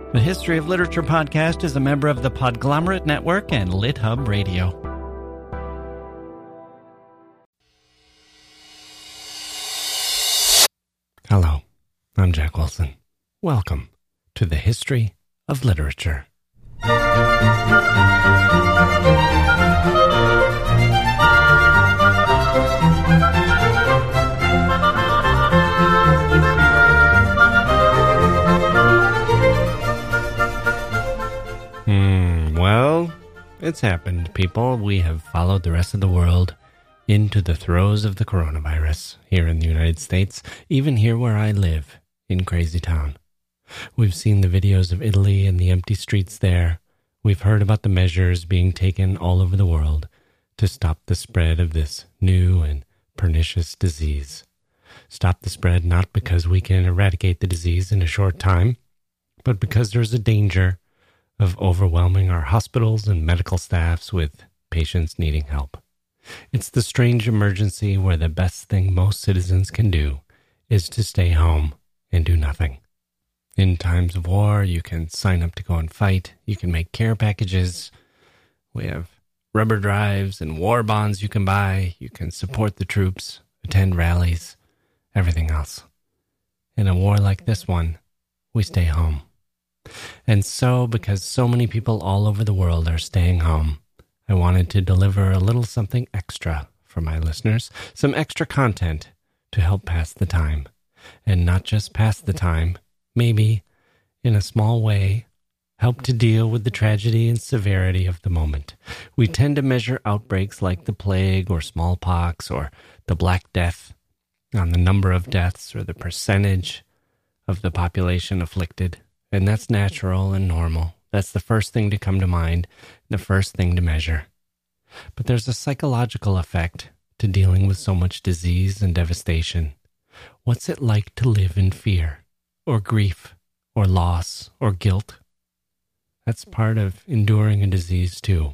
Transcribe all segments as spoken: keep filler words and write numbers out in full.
The History of Literature podcast is a member of the Podglomerate Network and LitHub Radio. Hello, I'm Jack Wilson. Welcome to the History of Literature. Hmm, well, it's happened, people. We have followed the rest of the world into the throes of the coronavirus here in the United States, even here where I live, in Crazy Town. We've seen the videos of Italy and the empty streets there. We've heard about the measures being taken all over the world to stop the spread of this new and pernicious disease. Stop the spread not because we can eradicate the disease in a short time, but because there's a danger of overwhelming our hospitals and medical staffs with patients needing help. It's the strange emergency where the best thing most citizens can do is to stay home and do nothing. In times of war, you can sign up to go and fight. You can make care packages. We have rubber drives and war bonds you can buy. You can support the troops, attend rallies, everything else. In a war like this one, we stay home. And so, because so many people all over the world are staying home, I wanted to deliver a little something extra for my listeners, some extra content to help pass the time. And not just pass the time, maybe, in a small way, help to deal with the tragedy and severity of the moment. We tend to measure outbreaks like the plague or smallpox or the Black Death on the number of deaths or the percentage of the population afflicted. And that's natural and normal. That's the first thing to come to mind, the first thing to measure. But there's a psychological effect to dealing with so much disease and devastation. What's it like to live in fear, or grief, or loss, or guilt? That's part of enduring a disease too.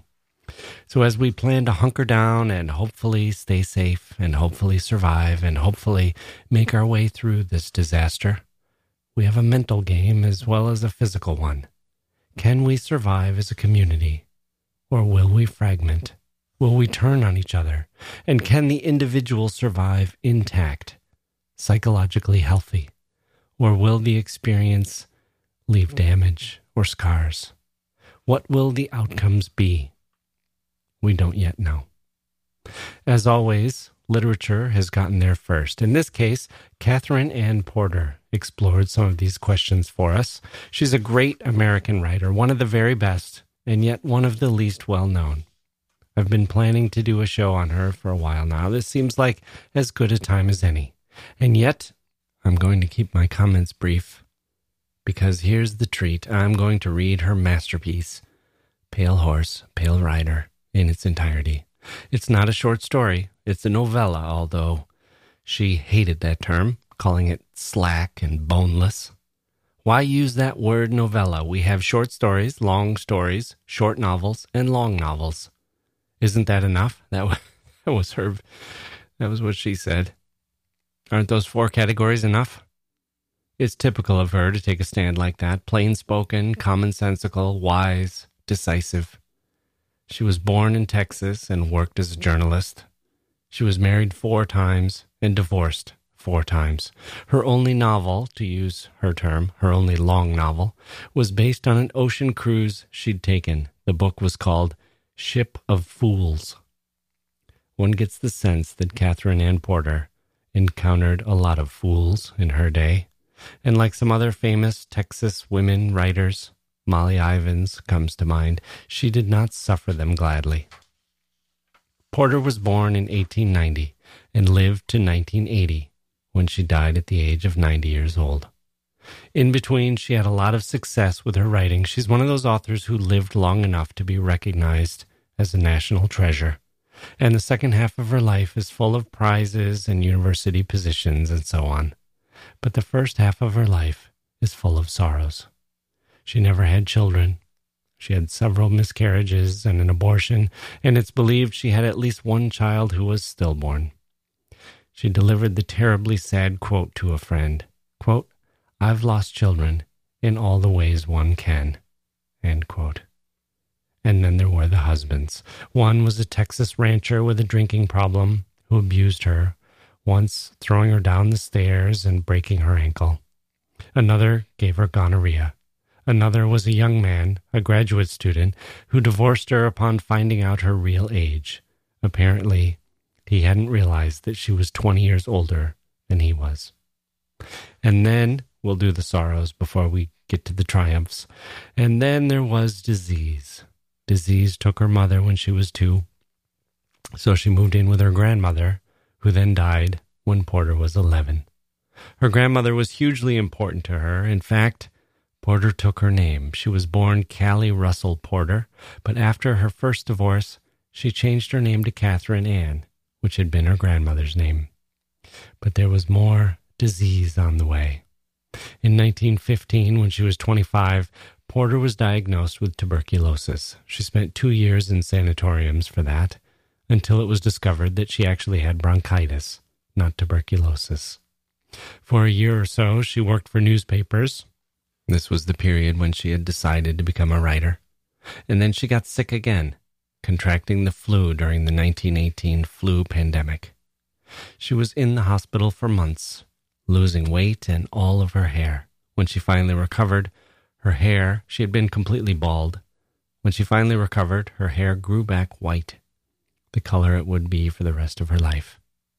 So as we plan to hunker down and hopefully stay safe and hopefully survive and hopefully make our way through this disaster, we have a mental game as well as a physical one. Can we survive as a community? Or will we fragment? Will we turn on each other? And can the individual survive intact, psychologically healthy? Or will the experience leave damage or scars? What will the outcomes be? We don't yet know. As always, literature has gotten there first. In this case, Katherine Anne Porter explored some of these questions for us. She's a great American writer, one of the very best, and yet one of the least well-known. I've been planning to do a show on her for a while now. This seems like as good a time as any. And yet, I'm going to keep my comments brief, because here's the treat. I'm going to read her masterpiece, Pale Horse, Pale Rider, in its entirety. It's not a short story. It's a novella, although she hated that term, calling it slack and boneless. Why use that word novella? We have short stories, long stories, short novels, and long novels. Isn't that enough? That was, that was her, that was what she said. Aren't those four categories enough? It's typical of her to take a stand like that, plain-spoken, commonsensical, wise, decisive. She was born in Texas and worked as a journalist. She was married four times and divorced four times. Her only novel, to use her term, her only long novel, was based on an ocean cruise she'd taken. The book was called Ship of Fools. One gets the sense that Katherine Anne Porter encountered a lot of fools in her day. And like some other famous Texas women writers, Molly Ivins comes to mind, she did not suffer them gladly. Porter was born in eighteen ninety and lived to nineteen eighty, when she died at the age of ninety years old. In between, she had a lot of success with her writing. She's one of those authors who lived long enough to be recognized as a national treasure. And the second half of her life is full of prizes and university positions and so on. But the first half of her life is full of sorrows. She never had children. She had several miscarriages and an abortion, and it's believed she had at least one child who was stillborn. She delivered the terribly sad quote to a friend, quote, "I've lost children in all the ways one can." End quote. And then there were the husbands. One was a Texas rancher with a drinking problem who abused her, once throwing her down the stairs and breaking her ankle. Another gave her gonorrhea. Another was a young man, a graduate student, who divorced her upon finding out her real age. Apparently, he hadn't realized that she was twenty years older than he was. And then we'll do the sorrows before we get to the triumphs. And then there was disease. Disease took her mother when she was two, so she moved in with her grandmother, who then died when Porter was eleven. Her grandmother was hugely important to her. In fact, Porter took her name. She was born Callie Russell Porter, but after her first divorce, she changed her name to Catherine Ann, which had been her grandmother's name. But there was more disease on the way. In nineteen fifteen, when she was twenty-five, Porter was diagnosed with tuberculosis. She spent two years in sanatoriums for that, until it was discovered that she actually had bronchitis, not tuberculosis. For a year or so, she worked for newspapers. This was the period when she had decided to become a writer. And then she got sick again, contracting the flu during the nineteen eighteen flu pandemic. She was in the hospital for months, losing weight and all of her hair. When she finally recovered, her hair, she had been completely bald. When she finally recovered, her hair grew back white, the color it would be for the rest of her life.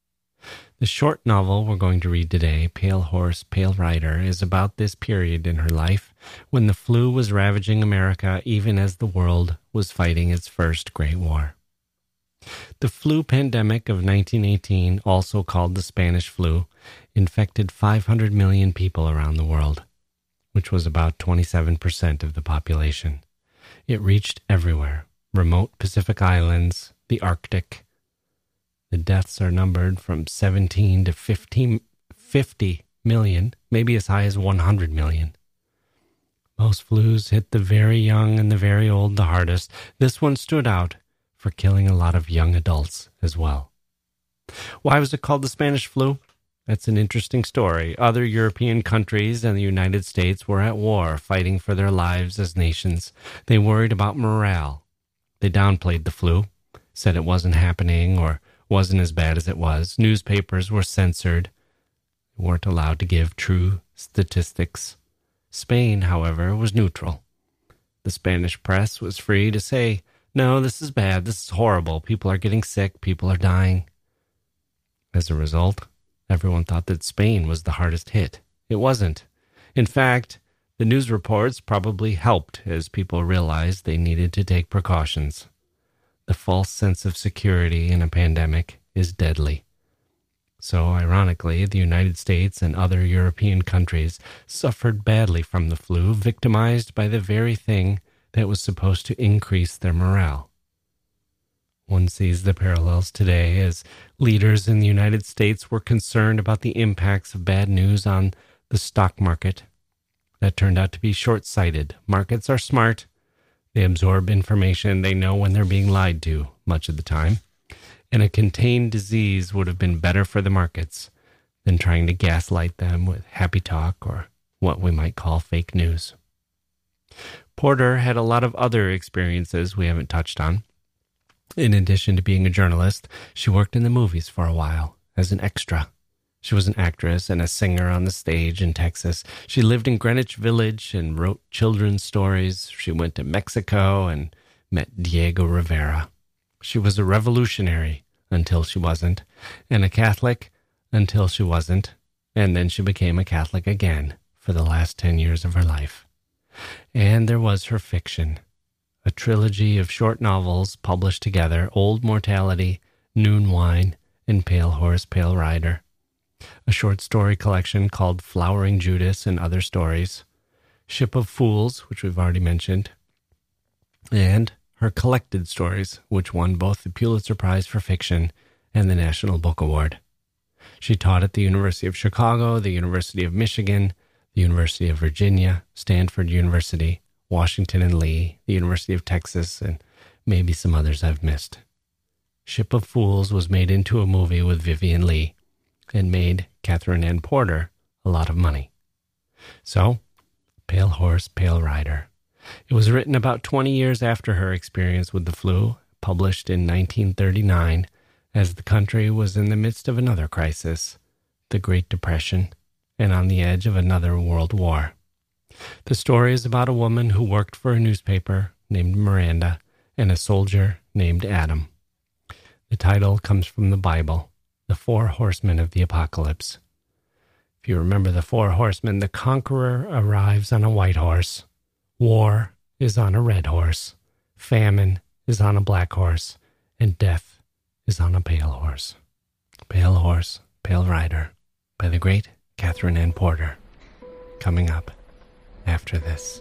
The short novel we're going to read today, Pale Horse, Pale Rider, is about this period in her life when the flu was ravaging America even as the world was fighting its first Great War. The flu pandemic of nineteen eighteen, also called the Spanish flu, infected five hundred million people around the world, which was about twenty-seven percent of the population. It reached everywhere, remote Pacific Islands, the Arctic. The deaths are numbered from seventeen to fifteen, fifty million, maybe as high as one hundred million. Most flus hit the very young and the very old the hardest. This one stood out for killing a lot of young adults as well. Why was it called the Spanish flu? That's an interesting story. Other European countries and the United States were at war, fighting for their lives as nations. They worried about morale. They downplayed the flu, said it wasn't happening or wasn't as bad as it was. Newspapers were censored. They weren't allowed to give true statistics. Spain, however, was neutral. The Spanish press was free to say, "No, this is bad. This is horrible. People are getting sick. People are dying." As a result, everyone thought that Spain was the hardest hit. It wasn't. In fact, the news reports probably helped as people realized they needed to take precautions. The false sense of security in a pandemic is deadly. So, ironically, the United States and other European countries suffered badly from the flu, victimized by the very thing that was supposed to increase their morale. One sees the parallels today as leaders in the United States were concerned about the impacts of bad news on the stock market. That turned out to be short-sighted. Markets are smart. They absorb information. They know when they're being lied to much of the time. And a contained disease would have been better for the markets than trying to gaslight them with happy talk or what we might call fake news. Porter had a lot of other experiences we haven't touched on. In addition to being a journalist, she worked in the movies for a while as an extra. She was an actress and a singer on the stage in Texas. She lived in Greenwich Village and wrote children's stories. She went to Mexico and met Diego Rivera. She was a revolutionary until she wasn't, and a Catholic until she wasn't, and then she became a Catholic again for the last ten years of her life. And there was her fiction, a trilogy of short novels published together, Old Mortality, Noon Wine, and Pale Horse, Pale Rider. A short story collection called Flowering Judas and Other Stories, Ship of Fools, which we've already mentioned, and her collected stories, which won both the Pulitzer Prize for Fiction and the National Book Award. She taught at the University of Chicago, the University of Michigan, the University of Virginia, Stanford University, Washington and Lee, the University of Texas, and maybe some others I've missed. Ship of Fools was made into a movie with Vivien Leigh and made Catherine Ann Porter a lot of money. So, Pale Horse, Pale Rider. It was written about twenty years after her experience with the flu, published in nineteen thirty-nine, as the country was in the midst of another crisis, the Great Depression, and on the edge of another world war. The story is about a woman who worked for a newspaper named Miranda and a soldier named Adam. The title comes from the Bible, the four horsemen of the apocalypse. If you remember the four horsemen, the conqueror arrives on a white horse, war is on a red horse, famine is on a black horse, and death is on a pale horse. Pale Horse, Pale Rider, by the great Katherine Anne Porter. Coming up after this.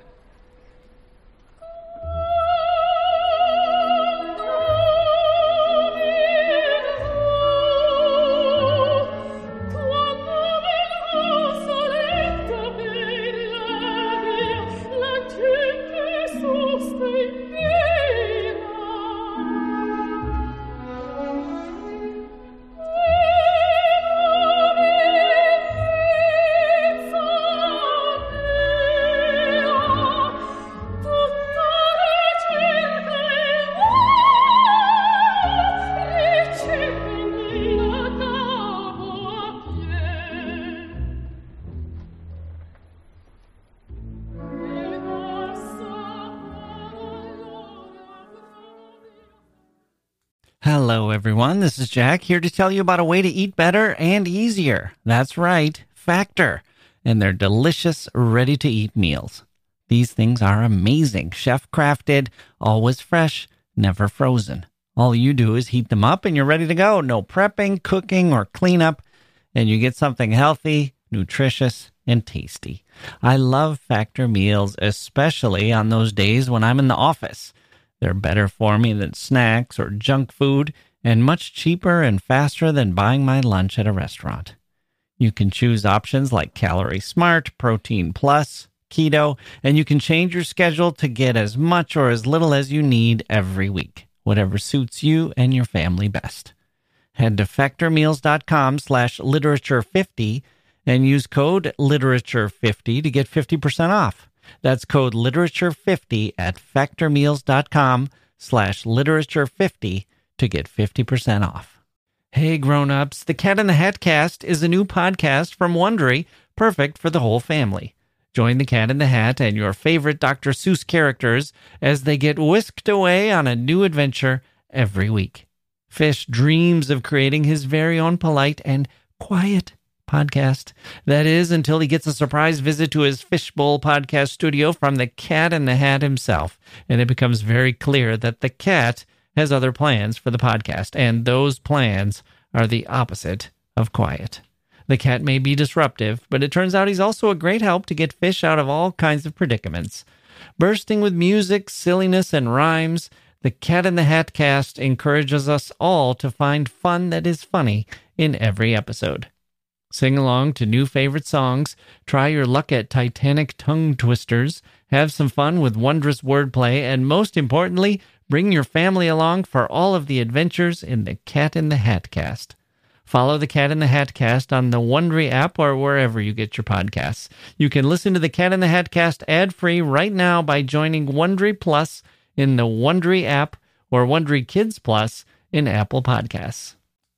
Hello, everyone. This is Jack here to tell you about a way to eat better and easier. That's right, Factor, and their delicious, ready-to-eat meals. These things are amazing, chef-crafted, always fresh, never frozen. All you do is heat them up and you're ready to go. No prepping, cooking, or cleanup, and you get something healthy, nutritious, and tasty. I love Factor meals, especially on those days when I'm in the office. They're better for me than snacks or junk food, and much cheaper and faster than buying my lunch at a restaurant. You can choose options like Calorie Smart, Protein Plus, Keto, and you can change your schedule to get as much or as little as you need every week, whatever suits you and your family best. Head to factormeals.com slash literature50 and use code literature fifty to get fifty percent off. That's code literature fifty at factormeals.com slash literature fifty to get fifty percent off. Hey grown-ups, the Cat in the Hat Cast is a new podcast from Wondery, perfect for the whole family. Join the Cat in the Hat and your favorite Doctor Seuss characters as they get whisked away on a new adventure every week. Fish dreams of creating his very own polite and quiet podcast. That is, until he gets a surprise visit to his Fishbowl podcast studio from the Cat in the Hat himself. And it becomes very clear that the cat has other plans for the podcast, and those plans are the opposite of quiet. The cat may be disruptive, but it turns out he's also a great help to get fish out of all kinds of predicaments. Bursting with music, silliness, and rhymes, the Cat in the Hat Cast encourages us all to find fun that is funny in every episode. Sing along to new favorite songs, try your luck at Titanic tongue twisters, have some fun with wondrous wordplay, and most importantly, bring your family along for all of the adventures in the Cat in the Hat Cast. Follow the Cat in the Hat Cast on the Wondery app or wherever you get your podcasts. You can listen to the Cat in the Hat Cast ad-free right now by joining Wondery Plus in the Wondery app or Wondery Kids Plus in Apple Podcasts.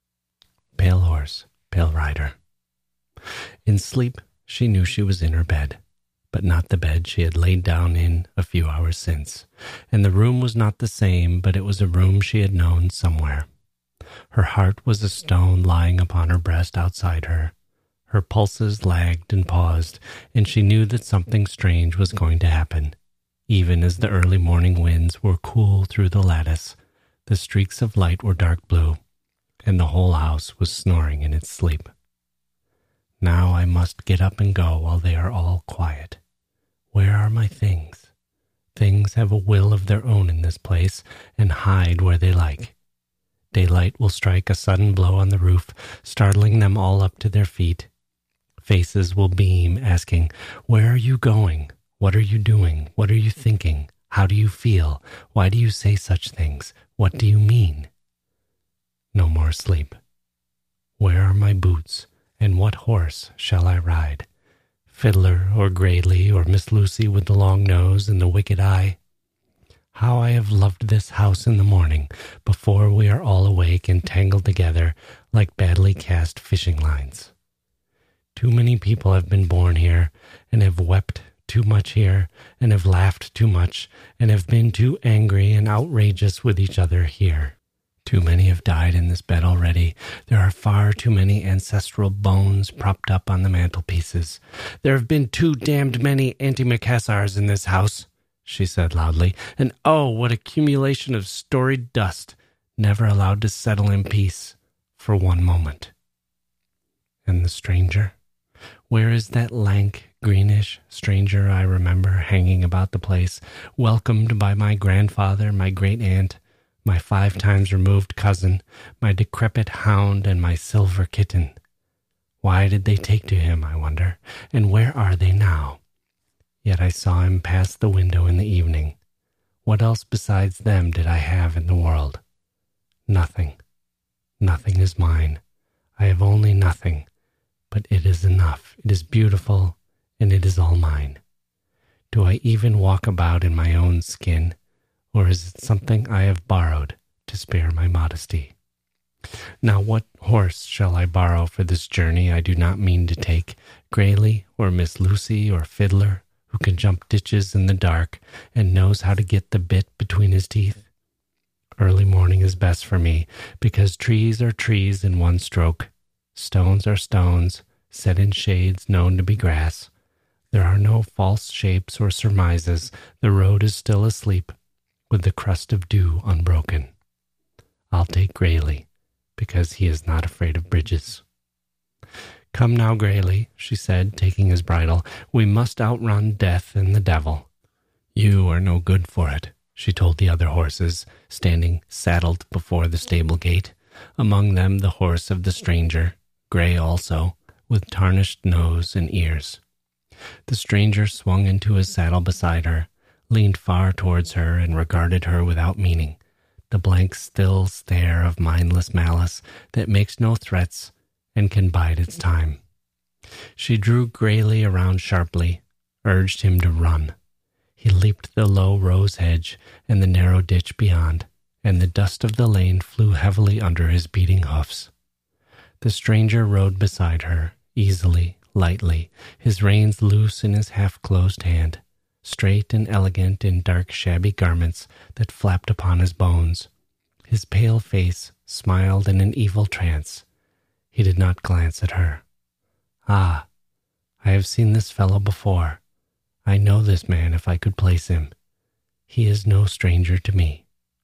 Pale Horse, Pale Rider. In sleep, she knew she was in her bed, but not the bed she had laid down in a few hours since, and the room was not the same, but it was a room she had known somewhere. Her heart was a stone lying upon her breast outside her. Her pulses lagged and paused, and she knew that something strange was going to happen. Even as the early morning winds were cool through the lattice, the streaks of light were dark blue, and the whole house was snoring in its sleep. Now I must get up and go while they are all quiet. Where are my things? Things have a will of their own in this place and hide where they like. Daylight will strike a sudden blow on the roof, startling them all up to their feet. Faces will beam, asking, "Where are you going? What are you doing? What are you thinking? How do you feel? Why do you say such things? What do you mean?" No more sleep. Where are my boots? And what horse shall I ride? Fiddler or Grayly or Miss Lucy with the long nose and the wicked eye. How I have loved this house in the morning before we are all awake and tangled together like badly cast fishing lines. Too many people have been born here and have wept too much here and have laughed too much and have been too angry and outrageous with each other here. Too many have died in this bed already. There are far too many ancestral bones propped up on the mantelpieces. There have been too damned many antimacassars in this house, she said loudly, and oh, what accumulation of storied dust, never allowed to settle in peace for one moment. And the stranger? Where is that lank, greenish stranger I remember hanging about the place, welcomed by my grandfather, my great-aunt, my five times removed cousin, my decrepit hound, and my silver kitten? Why did they take to him, I wonder, and where are they now? Yet I saw him pass the window in the evening. What else besides them did I have in the world? Nothing. Nothing is mine. I have only nothing, but it is enough. It is beautiful, and it is all mine. Do I even walk about in my own skin? Or is it something I have borrowed to spare my modesty? Now what horse shall I borrow for this journey I do not mean to take, Grayly or Miss Lucy or Fiddler, who can jump ditches in the dark and knows how to get the bit between his teeth? Early morning is best for me, because trees are trees in one stroke. Stones are stones, set in shades known to be grass. There are no false shapes or surmises. The road is still asleep, with the crust of dew unbroken. I'll take Grayly, because he is not afraid of bridges. Come now, Grayly, she said, taking his bridle. We must outrun death and the devil. You are no good for it, she told the other horses, standing saddled before the stable gate, among them the horse of the stranger, gray also, with tarnished nose and ears. The stranger swung into his saddle beside her, leaned far towards her and regarded her without meaning, the blank still stare of mindless malice that makes no threats and can bide its time. She drew Grayly around sharply, urged him to run. He leaped the low rose hedge and the narrow ditch beyond, and the dust of the lane flew heavily under his beating hoofs. The stranger rode beside her, easily, lightly, his reins loose in his half-closed hand, straight and elegant in dark shabby garments that flapped upon his bones. His pale face smiled in an evil trance. He did not glance at her. Ah, I have seen this fellow before. I know this man if I could place him. He is no stranger to me.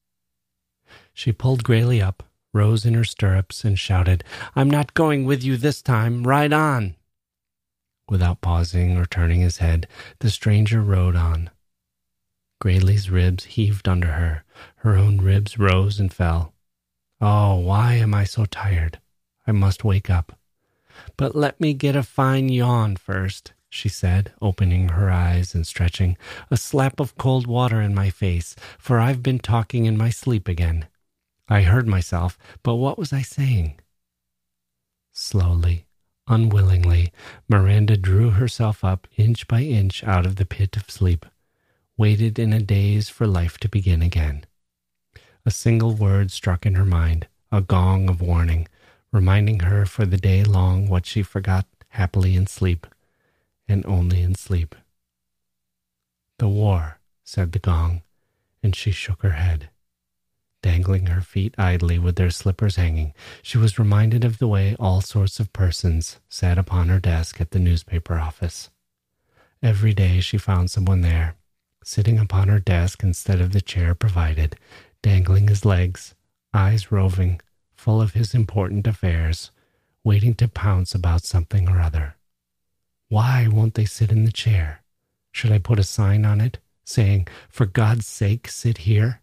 She pulled Grayly up, rose in her stirrups, and shouted, I'm not going with you this time. Ride on. Without pausing or turning his head, the stranger rode on. Grayly's ribs heaved under her. Her own ribs rose and fell. Oh, why am I so tired? I must wake up. But let me get a fine yawn first, she said, opening her eyes and stretching. A slap of cold water in my face, for I've been talking in my sleep again. I heard myself, but what was I saying? Slowly, unwillingly, Miranda drew herself up inch by inch out of the pit of sleep, waited in a daze for life to begin again. A single word struck in her mind, a gong of warning, reminding her for the day long what she forgot happily in sleep, and only in sleep. The war, said the gong, and she shook her head. Dangling her feet idly with their slippers hanging, she was reminded of the way all sorts of persons sat upon her desk at the newspaper office. Every day she found someone there, sitting upon her desk instead of the chair provided, dangling his legs, eyes roving, full of his important affairs, waiting to pounce about something or other. Why won't they sit in the chair? Should I put a sign on it, saying, for God's sake, sit here?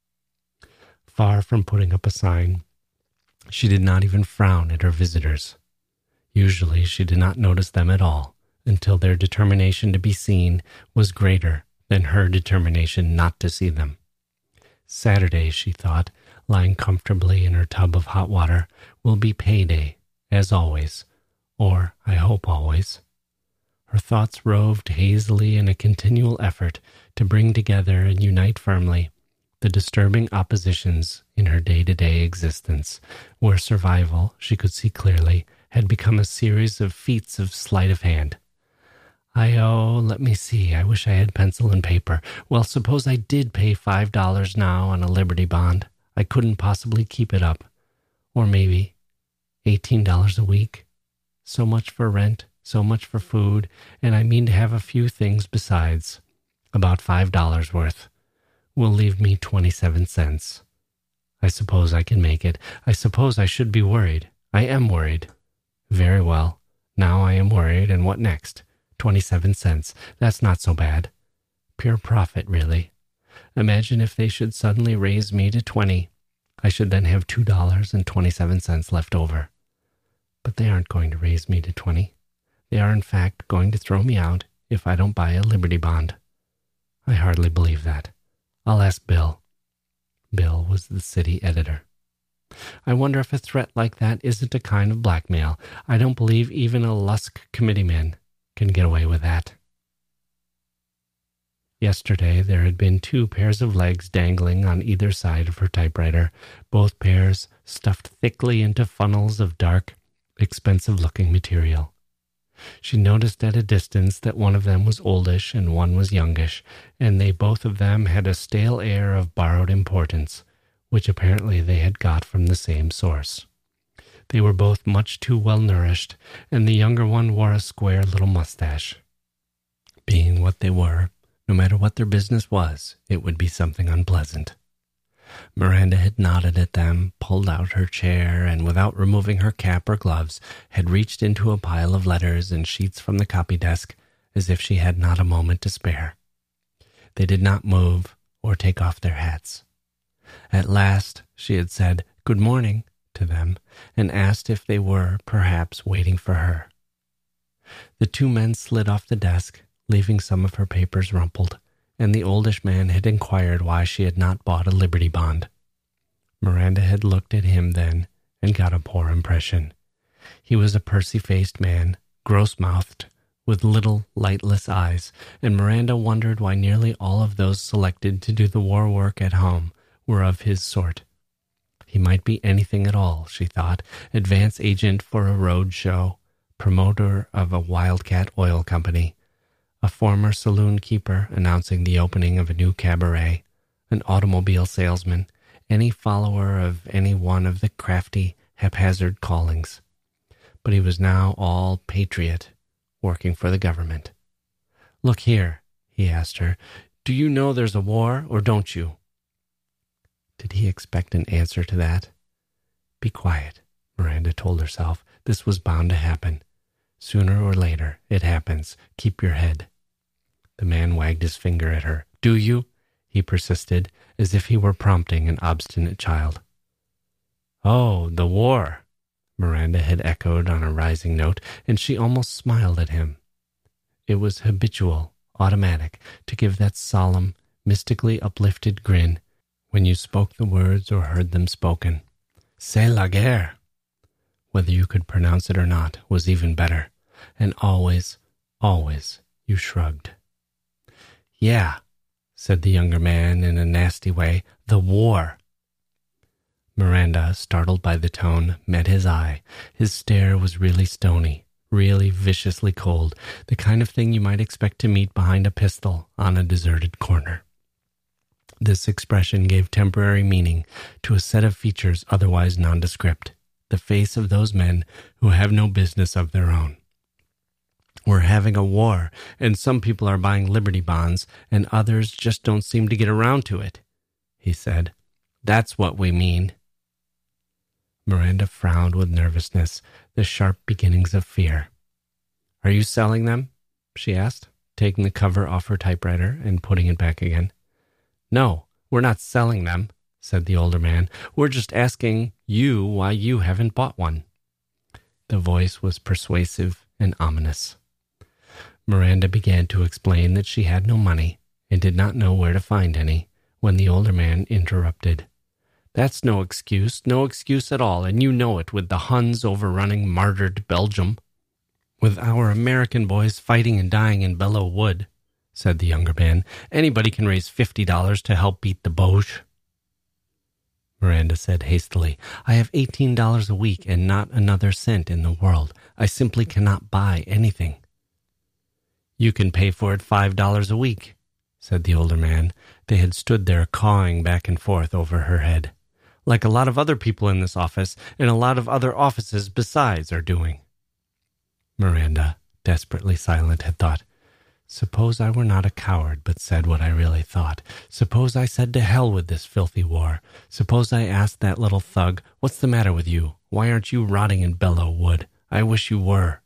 Far from putting up a sign, she did not even frown at her visitors. Usually she did not notice them at all, until their determination to be seen was greater than her determination not to see them. Saturday, she thought, lying comfortably in her tub of hot water, will be payday, as always, or I hope always. Her thoughts roved hazily in a continual effort to bring together and unite firmly the disturbing oppositions in her day-to-day existence, where survival, she could see clearly, had become a series of feats of sleight of hand. I oh, let me see, I wish I had pencil and paper. Well, suppose I did pay five dollars now on a Liberty bond. I couldn't possibly keep it up. Or maybe eighteen dollars a week. So much for rent, so much for food, and I mean to have a few things besides. About five dollars worth. Will leave me twenty-seven cents. I suppose I can make it. I suppose I should be worried. I am worried. Very well. Now I am worried, and what next? Twenty-seven cents. That's not so bad. Pure profit, really. Imagine if they should suddenly raise me to twenty. I should then have two dollars and twenty-seven cents left over. But they aren't going to raise me to twenty. They are, in fact, going to throw me out if I don't buy a Liberty bond. I hardly believe that. I'll ask Bill. Bill was the city editor. I wonder if a threat like that isn't a kind of blackmail. I don't believe even a Lusk committeeman can get away with that. Yesterday there had been two pairs of legs dangling on either side of her typewriter, both pairs stuffed thickly into funnels of dark, expensive-looking material. She noticed at a distance that one of them was oldish and one was youngish, and they both of them had a stale air of borrowed importance, which apparently they had got from the same source. They were both much too well-nourished, and the younger one wore a square little mustache. Being what they were, no matter what their business was, it would be something unpleasant. Miranda had nodded at them, pulled out her chair, and without removing her cap or gloves, had reached into a pile of letters and sheets from the copy desk as if she had not a moment to spare. They did not move or take off their hats. At last she had said "Good morning" to them and asked if they were, perhaps, waiting for her. The two men slid off the desk, leaving some of her papers rumpled, and the oldish man had inquired why she had not bought a Liberty bond. Miranda had looked at him then and got a poor impression. He was a pursy-faced man, gross-mouthed, with little, lightless eyes, and Miranda wondered why nearly all of those selected to do the war work at home were of his sort. He might be anything at all, she thought, advance agent for a road show, promoter of a wildcat oil company, a former saloon keeper announcing the opening of a new cabaret, an automobile salesman, any follower of any one of the crafty, haphazard callings. But he was now all patriot, working for the government. "Look here," he asked her, "do you know there's a war, or don't you?" Did he expect an answer to that? Be quiet, Miranda told herself. This was bound to happen. Sooner or later, it happens. Keep your head. The man wagged his finger at her. "Do you?" he persisted, as if he were prompting an obstinate child. "Oh, the war," Miranda had echoed on a rising note, and she almost smiled at him. It was habitual, automatic, to give that solemn, mystically uplifted grin when you spoke the words or heard them spoken. "C'est la guerre." Whether you could pronounce it or not was even better, and always, always you shrugged. "Yeah," said the younger man in a nasty way, "the war." Miranda, startled by the tone, met his eye. His stare was really stony, really viciously cold, the kind of thing you might expect to meet behind a pistol on a deserted corner. This expression gave temporary meaning to a set of features otherwise nondescript, the face of those men who have no business of their own. "We're having a war, and some people are buying Liberty bonds, and others just don't seem to get around to it," he said. "That's what we mean." Miranda frowned with nervousness, the sharp beginnings of fear. "Are you selling them?" she asked, taking the cover off her typewriter and putting it back again. "No, we're not selling them," said the older man. "We're just asking you why you haven't bought one." The voice was persuasive and ominous. Miranda began to explain that she had no money and did not know where to find any, when the older man interrupted. "That's no excuse, no excuse at all, and you know it, with the Huns overrunning martyred Belgium." "With our American boys fighting and dying in Belleau Wood," said the younger man, "anybody can raise fifty dollars to help beat the Boche." Miranda said hastily, "I have eighteen dollars a week and not another cent in the world. I simply cannot buy anything." "You can pay for it five dollars a week," said the older man. They had stood there cawing back and forth over her head, like a lot of other people in this office and a lot of other offices besides are doing. Miranda, desperately silent, had thought, suppose I were not a coward but said what I really thought. Suppose I said to hell with this filthy war. Suppose I asked that little thug, "What's the matter with you? Why aren't you rotting in Belleau Wood? I wish you were."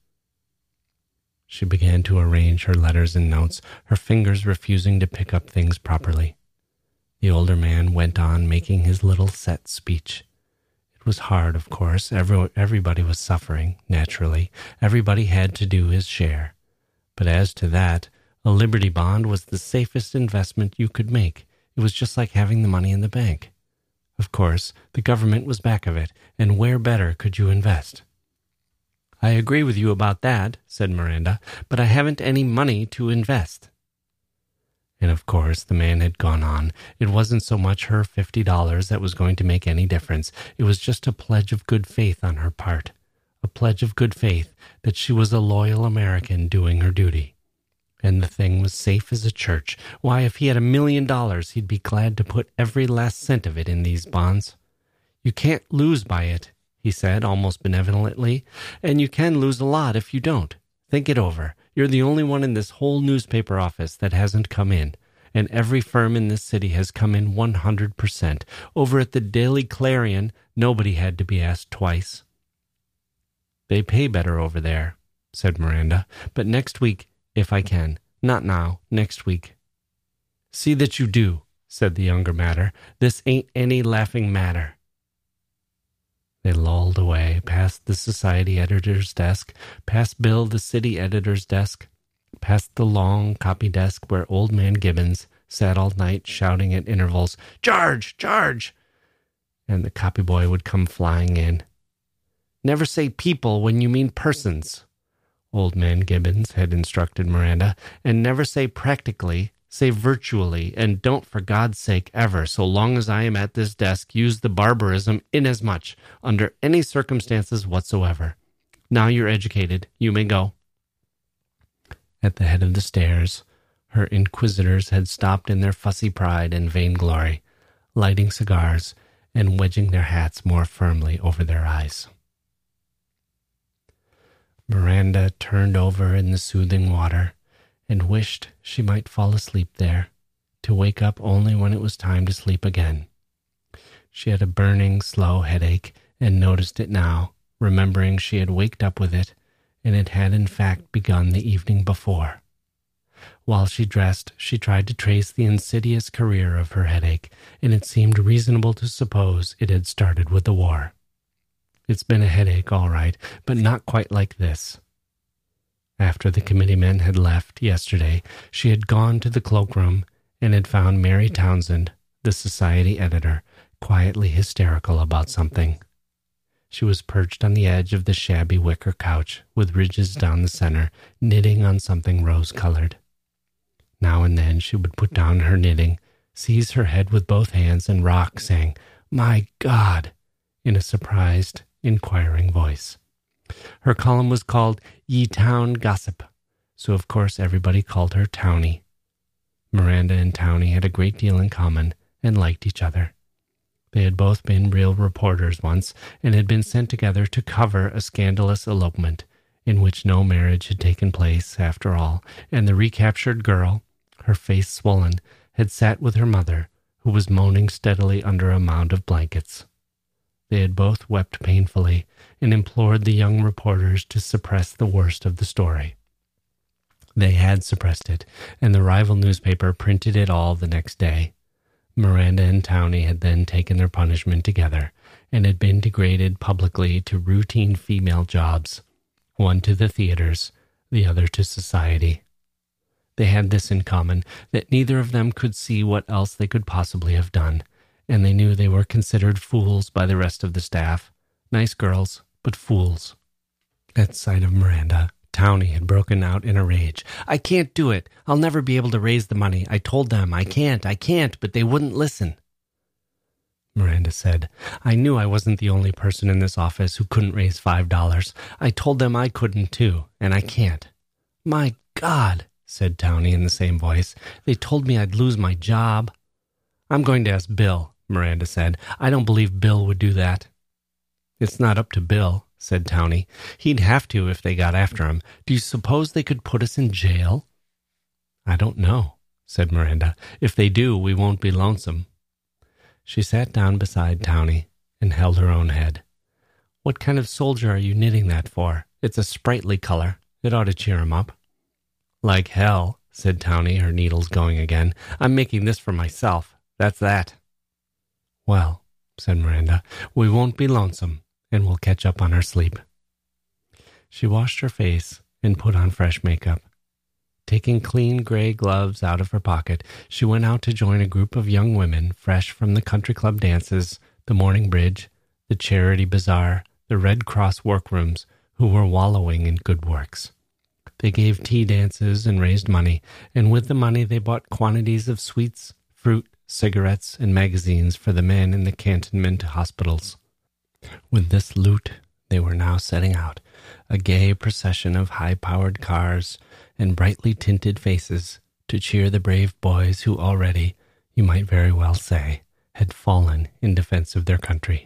She began to arrange her letters and notes, her fingers refusing to pick up things properly. The older man went on making his little set speech. It was hard, of course. Every, everybody was suffering, naturally. Everybody had to do his share. But as to that, a Liberty bond was the safest investment you could make. It was just like having the money in the bank. Of course, the government was back of it, and where better could you invest? "I agree with you about that," said Miranda, "but I haven't any money to invest." And of course, the man had gone on. It wasn't so much her fifty dollars that was going to make any difference. It was just a pledge of good faith on her part. A pledge of good faith that she was a loyal American doing her duty. And the thing was safe as a church. Why, if he had a million dollars, he'd be glad to put every last cent of it in these bonds. "You can't lose by it," he said, almost benevolently, "and you can lose a lot if you don't. Think it over. You're the only one in this whole newspaper office that hasn't come in, and every firm in this city has come in one hundred percent. Over at the Daily Clarion, nobody had to be asked twice." "They pay better over there," said Miranda, "but next week, if I can. Not now, next week." "See that you do," said the younger matter. "This ain't any laughing matter." They lolled away, past the society editor's desk, past Bill, the city editor's desk, past the long copy desk where old man Gibbons sat all night shouting at intervals, "Charge! Charge!" And the copy boy would come flying in. "Never say people when you mean persons," old man Gibbons had instructed Miranda, "and never say practically, say virtually, and don't for God's sake ever, so long as I am at this desk, use the barbarism inasmuch, under any circumstances whatsoever. Now you're educated, you may go." At the head of the stairs, her inquisitors had stopped in their fussy pride and vainglory, lighting cigars and wedging their hats more firmly over their eyes. Miranda turned over in the soothing water and wished she might fall asleep there, to wake up only when it was time to sleep again. She had a burning, slow headache and noticed it now, remembering she had waked up with it, and it had in fact begun the evening before. While she dressed, she tried to trace the insidious career of her headache, and it seemed reasonable to suppose it had started with the war. It's been a headache, all right, but not quite like this. After the committeemen had left yesterday, she had gone to the cloakroom and had found Mary Townsend, the society editor, quietly hysterical about something. She was perched on the edge of the shabby wicker couch, with ridges down the center, knitting on something rose-colored. Now and then she would put down her knitting, seize her head with both hands, and rock, saying, "My God!" in a surprised, inquiring voice. Her column was called Ye Town Gossip, so of course everybody called her Townie. Miranda and Townie had a great deal in common and liked each other. They had both been real reporters once and had been sent together to cover a scandalous elopement in which no marriage had taken place after all, and the recaptured girl, her face swollen, had sat with her mother, who was moaning steadily under a mound of blankets. They had both wept painfully and implored the young reporters to suppress the worst of the story. They had suppressed it, and the rival newspaper printed it all the next day. Miranda and Townie had then taken their punishment together and had been degraded publicly to routine female jobs, one to the theaters, the other to society. They had this in common, that neither of them could see what else they could possibly have done, and they knew they were considered fools by the rest of the staff. Nice girls, but fools. At sight of Miranda, Townie had broken out in a rage. I can't do it. I'll never be able to raise the money. I told them I can't, I can't, but they wouldn't listen. Miranda said, I knew I wasn't the only person in this office who couldn't raise five dollars. I told them I couldn't too, and I can't. My God, said Townie in the same voice. They told me I'd lose my job. I'm going to ask Bill, Miranda said. I don't believe Bill would do that. It's not up to Bill, said Townie. He'd have to if they got after him. Do you suppose they could put us in jail? I don't know, said Miranda. If they do, we won't be lonesome. She sat down beside Townie and held her own head. What kind of soldier are you knitting that for? It's a sprightly color. It ought to cheer him up. Like hell, said Townie, her needles going again. I'm making this for myself. That's that. Well, said Miranda, we won't be lonesome, and we'll catch up on our sleep. She washed her face and put on fresh makeup. Taking clean gray gloves out of her pocket, she went out to join a group of young women fresh from the country club dances, the morning bridge, the charity bazaar, the Red Cross workrooms, who were wallowing in good works. They gave tea dances and raised money, and with the money they bought quantities of sweets, fruit, cigarettes, and magazines for the men in the cantonment hospitals. With this loot, they were now setting out, a gay procession of high-powered cars and brightly tinted faces, to cheer the brave boys who already, you might very well say, had fallen in defense of their country.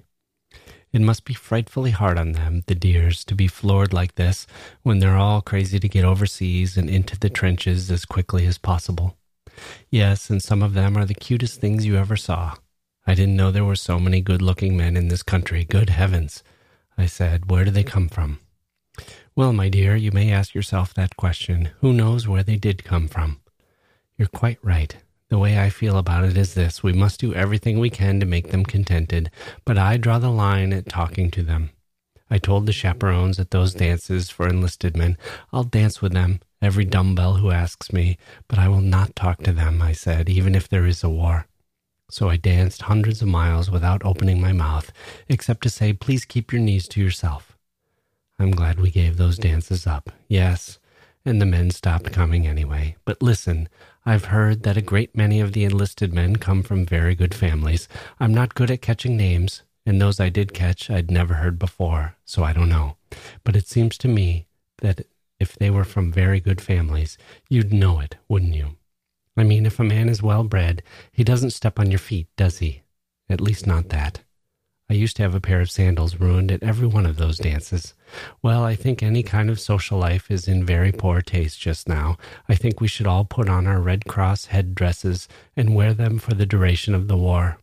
It must be frightfully hard on them, the dears, to be floored like this when they're all crazy to get overseas and into the trenches as quickly as possible. Yes, and some of them are the cutest things you ever saw. I didn't know there were so many good-looking men in this country. Good heavens, I said. Where do they come from? Well, my dear, you may ask yourself that question. Who knows where they did come from? You're quite right. The way I feel about it is this. We must do everything we can to make them contented, but I draw the line at talking to them. I told the chaperones at those dances for enlisted men, I'll dance with them, every dumbbell who asks me, but I will not talk to them, I said, even if there is a war. So I danced hundreds of miles without opening my mouth, except to say, please keep your knees to yourself. I'm glad we gave those dances up. Yes, and the men stopped coming anyway. But listen, I've heard that a great many of the enlisted men come from very good families. I'm not good at catching names, and those I did catch I'd never heard before, so I don't know. But it seems to me that if they were from very good families, you'd know it, wouldn't you? I mean, if a man is well-bred, he doesn't step on your feet, does he? At least not that. I used to have a pair of sandals ruined at every one of those dances. Well, I think any kind of social life is in very poor taste just now. I think we should all put on our Red Cross head dresses and wear them for the duration of the war.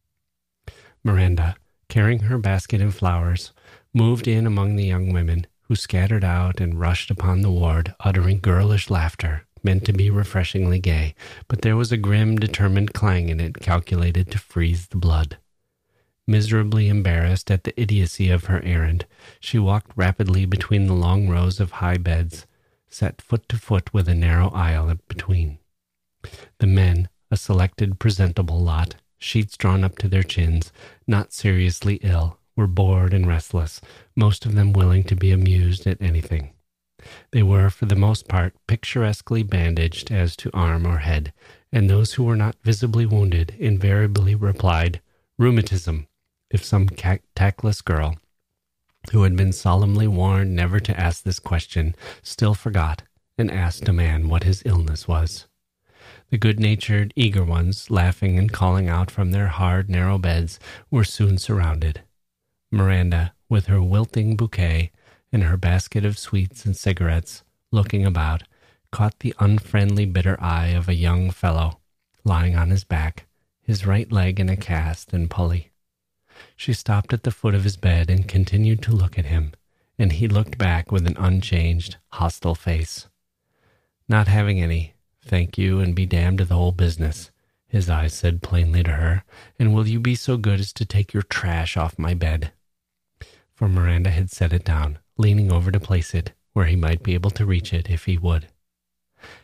Miranda, carrying her basket and flowers, moved in among the young women, who scattered out and rushed upon the ward, uttering girlish laughter, meant to be refreshingly gay, but there was a grim, determined clang in it calculated to freeze the blood. Miserably embarrassed at the idiocy of her errand, she walked rapidly between the long rows of high beds, set foot to foot with a narrow aisle between. The men, a selected, presentable lot, sheets drawn up to their chins, not seriously ill, were bored and restless, most of them willing to be amused at anything. They were, for the most part, picturesquely bandaged as to arm or head, and those who were not visibly wounded invariably replied, "Rheumatism," if some ca- tactless girl, who had been solemnly warned never to ask this question, still forgot and asked a man what his illness was. The good-natured, eager ones, laughing and calling out from their hard, narrow beds, were soon surrounded. Miranda, with her wilting bouquet and her basket of sweets and cigarettes, looking about, caught the unfriendly, bitter eye of a young fellow lying on his back, his right leg in a cast and pulley. She stopped at the foot of his bed and continued to look at him, and he looked back with an unchanged, hostile face. Not having any, thank you and be damned to the whole business, his eyes said plainly to her, and will you be so good as to take your trash off my bed? For Miranda had set it down, leaning over to place it where he might be able to reach it if he would.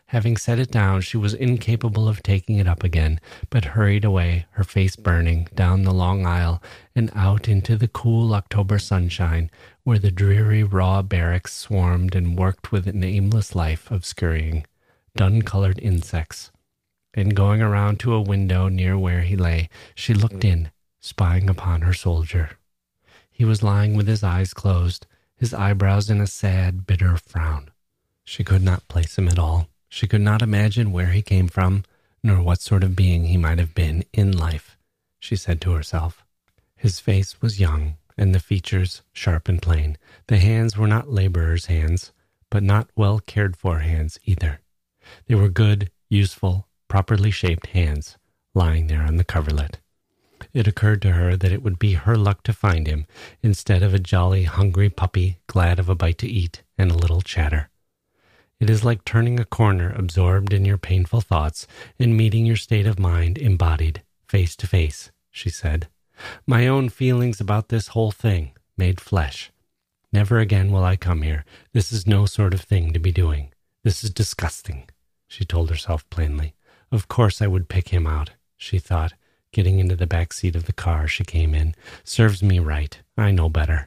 Having set it down, she was incapable of taking it up again, but hurried away, her face burning, down the long aisle and out into the cool October sunshine, where the dreary raw barracks swarmed and worked with an aimless life of scurrying, dun-colored insects. And going around to a window near where he lay, she looked in, spying upon her soldier. He was lying with his eyes closed, his eyebrows in a sad, bitter frown. She could not place him at all. She could not imagine where he came from, nor what sort of being he might have been in life, she said to herself. His face was young, and the features sharp and plain. The hands were not laborers' hands, but not well cared-for hands either. They were good, useful, properly shaped hands, lying there on the coverlet. It occurred to her that it would be her luck to find him, instead of a jolly, hungry puppy, glad of a bite to eat and a little chatter. It is like turning a corner, absorbed in your painful thoughts, and meeting your state of mind embodied, face to face, she said. My own feelings about this whole thing, made flesh. Never again will I come here. This is no sort of thing to be doing. This is disgusting, she told herself plainly. Of course I would pick him out, she thought, getting into the back seat of the car she came in. Serves me right. I know better.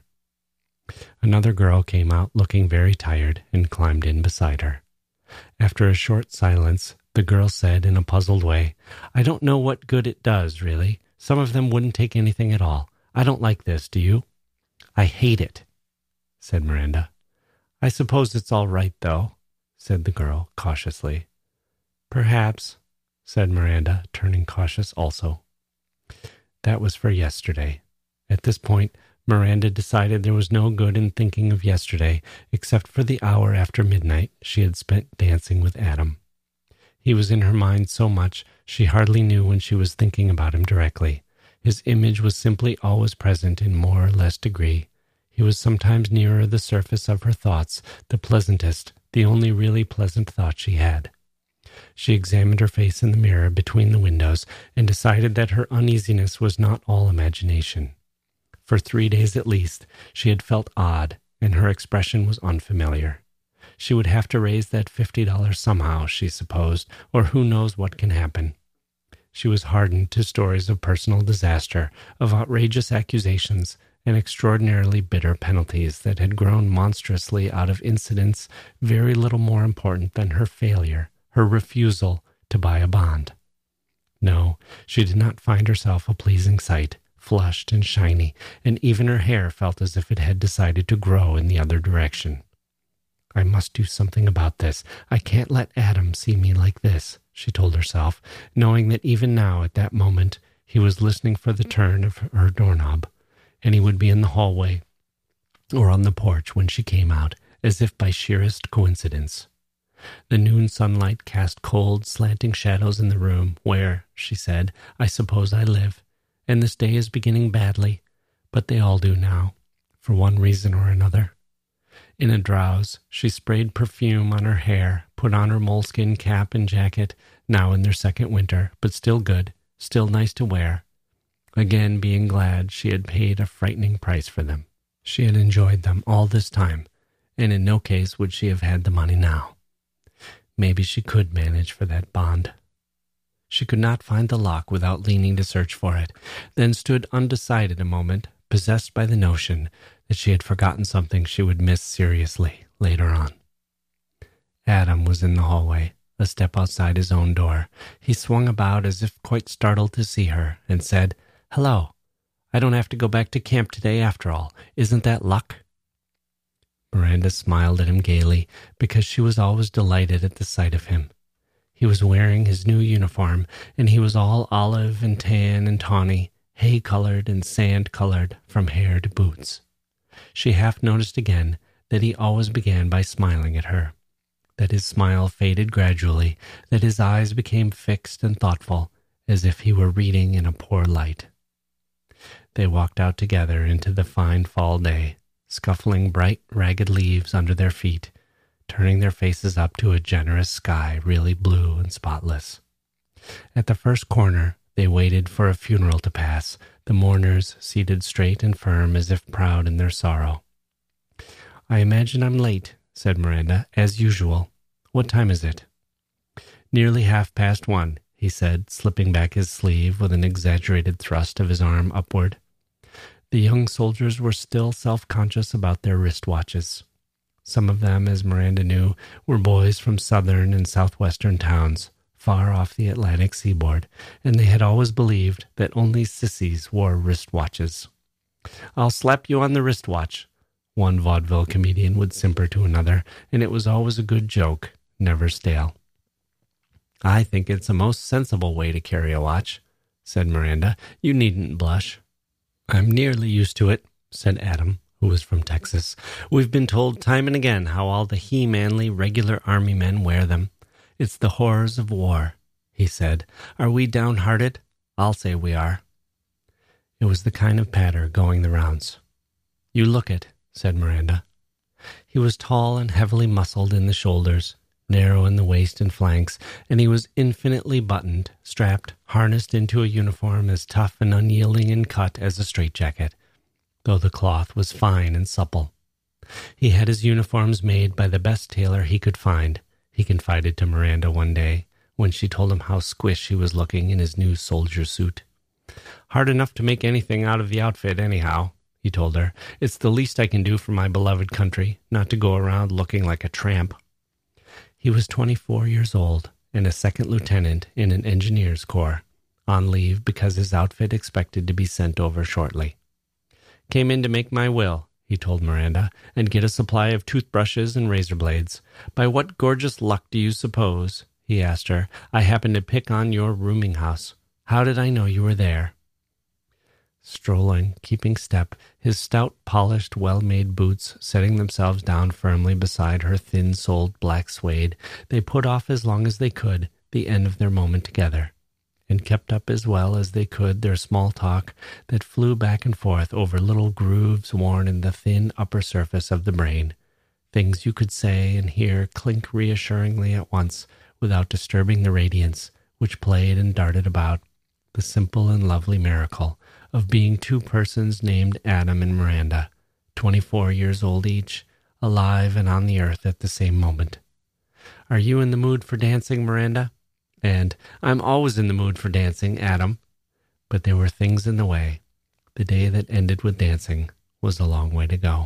Another girl came out looking very tired and climbed in beside her. After a short silence, the girl said in a puzzled way, I don't know what good it does, really. Some of them wouldn't take anything at all. I don't like this, do you? I hate it, said Miranda. I suppose it's all right, though, said the girl cautiously. Perhaps, said Miranda, turning cautious also. That was for yesterday. At this point, Miranda decided there was no good in thinking of yesterday, except for the hour after midnight she had spent dancing with Adam. He was in her mind so much she hardly knew when she was thinking about him directly. His image was simply always present in more or less degree. He was sometimes nearer the surface of her thoughts, the pleasantest, the only really pleasant thought she had. She examined her face in the mirror between the windows and decided that her uneasiness was not all imagination. For three days at least, she had felt odd, and her expression was unfamiliar. She would have to raise that fifty dollars somehow, she supposed, or who knows what can happen. She was hardened to stories of personal disaster, of outrageous accusations, and extraordinarily bitter penalties that had grown monstrously out of incidents very little more important than her failure, her refusal to buy a bond. No, she did not find herself a pleasing sight, flushed and shiny, and even her hair felt as if it had decided to grow in the other direction. I must do something about this. I can't let Adam see me like this, she told herself, knowing that even now at that moment he was listening for the turn of her doorknob, and he would be in the hallway or on the porch when she came out, as if by sheerest coincidence. The noon sunlight cast cold, slanting shadows in the room where, she said, I suppose I live, and this day is beginning badly, but they all do now, for one reason or another. In a drowse, she sprayed perfume on her hair, put on her moleskin cap and jacket, now in their second winter, but still good, still nice to wear, again being glad she had paid a frightening price for them. She had enjoyed them all this time, and in no case would she have had the money now. Maybe she could manage for that bond. She could not find the lock without leaning to search for it, then stood undecided a moment, possessed by the notion that she had forgotten something she would miss seriously later on. Adam was in the hallway, a step outside his own door. He swung about as if quite startled to see her, and said, Hello. I don't have to go back to camp today after all. Isn't that luck? Miranda smiled at him gaily, because she was always delighted at the sight of him. He was wearing his new uniform, and he was all olive and tan and tawny, hay-colored and sand-colored from hair to boots. She half noticed again that he always began by smiling at her, that his smile faded gradually, that his eyes became fixed and thoughtful, as if he were reading in a poor light. They walked out together into the fine fall day, scuffling bright, ragged leaves under their feet, turning their faces up to a generous sky really blue and spotless. At the first corner, they waited for a funeral to pass, the mourners seated straight and firm as if proud in their sorrow. I imagine I'm late, said Miranda, as usual. What time is it? Nearly half past one, he said, slipping back his sleeve with an exaggerated thrust of his arm upward. The young soldiers were still self-conscious about their wristwatches. Some of them, as Miranda knew, were boys from southern and southwestern towns, far off the Atlantic seaboard, and they had always believed that only sissies wore wristwatches. "I'll slap you on the wristwatch," one vaudeville comedian would simper to another, and it was always a good joke, never stale. "I think it's a most sensible way to carry a watch," said Miranda. "You needn't blush." "I'm nearly used to it," said Adam, who was from Texas. "We've been told time and again how all the he-manly regular army men wear them. It's the horrors of war," he said. "Are we downhearted? I'll say we are." It was the kind of patter going the rounds. "You look it," said Miranda. He was tall and heavily muscled in the shoulders, narrow in the waist and flanks, and he was infinitely buttoned, strapped, harnessed into a uniform as tough and unyielding in cut as a straitjacket, though the cloth was fine and supple. He had his uniforms made by the best tailor he could find, he confided to Miranda one day, when she told him how squish he was looking in his new soldier suit. "Hard enough to make anything out of the outfit, anyhow," he told her. "It's the least I can do for my beloved country, not to go around looking like a tramp." He was twenty-four years old and a second lieutenant in an engineer's corps, on leave because his outfit expected to be sent over shortly. "Came in to make my will," he told Miranda, "and get a supply of toothbrushes and razor blades. By what gorgeous luck do you suppose," he asked her, "I happened to pick on your rooming house? How did I know you were there?" Strolling, keeping step, his stout, polished, well-made boots setting themselves down firmly beside her thin-soled black suede, they put off as long as they could the end of their moment together, and kept up as well as they could their small talk that flew back and forth over little grooves worn in the thin upper surface of the brain, things you could say and hear clink reassuringly at once without disturbing the radiance which played and darted about, the simple and lovely miracle of being two persons named Adam and Miranda, twenty-four years old each, alive and on the earth at the same moment. "Are you in the mood for dancing, Miranda?" And "I'm always in the mood for dancing, Adam." But there were things in the way. The day that ended with dancing was a long way to go.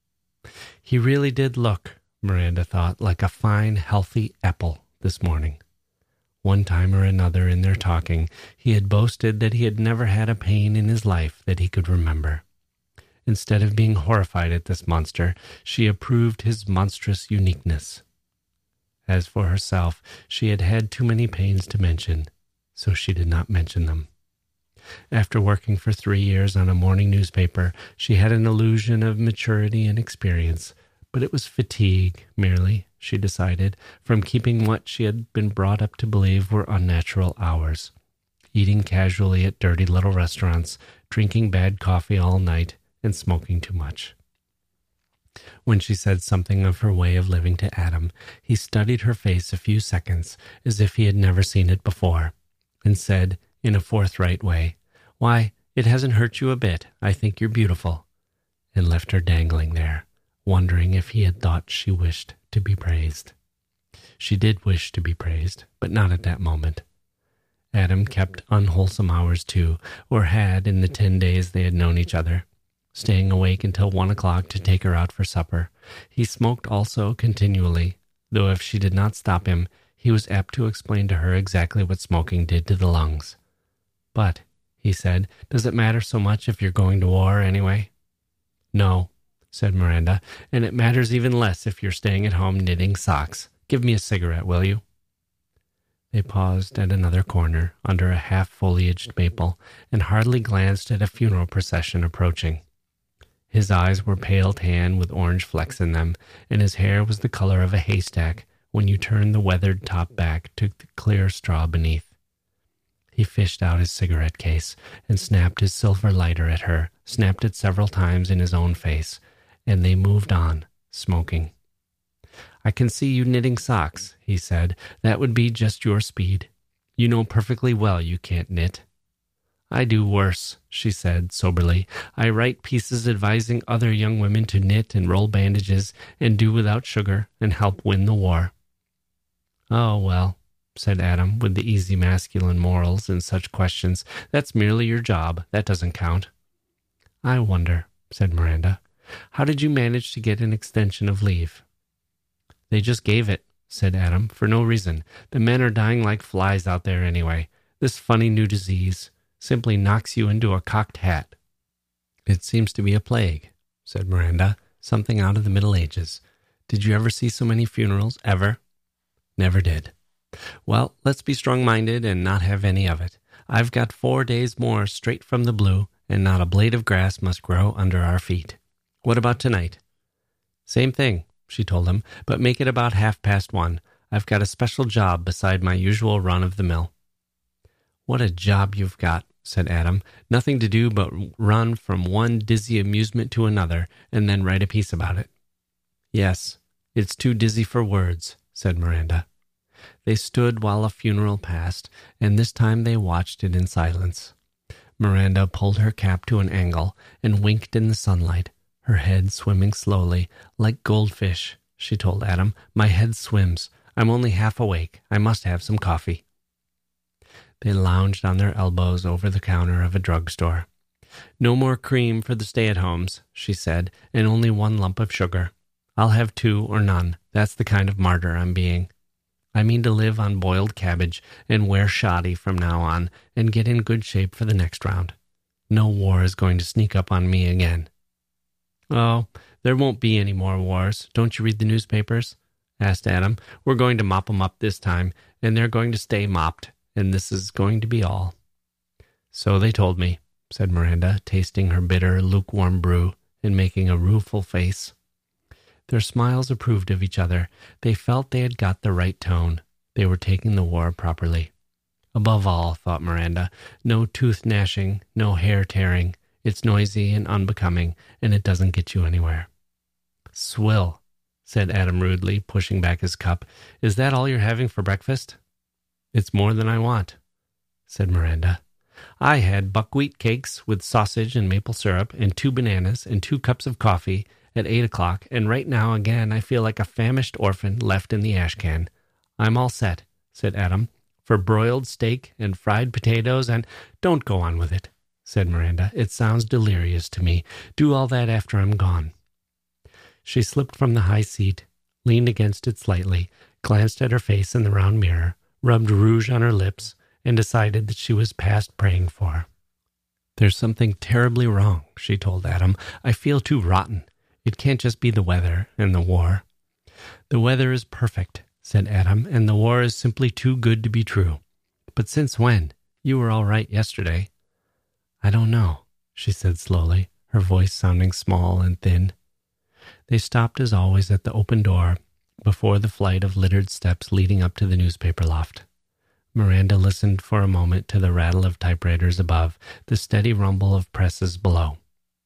He really did look, Miranda thought, like a fine, healthy apple this morning. One time or another in their talking, he had boasted that he had never had a pain in his life that he could remember. Instead of being horrified at this monster, she approved his monstrous uniqueness. As for herself, she had had too many pains to mention, so she did not mention them. After working for three years on a morning newspaper, she had an illusion of maturity and experience, but it was fatigue, merely, she decided, from keeping what she had been brought up to believe were unnatural hours, eating casually at dirty little restaurants, drinking bad coffee all night, and smoking too much. When she said something of her way of living to Adam, he studied her face a few seconds as if he had never seen it before, and said, in a forthright way, "Why, it hasn't hurt you a bit. I think you're beautiful," and left her dangling there, wondering if he had thought she wished to be praised. She did wish to be praised, but not at that moment. Adam kept unwholesome hours too, or had in the ten days they had known each other, staying awake until one o'clock to take her out for supper. He smoked also continually, though if she did not stop him, he was apt to explain to her exactly what smoking did to the lungs. "But," he said, "does it matter so much if you're going to war anyway?" "No," said Miranda, "and it matters even less if you're staying at home knitting socks. Give me a cigarette, will you?" They paused at another corner under a half-foliaged maple and hardly glanced at a funeral procession approaching. His eyes were pale tan with orange flecks in them, and his hair was the color of a haystack when you turned the weathered top back to the clear straw beneath. He fished out his cigarette case and snapped his silver lighter at her, snapped it several times in his own face, and they moved on, smoking. "I can see you knitting socks," he said. "That would be just your speed. You know perfectly well you can't knit." "I do worse," she said soberly. "I write pieces advising other young women to knit and roll bandages and do without sugar and help win the war." "Oh, well," said Adam, with the easy masculine morals in such questions. That's merely your job. That doesn't count. I wonder, said Miranda. How did you manage to get an extension of leave? They just gave it, said Adam, for no reason. The men are dying like flies out there anyway. This funny new disease simply knocks you into a cocked hat. It seems to be a plague, said Miranda, something out of the Middle Ages. Did you ever see so many funerals, ever? Never did. Well, let's be strong-minded and not have any of it. I've got four days more straight from the blue, and not a blade of grass must grow under our feet. What about tonight? Same thing, she told him, but make it about half past one. I've got a special job beside my usual run of the mill. What a job you've got, said Adam. Nothing to do but run from one dizzy amusement to another and then write a piece about it. Yes, it's too dizzy for words, said Miranda. They stood while a funeral passed, and this time they watched it in silence. Miranda pulled her cap to an angle and winked in the sunlight, her head swimming slowly, like goldfish, she told Adam. My head swims. I'm only half awake. I must have some coffee. They lounged on their elbows over the counter of a drugstore. No more cream for the stay-at-homes, she said, and only one lump of sugar. I'll have two or none. That's the kind of martyr I'm being. I mean to live on boiled cabbage and wear shoddy from now on and get in good shape for the next round. No war is going to sneak up on me again. Oh, there won't be any more wars. Don't you read the newspapers? Asked Adam. We're going to mop 'em up this time, and they're going to stay mopped, and this is going to be all. So they told me, said Miranda, tasting her bitter, lukewarm brew and making a rueful face. Their smiles approved of each other. They felt they had got the right tone. They were taking the war properly. Above all, thought Miranda, no tooth gnashing, no hair tearing. It's noisy and unbecoming, and it doesn't get you anywhere. Swill, said Adam rudely, pushing back his cup. Is that all you're having for breakfast? It's more than I want, said Miranda. I had buckwheat cakes with sausage and maple syrup and two bananas and two cups of coffee at eight o'clock, and right now again I feel like a famished orphan left in the ash can. I'm all set, said Adam, for broiled steak and fried potatoes and— Don't go on with it, said Miranda. It sounds delirious to me. Do all that after I'm gone. She slipped from the high seat, leaned against it slightly, glanced at her face in the round mirror, rubbed rouge on her lips, and decided that she was past praying for. There's something terribly wrong, she told Adam. I feel too rotten. It can't just be the weather and the war. The weather is perfect, said Adam, and the war is simply too good to be true. But since when? You were all right yesterday. I don't know, she said slowly, her voice sounding small and thin. They stopped as always at the open door, before the flight of littered steps leading up to the newspaper loft. Miranda listened for a moment to the rattle of typewriters above, the steady rumble of presses below.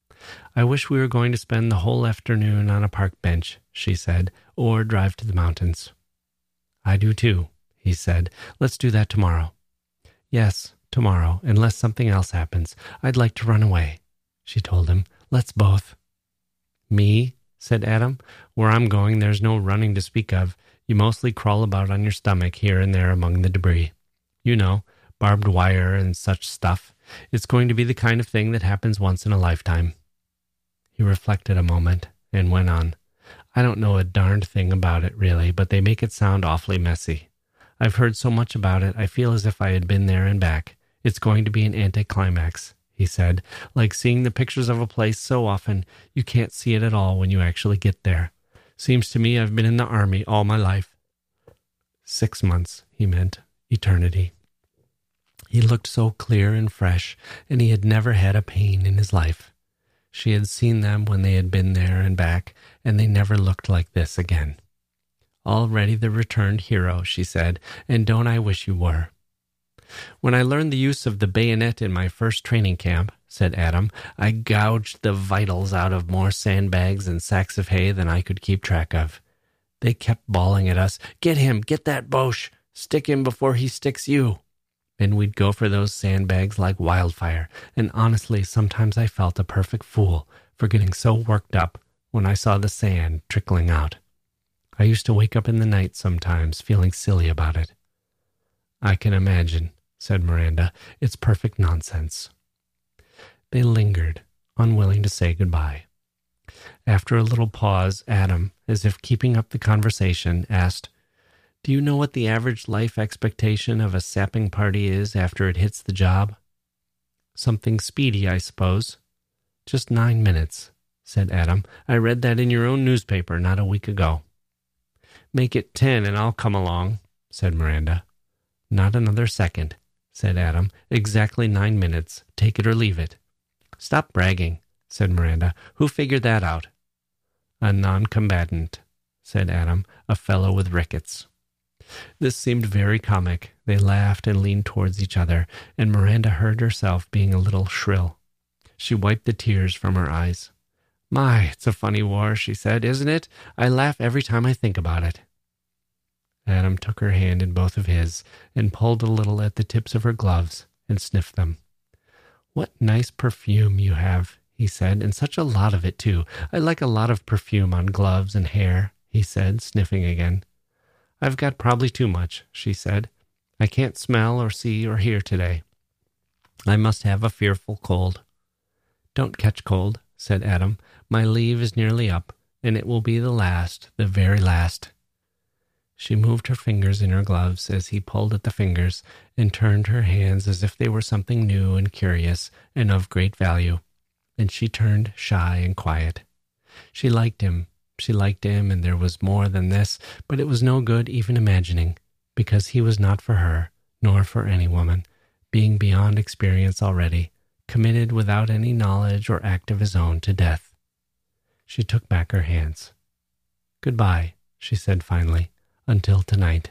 I wish we were going to spend the whole afternoon on a park bench, she said, or drive to the mountains. I do too, he said. Let's do that tomorrow. Yes, tomorrow, unless something else happens. I'd like to run away, she told him. Let's both. Me? Said Adam. Where I'm going, there's no running to speak of. You mostly crawl about on your stomach here and there among the debris. You know, barbed wire and such stuff. It's going to be the kind of thing that happens once in a lifetime. He reflected a moment and went on. I don't know a darned thing about it, really, but they make it sound awfully messy. I've heard so much about it, I feel as if I had been there and back. It's going to be an anticlimax, he said, like seeing the pictures of a place so often you can't see it at all when you actually get there. Seems to me I've been in the army all my life. Six months, he meant. Eternity. He looked so clear and fresh, and he had never had a pain in his life. She had seen them when they had been there and back, and they never looked like this again. Already the returned hero, she said, and don't I wish you were. When I learned the use of the bayonet in my first training camp, said Adam, I gouged the vitals out of more sandbags and sacks of hay than I could keep track of. They kept bawling at us, Get him, get that Boche, stick him before he sticks you. And we'd go for those sandbags like wildfire, and honestly, sometimes I felt a perfect fool for getting so worked up when I saw the sand trickling out. I used to wake up in the night sometimes feeling silly about it. I can imagine, said Miranda. It's perfect nonsense. They lingered, unwilling to say goodbye. After a little pause, Adam, as if keeping up the conversation, asked, Do you know what the average life expectation of a sapping party is after it hits the job? Something speedy, I suppose. Just nine minutes, said Adam. I read that in your own newspaper not a week ago. Make it ten and I'll come along, said Miranda. Not another second, said Adam. Exactly nine minutes. Take it or leave it. Stop bragging, said Miranda. Who figured that out? A non-combatant, said Adam, a fellow with rickets. This seemed very comic. They laughed and leaned towards each other, and Miranda heard herself being a little shrill. She wiped the tears from her eyes. My, it's a funny war, she said, isn't it? I laugh every time I think about it. Adam took her hand in both of his and pulled a little at the tips of her gloves and sniffed them. What nice perfume you have, he said, and such a lot of it, too. I like a lot of perfume on gloves and hair, he said, sniffing again. I've got probably too much, she said. I can't smell or see or hear today. I must have a fearful cold. Don't catch cold, said Adam. My leave is nearly up, and it will be the last, the very last. She moved her fingers in her gloves as he pulled at the fingers and turned her hands as if they were something new and curious and of great value. And she turned shy and quiet. She liked him. She liked him, and there was more than this, but it was no good even imagining, because he was not for her, nor for any woman, being beyond experience already, committed without any knowledge or act of his own to death. She took back her hands. Goodbye, she said finally. Until tonight.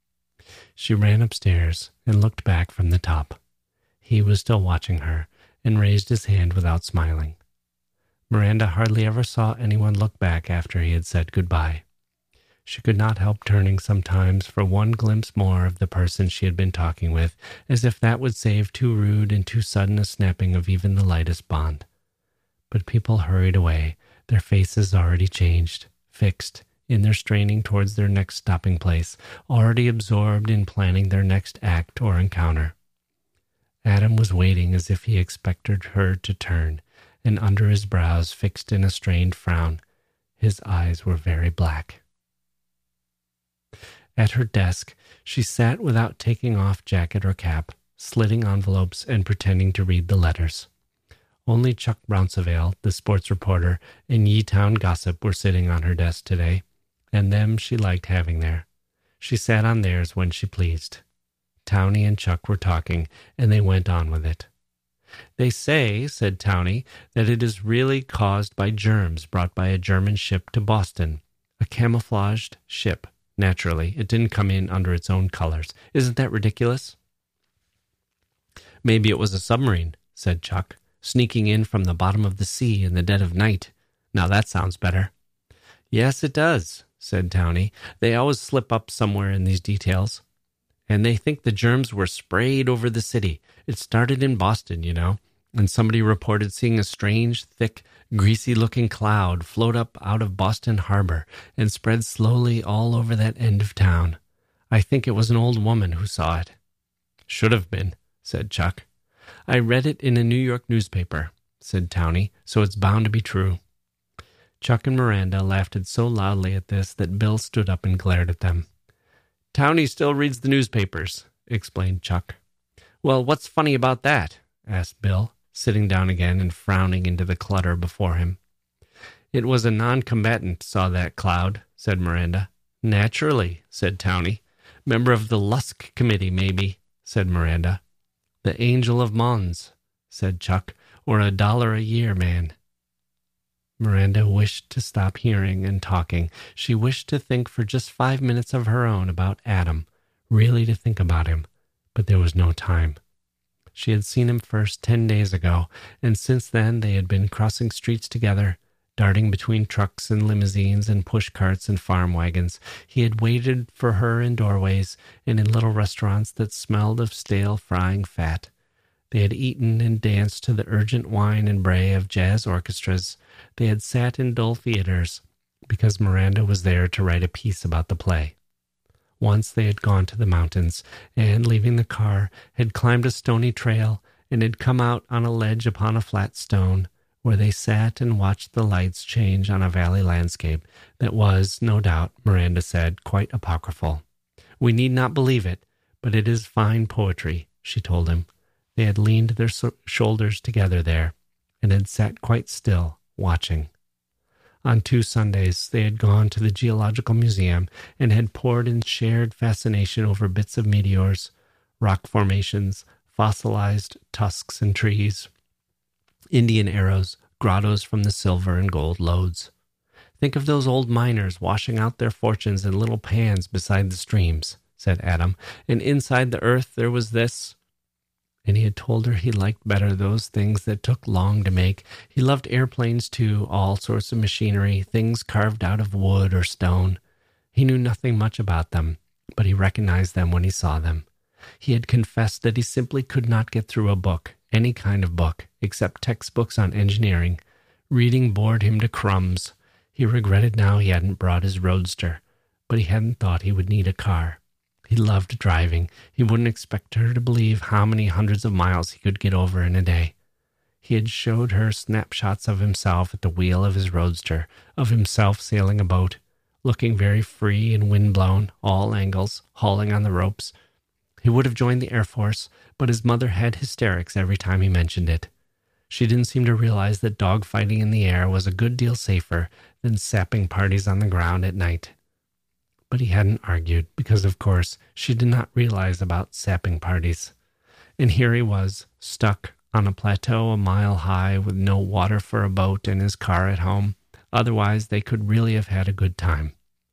She ran upstairs and looked back from the top. He was still watching her and raised his hand without smiling. Miranda hardly ever saw anyone look back after he had said goodbye. She could not help turning sometimes for one glimpse more of the person she had been talking with, as if that would save too rude and too sudden a snapping of even the lightest bond. But people hurried away, their faces already changed, fixed, in their straining towards their next stopping place, already absorbed in planning their next act or encounter. Adam was waiting as if he expected her to turn, and under his brows fixed in a strained frown, his eyes were very black. At her desk, she sat without taking off jacket or cap, slitting envelopes and pretending to read the letters. Only Chuck Rouncevale, the sports reporter, and Yeetown gossip were sitting on her desk today, and them she liked having there. She sat on theirs when she pleased. Townie and Chuck were talking, and they went on with it. They say, said Townie, that it is really caused by germs brought by a German ship to Boston. A camouflaged ship, naturally. It didn't come in under its own colors. Isn't that ridiculous? Maybe it was a submarine, said Chuck, sneaking in from the bottom of the sea in the dead of night. Now that sounds better. Yes, it does, said Townie. They always slip up somewhere in these details. And they think the germs were sprayed over the city. It started in Boston, you know, and somebody reported seeing a strange, thick, greasy-looking cloud float up out of Boston Harbor and spread slowly all over that end of town. I think it was an old woman who saw it. Should have been, said Chuck. I read it in a New York newspaper, said Townie, so it's bound to be true. Chuck and Miranda laughed so loudly at this that Bill stood up and glared at them. Townie still reads the newspapers, explained Chuck. Well, what's funny about that? Asked Bill, sitting down again and frowning into the clutter before him. It was a non-combatant saw that cloud, said Miranda. Naturally, said Townie. Member of the Lusk Committee, maybe, said Miranda. The Angel of Mons, said Chuck, or a dollar a year man. Miranda wished to stop hearing and talking. She wished to think for just five minutes of her own about Adam, really to think about him, but there was no time. She had seen him first ten days ago, and since then they had been crossing streets together, darting between trucks and limousines and push carts and farm wagons. He had waited for her in doorways and in little restaurants that smelled of stale frying fat. They had eaten and danced to the urgent whine and bray of jazz orchestras. They had sat in dull theaters, because Miranda was there to write a piece about the play. Once they had gone to the mountains, and, leaving the car, had climbed a stony trail and had come out on a ledge upon a flat stone, where they sat and watched the lights change on a valley landscape that was, no doubt, Miranda said, quite apocryphal. We need not believe it, but it is fine poetry, she told him. They had leaned their so- shoulders together there, and had sat quite still, watching. On two Sundays, they had gone to the Geological Museum and had pored in shared fascination over bits of meteors, rock formations, fossilized tusks and trees, Indian arrows, grottos from the silver and gold lodes. Think of those old miners washing out their fortunes in little pans beside the streams, said Adam, and inside the earth there was this. And he had told her he liked better those things that took long to make. He loved airplanes too, all sorts of machinery, things carved out of wood or stone. He knew nothing much about them, but he recognized them when he saw them. He had confessed that he simply could not get through a book, any kind of book, except textbooks on engineering. Reading bored him to crumbs. He regretted now he hadn't brought his roadster, but he hadn't thought he would need a car. He loved driving. He wouldn't expect her to believe how many hundreds of miles he could get over in a day. He had showed her snapshots of himself at the wheel of his roadster, of himself sailing a boat, looking very free and windblown, all angles, hauling on the ropes. He would have joined the Air Force, but his mother had hysterics every time he mentioned it. She didn't seem to realize that dogfighting in the air was a good deal safer than sapping parties on the ground at night. But he hadn't argued, because, of course, she did not realize about sapping parties. And here he was, stuck on a plateau a mile high with no water for a boat and his car at home. Otherwise, they could really have had a good time.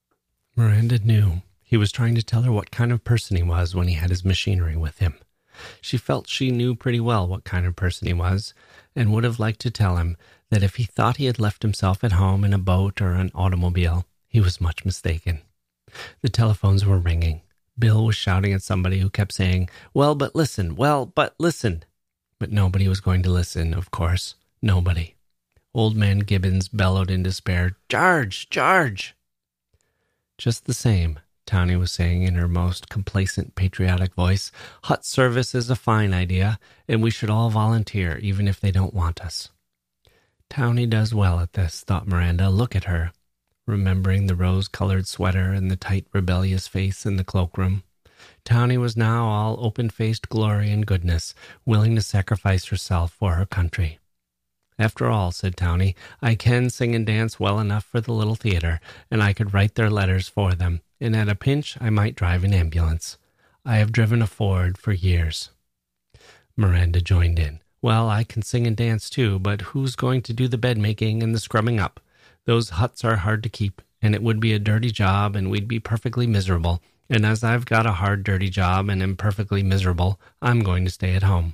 Miranda knew he was trying to tell her what kind of person he was when he had his machinery with him. She felt she knew pretty well what kind of person he was, and would have liked to tell him that if he thought he had left himself at home in a boat or an automobile, he was much mistaken. The telephones were ringing. Bill was shouting at somebody who kept saying, "Well, but listen, well, but listen." But nobody was going to listen, of course. Nobody. Old man Gibbons bellowed in despair, "Charge! Charge!" Just the same, Townie was saying in her most complacent, patriotic voice, hut service is a fine idea, and we should all volunteer, even if they don't want us. Townie does well at this, thought Miranda. Look at her, remembering the rose-colored sweater and the tight, rebellious face in the cloakroom. Townie was now all open-faced glory and goodness, willing to sacrifice herself for her country. After all, said Townie, I can sing and dance well enough for the little theater, and I could write their letters for them, and at a pinch I might drive an ambulance. I have driven a Ford for years. Miranda joined in. Well, I can sing and dance too, but who's going to do the bed-making and the scrubbing up? Those huts are hard to keep, and it would be a dirty job, and we'd be perfectly miserable. And as I've got a hard, dirty job and am perfectly miserable, I'm going to stay at home.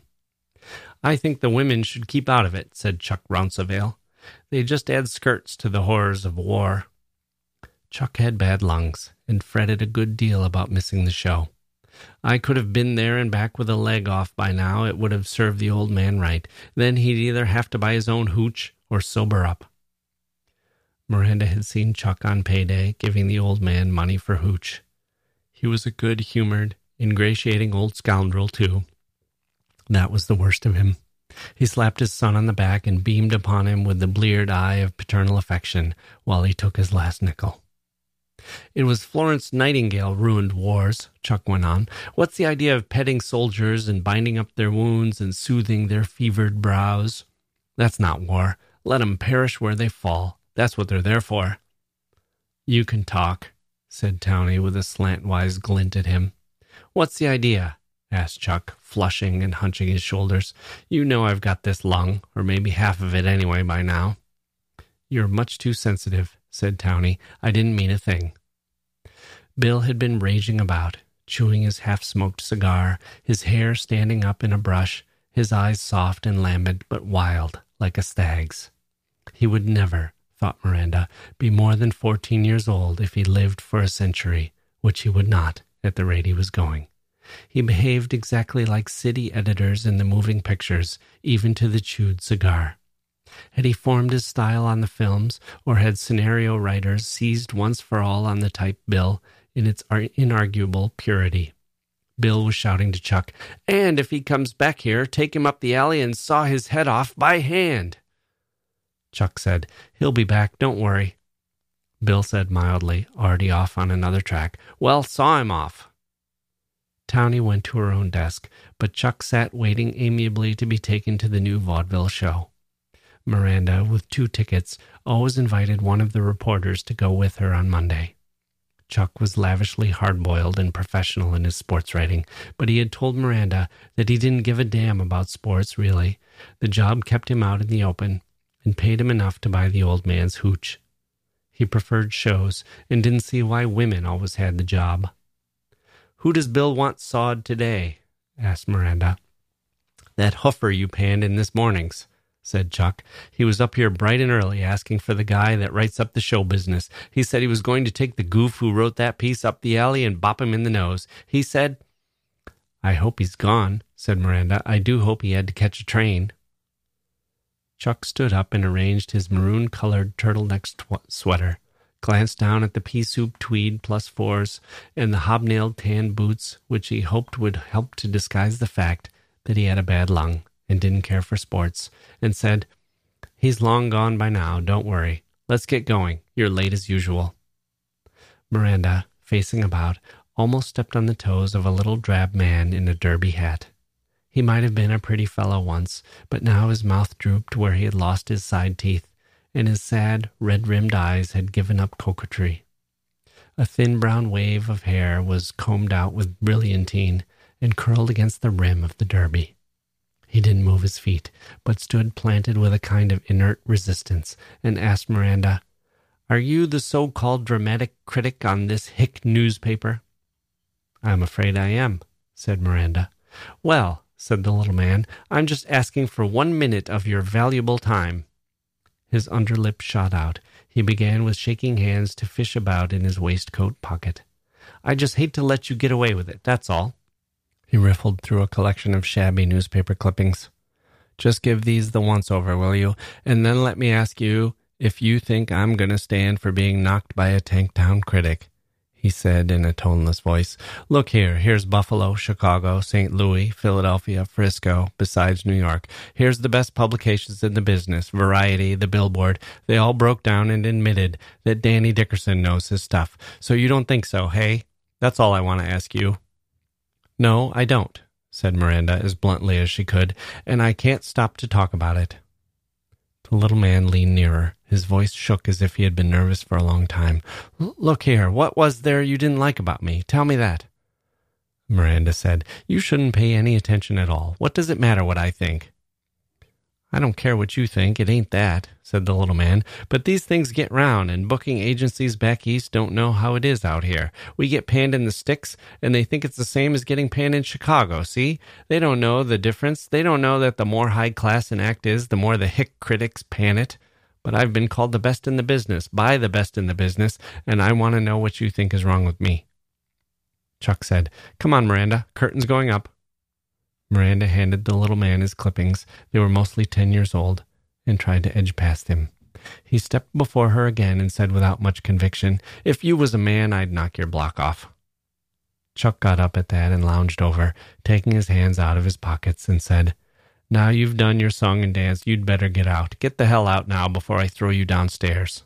I think the women should keep out of it, said Chuck Rouncevale. They just add skirts to the horrors of war. Chuck had bad lungs and fretted a good deal about missing the show. I could have been there and back with a leg off by now. It would have served the old man right. Then he'd either have to buy his own hooch or sober up. Miranda had seen Chuck on payday giving the old man money for hooch. He was a good-humored, ingratiating old scoundrel, too. That was the worst of him. He slapped his son on the back and beamed upon him with the bleared eye of paternal affection while he took his last nickel. It was Florence Nightingale ruined wars, Chuck went on. What's the idea of petting soldiers and binding up their wounds and soothing their fevered brows? That's not war. Let 'em perish where they fall. That's what they're there for. You can talk, said Townie with a slantwise glint at him. What's the idea? Asked Chuck, flushing and hunching his shoulders. You know I've got this lung, or maybe half of it anyway by now. You're much too sensitive, said Townie. I didn't mean a thing. Bill had been raging about, chewing his half-smoked cigar, his hair standing up in a brush, his eyes soft and lambent but wild, like a stag's. He would never, thought Miranda, be more than fourteen years old if he lived for a century, which he would not at the rate he was going. He behaved exactly like city editors in the moving pictures, even to the chewed cigar. Had he formed his style on the films, or had scenario writers seized once for all on the type bill, in its inarguable purity. Bill was shouting to Chuck, "And if he comes back here, take him up the alley and saw his head off by hand." Chuck said, "He'll be back, don't worry." Bill said mildly, already off on another track, "Well, saw him off." Townie went to her own desk, but Chuck sat waiting amiably to be taken to the new vaudeville show. Miranda, with two tickets, always invited one of the reporters to go with her on Monday. Chuck was lavishly hard-boiled and professional in his sports writing, but he had told Miranda that he didn't give a damn about sports, really. The job kept him out in the open and paid him enough to buy the old man's hooch. He preferred shows and didn't see why women always had the job. "Who does Bill want sawed today?" asked Miranda. "That hoofer you panned in this morning's," said Chuck. "He was up here bright and early asking for the guy that writes up the show business. He said he was going to take the goof who wrote that piece up the alley and bop him in the nose. He said—" "I hope he's gone," said Miranda. "I do hope he had to catch a train." Chuck stood up and arranged his maroon-colored turtleneck tw- sweater, glanced down at the pea-soup tweed plus fours and the hobnailed tan boots, which he hoped would help to disguise the fact that he had a bad lung and didn't care for sports, and said, "He's long gone by now, don't worry. Let's get going. You're late as usual." Miranda, facing about, almost stepped on the toes of a little drab man in a derby hat. He might have been a pretty fellow once, but now his mouth drooped where he had lost his side teeth, and his sad, red-rimmed eyes had given up coquetry. A thin brown wave of hair was combed out with brilliantine and curled against the rim of the derby. He didn't move his feet, but stood planted with a kind of inert resistance, and asked Miranda, "Are you the so-called dramatic critic on this hick newspaper?" "I'm afraid I am," said Miranda. "Well," said the little man, "I'm just asking for one minute of your valuable time." His underlip shot out. He began with shaking hands to fish about in his waistcoat pocket. "I just hate to let you get away with it, that's all." He riffled through a collection of shabby newspaper clippings. "Just give these the once-over, will you? And then let me ask you if you think I'm going to stand for being knocked by a Tanktown critic," he said in a toneless voice. "Look here, here's Buffalo, Chicago, Saint Louis, Philadelphia, Frisco, besides New York. Here's the best publications in the business, Variety, the Billboard. They all broke down and admitted that Danny Dickerson knows his stuff. So you don't think so, hey? That's all I want to ask you." "No, I don't," said Miranda as bluntly as she could, "and I can't stop to talk about it." The little man leaned nearer. His voice shook as if he had been nervous for a long time. "Look here, what was there you didn't like about me? Tell me that." Miranda said, "You shouldn't pay any attention at all. What does it matter what I think?" "I don't care what you think, it ain't that," said the little man. "But these things get round, and booking agencies back east don't know how it is out here. We get panned in the sticks, and they think it's the same as getting panned in Chicago, see? They don't know the difference. They don't know that the more high-class an act is, the more the hick critics pan it. But I've been called the best in the business, by the best in the business, and I want to know what you think is wrong with me." Chuck said, "Come on, Miranda, curtain's going up." Miranda handed the little man his clippings. They were mostly ten years old, and tried to edge past him. He stepped before her again and said without much conviction, "If you was a man, I'd knock your block off." Chuck got up at that and lounged over, taking his hands out of his pockets, and said, "Now you've done your song and dance, you'd better get out. Get the hell out now before I throw you downstairs."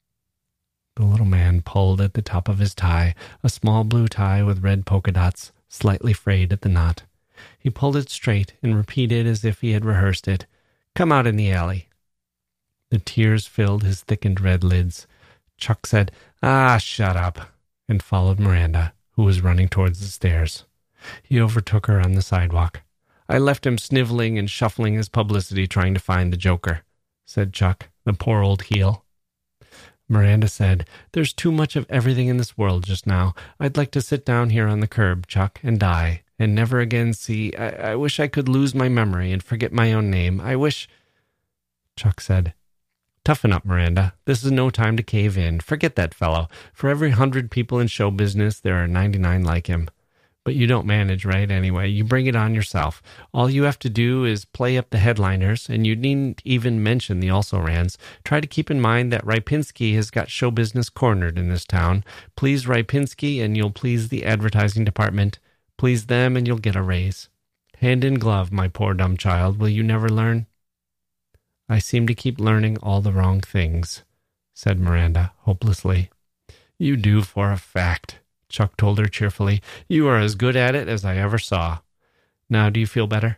The little man pulled at the top of his tie, a small blue tie with red polka dots, slightly frayed at the knot. He pulled it straight and repeated as if he had rehearsed it, "Come out in the alley." The tears filled his thickened red lids. Chuck said, "Ah, shut up," and followed Miranda, who was running towards the stairs. He overtook her on the sidewalk. "I left him sniveling and shuffling his publicity trying to find the joker," said Chuck, "the poor old heel." Miranda said, "There's too much of everything in this world just now. I'd like to sit down here on the curb, Chuck, and die, and never again see. I, I wish I could lose my memory and forget my own name. I wish—" Chuck said, "Toughen up, Miranda. This is no time to cave in. Forget that fellow. For every hundred people in show business, there are ninety-nine like him. But you don't manage, right? Anyway, you bring it on yourself. All you have to do is play up the headliners, and you needn't even mention the also-rans. Try to keep in mind that Ripinski has got show business cornered in this town. Please Ripinski, and you'll please the advertising department. Please them, and you'll get a raise. Hand in glove, my poor dumb child. Will you never learn? I seem to keep learning all the wrong things, said Miranda hopelessly. You do for a fact, Chuck told her cheerfully. You are as good at it as I ever saw. Now, do you feel better?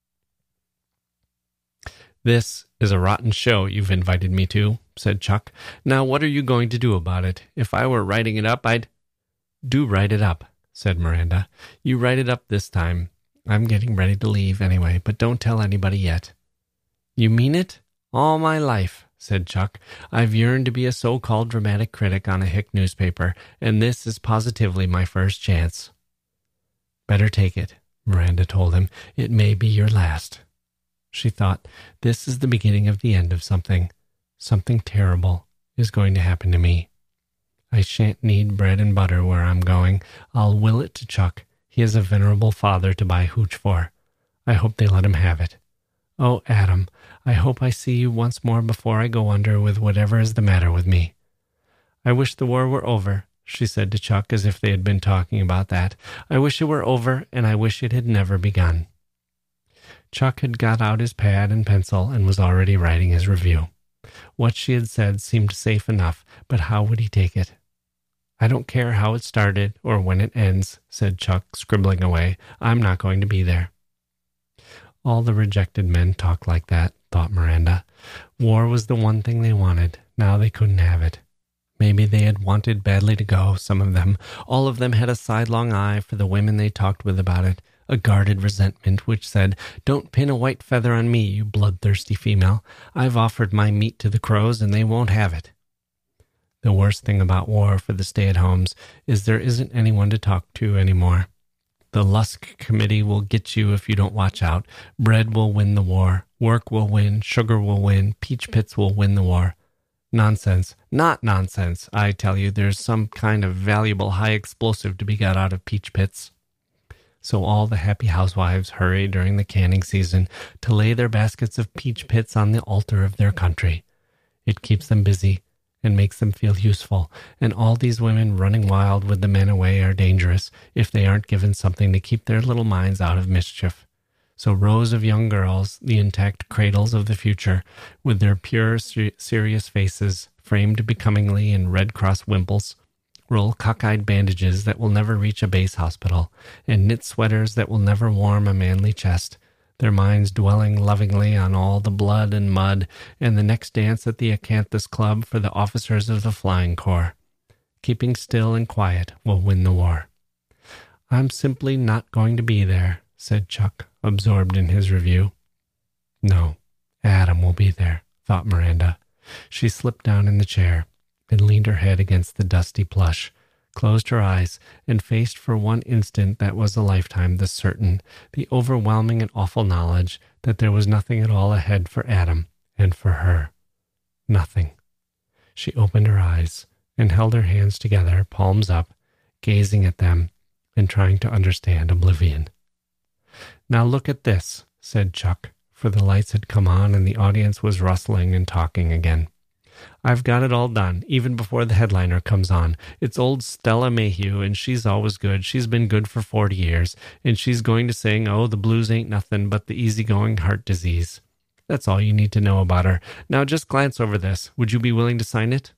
This is a rotten show you've invited me to, said Chuck. Now, what are you going to do about it? If I were writing it up, I'd... Do write it up, said Miranda. You write it up this time. I'm getting ready to leave anyway, but don't tell anybody yet. You mean it? All my life, said Chuck. I've yearned to be a so-called dramatic critic on a hick newspaper, and this is positively my first chance. Better take it, Miranda told him. It may be your last. She thought, this is the beginning of the end of something. Something terrible is going to happen to me. I shan't need bread and butter where I'm going. I'll will it to Chuck. He has a venerable father to buy hooch for. I hope they let him have it. Oh, Adam, I hope I see you once more before I go under with whatever is the matter with me. I wish the war were over, she said to Chuck as if they had been talking about that. I wish it were over, and I wish it had never begun. Chuck had got out his pad and pencil and was already writing his review. What she had said seemed safe enough, but how would he take it? I don't care how it started or when it ends, said Chuck, scribbling away. I'm not going to be there. All the rejected men talk like that, thought Miranda. War was the one thing they wanted. Now they couldn't have it. Maybe they had wanted badly to go, some of them. All of them had a sidelong eye for the women they talked with about it, a guarded resentment which said, Don't pin a white feather on me, you bloodthirsty female. I've offered my meat to the crows, and they won't have it. The worst thing about war for the stay-at-homes is there isn't anyone to talk to anymore. The Lusk Committee will get you if you don't watch out. Bread will win the war. Work will win. Sugar will win. Peach pits will win the war. Nonsense. Not nonsense. I tell you, there's some kind of valuable high explosive to be got out of peach pits. So all the happy housewives hurry during the canning season to lay their baskets of peach pits on the altar of their country. It keeps them busy and makes them feel useful, and all these women running wild with the men away are dangerous if they aren't given something to keep their little minds out of mischief. So rows of young girls, the intact cradles of the future, with their pure, ser- serious faces framed becomingly in Red Cross wimples, roll cockeyed bandages that will never reach a base hospital, and knit sweaters that will never warm a manly chest, their minds dwelling lovingly on all the blood and mud and the next dance at the Acanthus Club for the officers of the Flying Corps. Keeping still and quiet will win the war. I'm simply not going to be there, said Chuck, absorbed in his review. No, Adam will be there, thought Miranda. She slipped down in the chair and leaned her head against the dusty plush, closed her eyes, and faced for one instant that was a lifetime the certain, the overwhelming and awful knowledge that there was nothing at all ahead for Adam and for her. Nothing. She opened her eyes and held her hands together, palms up, gazing at them and trying to understand oblivion. Now look at this, said Chuck, for the lights had come on and the audience was rustling and talking again. I've got it all done, even before the headliner comes on. It's old Stella Mayhew, and she's always good. She's been good for forty years, and she's going to sing, Oh, the blues ain't nothing but the easygoing heart disease. That's all you need to know about her. Now just glance over this. Would you be willing to sign it?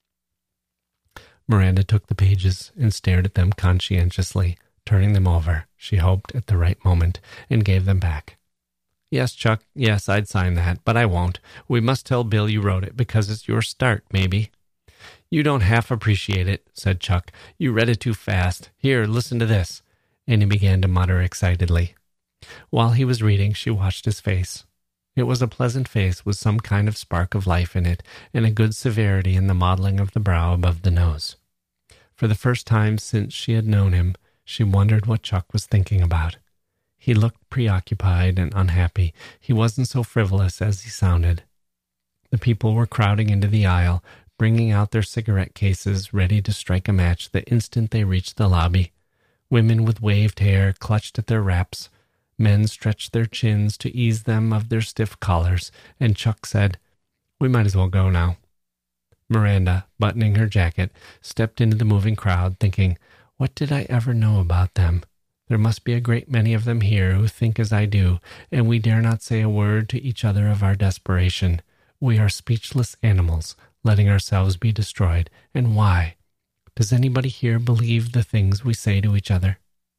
Miranda took the pages and stared at them conscientiously, turning them over, she hoped, at the right moment, and gave them back. Yes, Chuck, yes, I'd sign that, but I won't. We must tell Bill you wrote it, because it's your start, maybe. You don't half appreciate it, said Chuck. You read it too fast. Here, listen to this. And he began to mutter excitedly. While he was reading, she watched his face. It was a pleasant face with some kind of spark of life in it, and a good severity in the modeling of the brow above the nose. For the first time since she had known him, she wondered what Chuck was thinking about. He looked preoccupied and unhappy. He wasn't so frivolous as he sounded. The people were crowding into the aisle, bringing out their cigarette cases, ready to strike a match the instant they reached the lobby. Women with waved hair clutched at their wraps. Men stretched their chins to ease them of their stiff collars, and Chuck said, "We might as well go now." Miranda, buttoning her jacket, stepped into the moving crowd, thinking, "What did I ever know about them? There must be a great many of them here who think as I do, and we dare not say a word to each other of our desperation. We are speechless animals, letting ourselves be destroyed. And why? Does anybody here believe the things we say to each other?"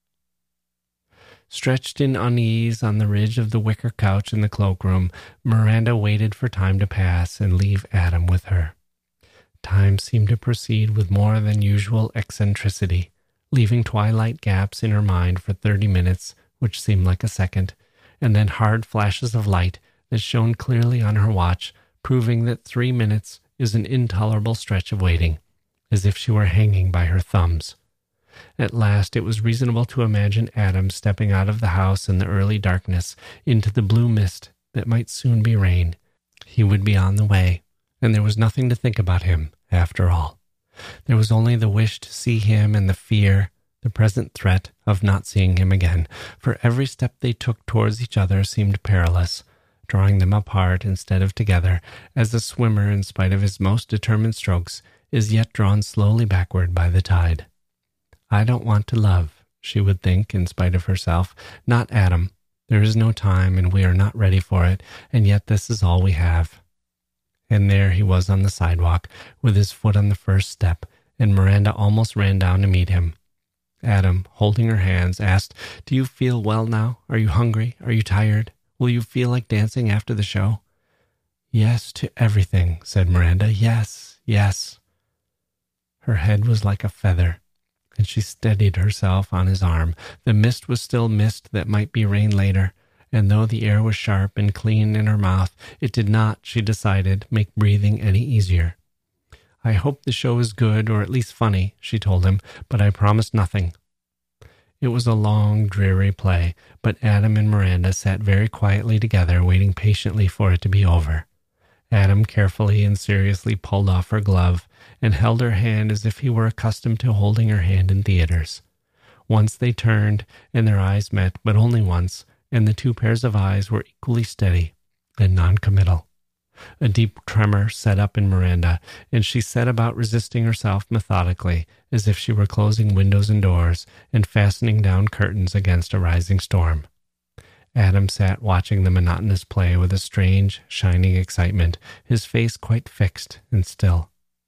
Stretched in unease on the ridge of the wicker couch in the cloakroom, Miranda waited for time to pass and leave Adam with her. Time seemed to proceed with more than usual eccentricity, leaving twilight gaps in her mind for thirty minutes, which seemed like a second, and then hard flashes of light that shone clearly on her watch, proving that three minutes is an intolerable stretch of waiting, as if she were hanging by her thumbs. At last it was reasonable to imagine Adam stepping out of the house in the early darkness into the blue mist that might soon be rain. He would be on the way, and there was nothing to think about him, after all. There was only the wish to see him and the fear, the present threat of not seeing him again, for every step they took towards each other seemed perilous, drawing them apart instead of together, as a swimmer, in spite of his most determined strokes, is yet drawn slowly backward by the tide. "I don't want to love," she would think in spite of herself. "Not Adam. There is no time, and we are not ready for it, and yet this is all we have." And there he was on the sidewalk, with his foot on the first step, and Miranda almost ran down to meet him. Adam, holding her hands, asked, "Do you feel well now? Are you hungry? Are you tired? Will you feel like dancing after the show?" "Yes to everything," said Miranda. "Yes, yes." Her head was like a feather, and she steadied herself on his arm. The mist was still mist that might be rain later, and though the air was sharp and clean in her mouth, it did not, she decided, make breathing any easier. "I hope the show is good, or at least funny," she told him, "but I promise nothing." It was a long, dreary play, but Adam and Miranda sat very quietly together, waiting patiently for it to be over. Adam carefully and seriously pulled off her glove and held her hand as if he were accustomed to holding her hand in theaters. Once they turned, and their eyes met, but only once, and the two pairs of eyes were equally steady and non-committal. A deep tremor set up in Miranda, and she set about resisting herself methodically, as if she were closing windows and doors and fastening down curtains against a rising storm. Adam sat watching the monotonous play with a strange, shining excitement, his face quite fixed and still.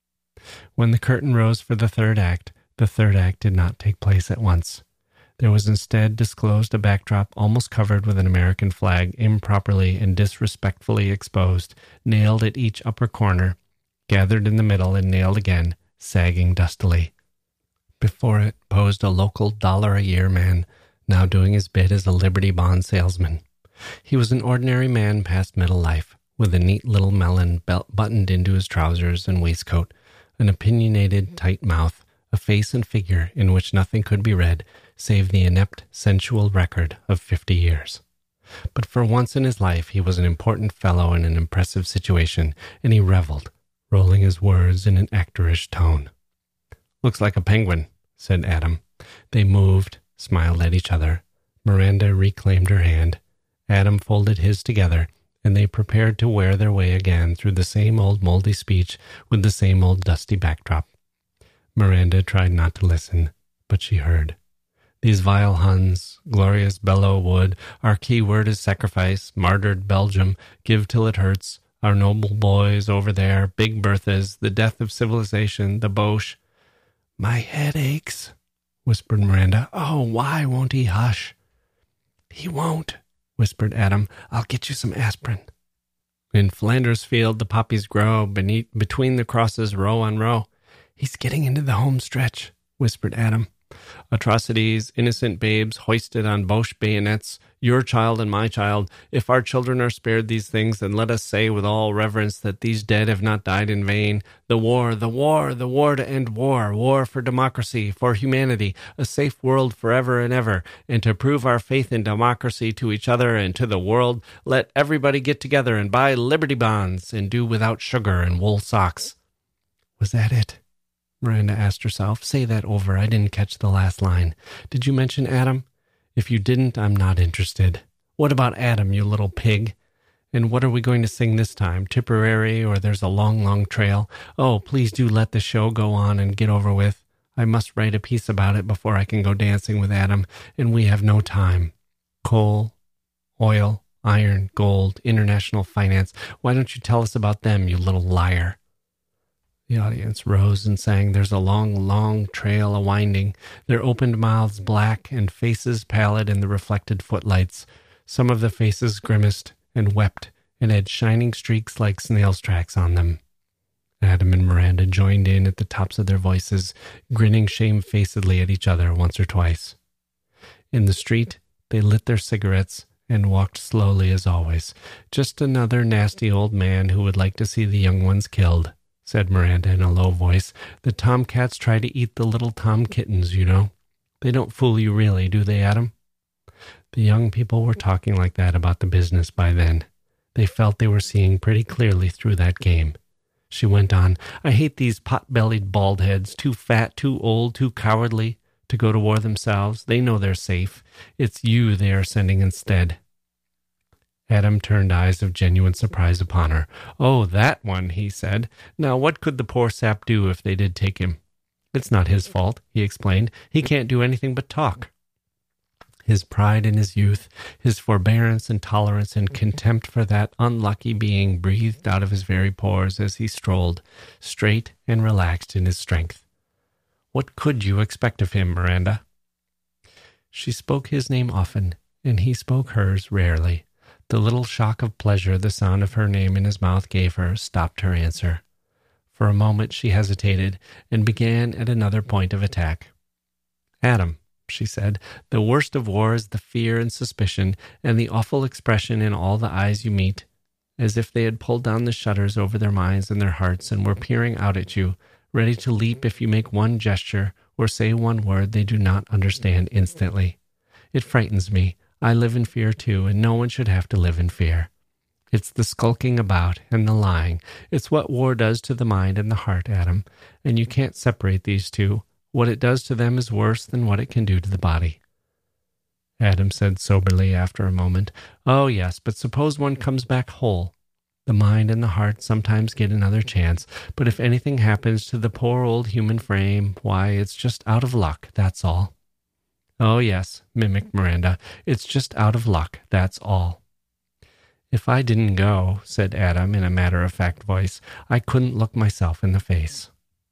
When the curtain rose for the third act, the third act did not take place at once. There was instead disclosed a backdrop almost covered with an American flag, improperly and disrespectfully exposed, nailed at each upper corner, gathered in the middle and nailed again, sagging dustily. Before it posed a local dollar-a-year man, now doing his bit as a Liberty Bond salesman. He was an ordinary man past middle life, with a neat little melon belt buttoned into his trousers and waistcoat, an opinionated, tight mouth, a face and figure in which nothing could be read, save the inept, sensual record of fifty years. But for once in his life he was an important fellow in an impressive situation, and he reveled, rolling his words in an actorish tone. "Looks like a penguin," said Adam. They moved, smiled at each other. Miranda reclaimed her hand. Adam folded his together, and they prepared to wear their way again through the same old moldy speech with the same old dusty backdrop. Miranda tried not to listen, but she heard. "These vile Huns, glorious Belleau Wood, our key word is sacrifice, martyred Belgium, give till it hurts, our noble boys over there, Big Berthas, the death of civilization, the Boche." "My head aches," whispered Miranda. "Oh, why won't he hush?" "He won't," whispered Adam. "I'll get you some aspirin." "In Flanders Field the poppies grow, beneath, between the crosses, row on row." "He's getting into the home stretch," whispered Adam. "Atrocities, innocent babes hoisted on Boche bayonets, your child and my child. If our children are spared these things, then let us say with all reverence that these dead have not died in vain. The war, the war, the war to end war, war for democracy, for humanity, a safe world forever and ever, and to prove our faith in democracy to each other and to the world, let everybody get together and buy Liberty Bonds and do without sugar and wool socks." Was that it? Miranda asked herself. Say that over. I didn't catch the last line. Did you mention Adam? If you didn't, I'm not interested. What about Adam, you little pig? And what are we going to sing this time? Tipperary or There's a Long, Long Trail? Oh, please do let the show go on and get over with. I must write a piece about it before I can go dancing with Adam, and we have no time. Coal, oil, iron, gold, international finance. Why don't you tell us about them, you little liar? The audience rose and sang, There's a long, long trail a-winding, their opened mouths black and faces pallid in the reflected footlights. Some of the faces grimaced and wept and had shining streaks like snails' tracks on them. Adam and Miranda joined in at the tops of their voices, grinning shamefacedly at each other once or twice. In the street, they lit their cigarettes and walked slowly as always. Just another nasty old man who would like to see the young ones killed, said Miranda in a low voice. The tomcats try to eat the little tom kittens, you know. They don't fool you really, do they, Adam? The young people were talking like that about the business by then. They felt they were seeing pretty clearly through that game. She went on, I hate these pot-bellied bald heads, too fat, too old, too cowardly to go to war themselves. They know they're safe. It's you they are sending instead. Adam turned eyes of genuine surprise upon her. Oh, that one, he said. Now, what could the poor sap do if they did take him? It's not his fault, he explained. He can't do anything but talk. His pride in his youth, his forbearance and tolerance and contempt for that unlucky being breathed out of his very pores as he strolled, straight and relaxed in his strength. What could you expect of him, Miranda? She spoke his name often, and he spoke hers rarely. The little shock of pleasure the sound of her name in his mouth gave her stopped her answer. For a moment she hesitated and began at another point of attack. Adam, she said, the worst of war is the fear and suspicion and the awful expression in all the eyes you meet, as if they had pulled down the shutters over their minds and their hearts and were peering out at you, ready to leap if you make one gesture or say one word they do not understand instantly. It frightens me. I live in fear too, and no one should have to live in fear. It's the skulking about and the lying. It's what war does to the mind and the heart, Adam, and you can't separate these two. What it does to them is worse than what it can do to the body. Adam said soberly after a moment, Oh, yes, but suppose one comes back whole. The mind and the heart sometimes get another chance, but if anything happens to the poor old human frame, why, it's just out of luck, that's all. Oh, yes, mimicked Miranda, it's just out of luck, that's all. If I didn't go, said Adam in a matter-of-fact voice, I couldn't look myself in the face.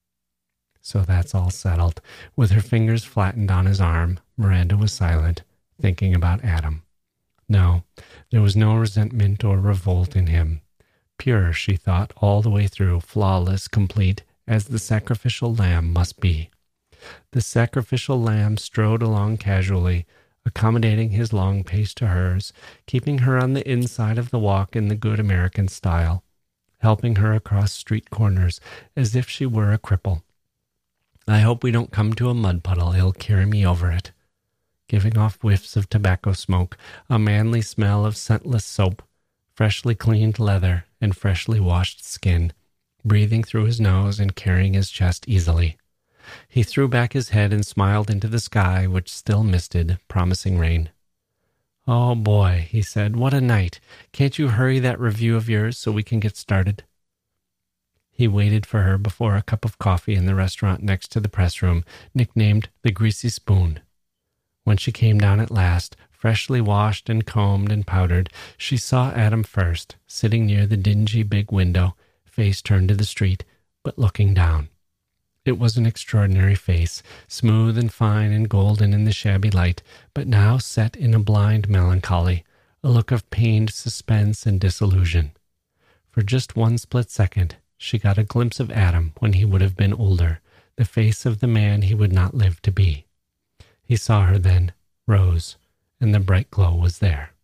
So that's all settled. With her fingers flattened on his arm, Miranda was silent, thinking about Adam. No, there was no resentment or revolt in him. Pure, she thought, all the way through, flawless, complete, as the sacrificial lamb must be. The sacrificial lamb strode along casually, accommodating his long pace to hers, keeping her on the inside of the walk in the good American style, helping her across street corners as if she were a cripple. I hope we don't come to a mud puddle. He'll carry me over it. Giving off whiffs of tobacco smoke, a manly smell of scentless soap, freshly cleaned leather, and freshly washed skin, breathing through his nose and carrying his chest easily. He threw back his head and smiled into the sky, which still misted, promising rain. Oh, boy, he said, what a night. Can't you hurry that review of yours so we can get started? He waited for her before a cup of coffee in the restaurant next to the press room, nicknamed the Greasy Spoon. When she came down at last, freshly washed and combed and powdered, she saw Adam first, sitting near the dingy big window, face turned to the street, but looking down. It was an extraordinary face, smooth and fine and golden in the shabby light, but now set in a blind melancholy, a look of pained suspense and disillusion. For just one split second, she got a glimpse of Adam when he would have been older, the face of the man he would not live to be. He saw her then, rose, and the bright glow was there.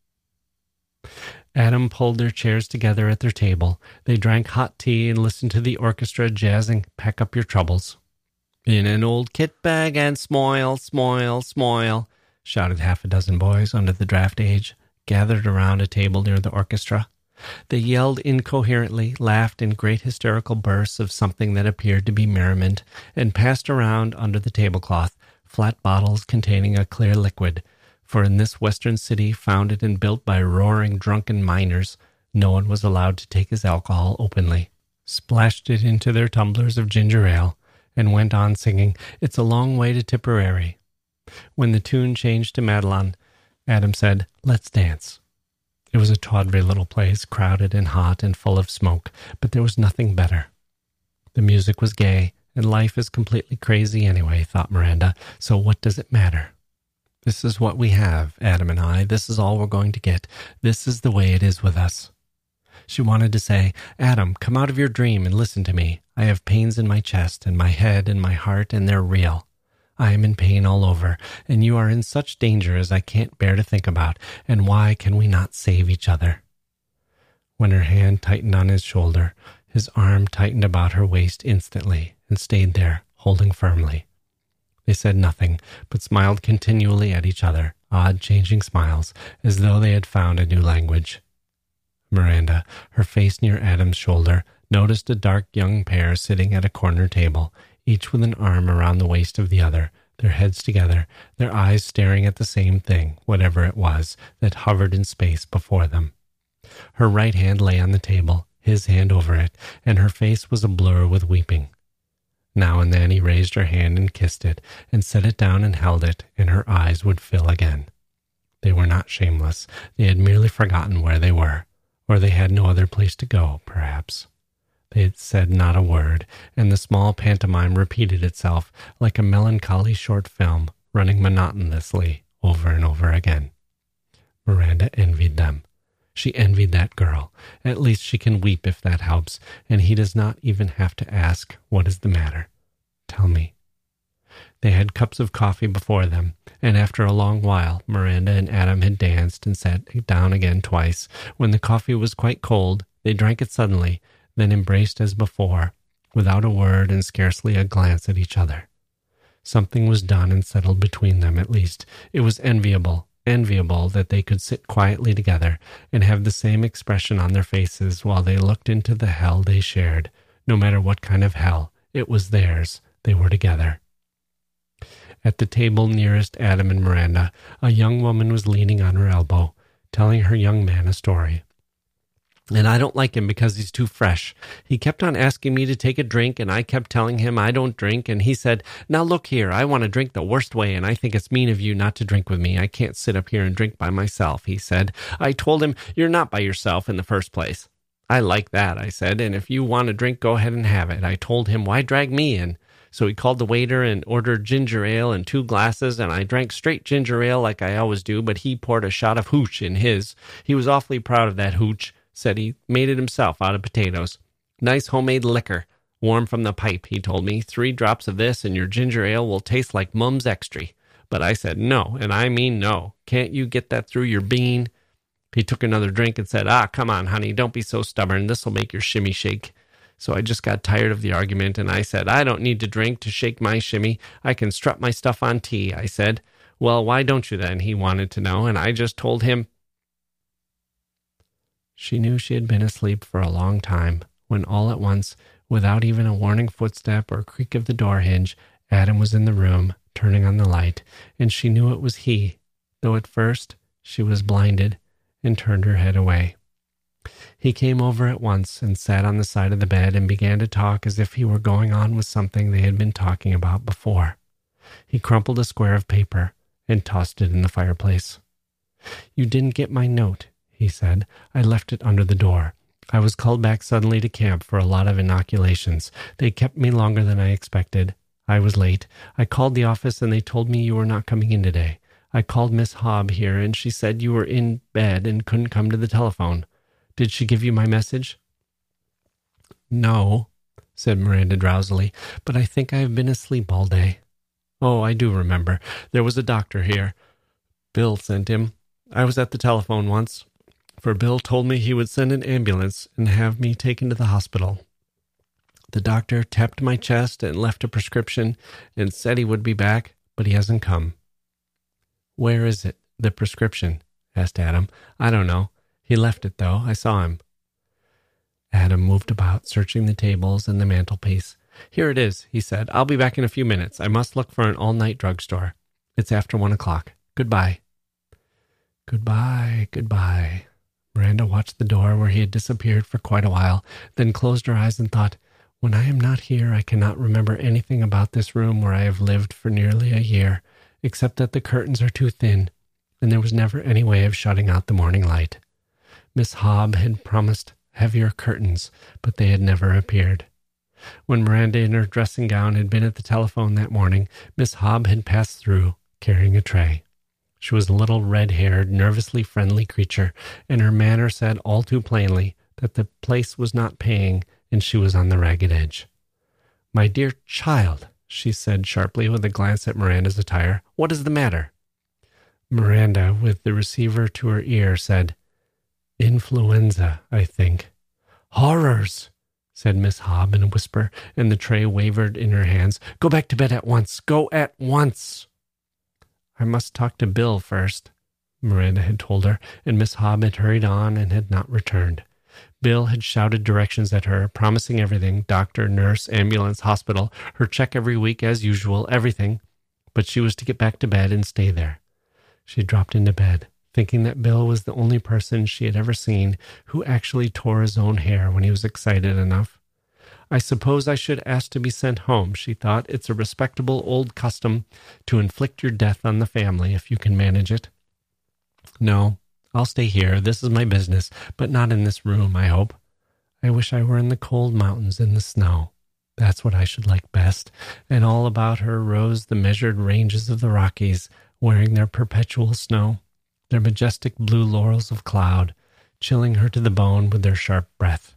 Adam pulled their chairs together at their table. They drank hot tea and listened to the orchestra jazzing Pack Up Your Troubles. In an old kit bag and smoil, smoil, smoil, shouted half a dozen boys under the draft age, gathered around a table near the orchestra. They yelled incoherently, laughed in great hysterical bursts of something that appeared to be merriment, and passed around under the tablecloth flat bottles containing a clear liquid, for in this western city, founded and built by roaring drunken miners, no one was allowed to take his alcohol openly, splashed it into their tumblers of ginger ale, and went on singing, "It's a Long Way to Tipperary." When the tune changed to Madelon, Adam said, "Let's dance." It was a tawdry little place, crowded and hot and full of smoke, but there was nothing better. The music was gay, and life is completely crazy anyway, thought Miranda, so what does it matter? This is what we have, Adam and I. This is all we're going to get. This is the way it is with us. She wanted to say, "Adam, come out of your dream and listen to me. I have pains in my chest and my head and my heart, and they're real. I am in pain all over, and you are in such danger as I can't bear to think about, and why can we not save each other?" When her hand tightened on his shoulder, his arm tightened about her waist instantly and stayed there, holding firmly. They said nothing, but smiled continually at each other, odd changing smiles, as though they had found a new language. Miranda, her face near Adam's shoulder, noticed a dark young pair sitting at a corner table, each with an arm around the waist of the other, their heads together, their eyes staring at the same thing, whatever it was, that hovered in space before them. Her right hand lay on the table, his hand over it, and her face was a blur with weeping. Now and then he raised her hand and kissed it, and set it down and held it, and her eyes would fill again. They were not shameless. They had merely forgotten where they were, or they had no other place to go, perhaps. They had said not a word, and the small pantomime repeated itself like a melancholy short film, running monotonously over and over again. Miranda envied them. She envied that girl. At least she can weep if that helps, and he does not even have to ask, "What is the matter? Tell me." They had cups of coffee before them, and after a long while, Miranda and Adam had danced and sat down again twice. When the coffee was quite cold, they drank it suddenly, then embraced as before, without a word and scarcely a glance at each other. Something was done and settled between them, at least. It was enviable, enviable that they could sit quietly together and have the same expression on their faces while they looked into the hell they shared. No matter what kind of hell, it was theirs. They were together. At the table nearest Adam and Miranda, a young woman was leaning on her elbow, telling her young man a story. "And I don't like him because he's too fresh. He kept on asking me to take a drink, and I kept telling him I don't drink, and he said, 'Now look here, I want to drink the worst way, and I think it's mean of you not to drink with me. I can't sit up here and drink by myself,' he said. I told him, 'You're not by yourself in the first place.' 'I like that,' I said, 'and if you want a drink, go ahead and have it.' I told him, 'Why drag me in?' So he called the waiter and ordered ginger ale and two glasses, and I drank straight ginger ale like I always do, but he poured a shot of hooch in his. He was awfully proud of that hooch. Said he made it himself out of potatoes. 'Nice homemade liquor, warm from the pipe,' he told me. 'Three drops of this and your ginger ale will taste like Mum's Extry.' But I said no, and I mean no. Can't you get that through your bean?" He took another drink and said, "Ah, come on, honey, don't be so stubborn. This'll make your shimmy shake." So I just got tired of the argument, and I said, "I don't need to drink to shake my shimmy. I can strut my stuff on tea," I said. "Well, why don't you then?" he wanted to know, and I just told him. She knew she had been asleep for a long time, when all at once, without even a warning footstep or creak of the door hinge, Adam was in the room, turning on the light, and she knew it was he, though at first she was blinded and turned her head away. He came over at once and sat on the side of the bed and began to talk as if he were going on with something they had been talking about before. He crumpled a square of paper and tossed it in the fireplace. "You didn't get my note," he said. "I left it under the door. I was called back suddenly to camp for a lot of inoculations. They kept me longer than I expected. I was late. I called the office and they told me you were not coming in today. I called Miss Hobb here and she said you were in bed and couldn't come to the telephone. Did she give you my message?" "No," said Miranda drowsily, "but I think I have been asleep all day." "Oh, I do remember. There was a doctor here. Bill sent him. I was at the telephone once, for Bill told me he would send an ambulance and have me taken to the hospital. The doctor tapped my chest and left a prescription and said he would be back, but he hasn't come." "Where is it, the prescription?" asked Adam. "I don't know. He left it, though. I saw him. Adam moved about, searching the tables and the mantelpiece. "Here it is," he said. "I'll be back in a few minutes. I must look for an all-night drugstore. It's after one o'clock. Goodbye." Goodbye, goodbye. Miranda watched the door where he had disappeared for quite a while, then closed her eyes and thought, "When I am not here, I cannot remember anything about this room where I have lived for nearly a year, except that the curtains are too thin, and there was never any way of shutting out the morning light. Miss Hobb had promised heavier curtains, but they had never appeared. When Miranda in her dressing gown had been at the telephone that morning, Miss Hobb had passed through, carrying a tray. She was a little red-haired, nervously friendly creature, and her manner said all too plainly that the place was not paying and she was on the ragged edge. "My dear child," she said sharply with a glance at Miranda's attire, "what is the matter?" Miranda, with the receiver to her ear, said, "Influenza, I think." "Horrors," said Miss Hobb in a whisper, and the tray wavered in her hands. "Go back to bed at once. Go at once." "I must talk to Bill first," Miranda had told her, and Miss Hobb had hurried on and had not returned. Bill had shouted directions at her, promising everything, doctor, nurse, ambulance, hospital, her check every week as usual, everything, but she was to get back to bed and stay there. She dropped into bed, thinking that Bill was the only person she had ever seen who actually tore his own hair when he was excited enough. "I suppose I should ask to be sent home," she thought. "It's a respectable old custom to inflict your death on the family if you can manage it. No, I'll stay here. This is my business, but not in this room, I hope. I wish I were in the cold mountains in the snow. That's what I should like best." And all about her rose the measured ranges of the Rockies, wearing their perpetual snow, their majestic blue laurels of cloud, chilling her to the bone with their sharp breath.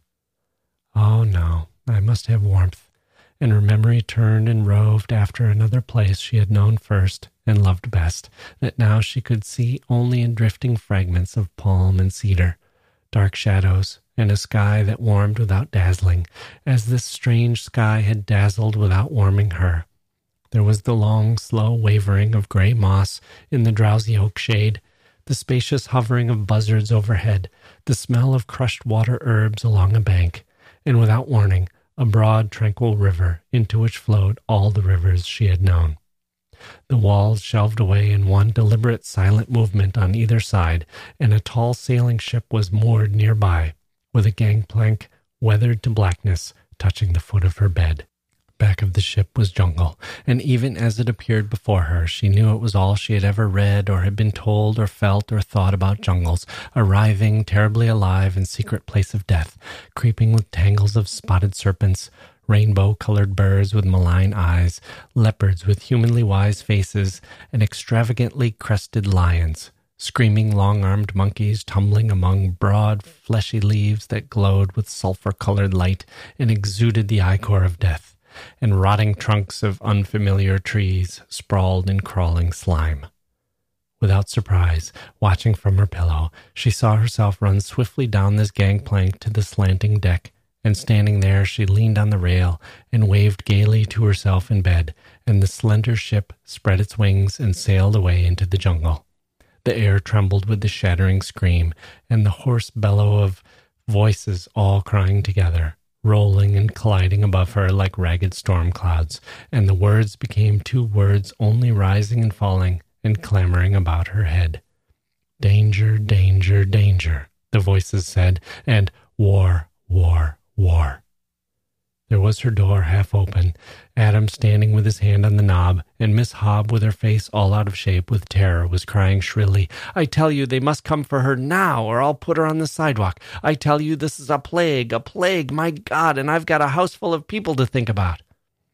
Oh, no. I must have warmth, and her memory turned and roved after another place she had known first and loved best, that now she could see only in drifting fragments of palm and cedar, dark shadows, and a sky that warmed without dazzling, as this strange sky had dazzled without warming her. There was the long, slow wavering of gray moss in the drowsy oak shade, the spacious hovering of buzzards overhead, the smell of crushed water herbs along a bank, and without warning, a broad, tranquil river into which flowed all the rivers she had known. The walls shelved away in one deliberate, silent movement on either side, and a tall sailing ship was moored nearby, with a gangplank weathered to blackness touching the foot of her bed. Back of the ship was jungle, and even as it appeared before her, she knew it was all she had ever read or had been told or felt or thought about jungles, a writhing, terribly alive and secret place of death, creeping with tangles of spotted serpents, rainbow-colored birds with malign eyes, leopards with humanly wise faces, and extravagantly crested lions, screaming long-armed monkeys tumbling among broad, fleshy leaves that glowed with sulphur-colored light and exuded the ichor of death, and rotting trunks of unfamiliar trees sprawled in crawling slime. Without surprise, watching from her pillow, she saw herself run swiftly down this gangplank to the slanting deck, and standing there she leaned on the rail and waved gaily to herself in bed, and the slender ship spread its wings and sailed away into the jungle. The air trembled with the shattering scream, and the hoarse bellow of voices all crying together, rolling and colliding above her like ragged storm clouds, and the words became two words only rising and falling and clamoring about her head. "Danger, danger, danger," the voices said, and "war, war, war." There was her door half open, Adam standing with his hand on the knob, and Miss Hobb, with her face all out of shape with terror, was crying shrilly, "I tell you they must come for her now, or I'll put her on the sidewalk. I tell you this is a plague, a plague, my God, and I've got a house full of people to think about."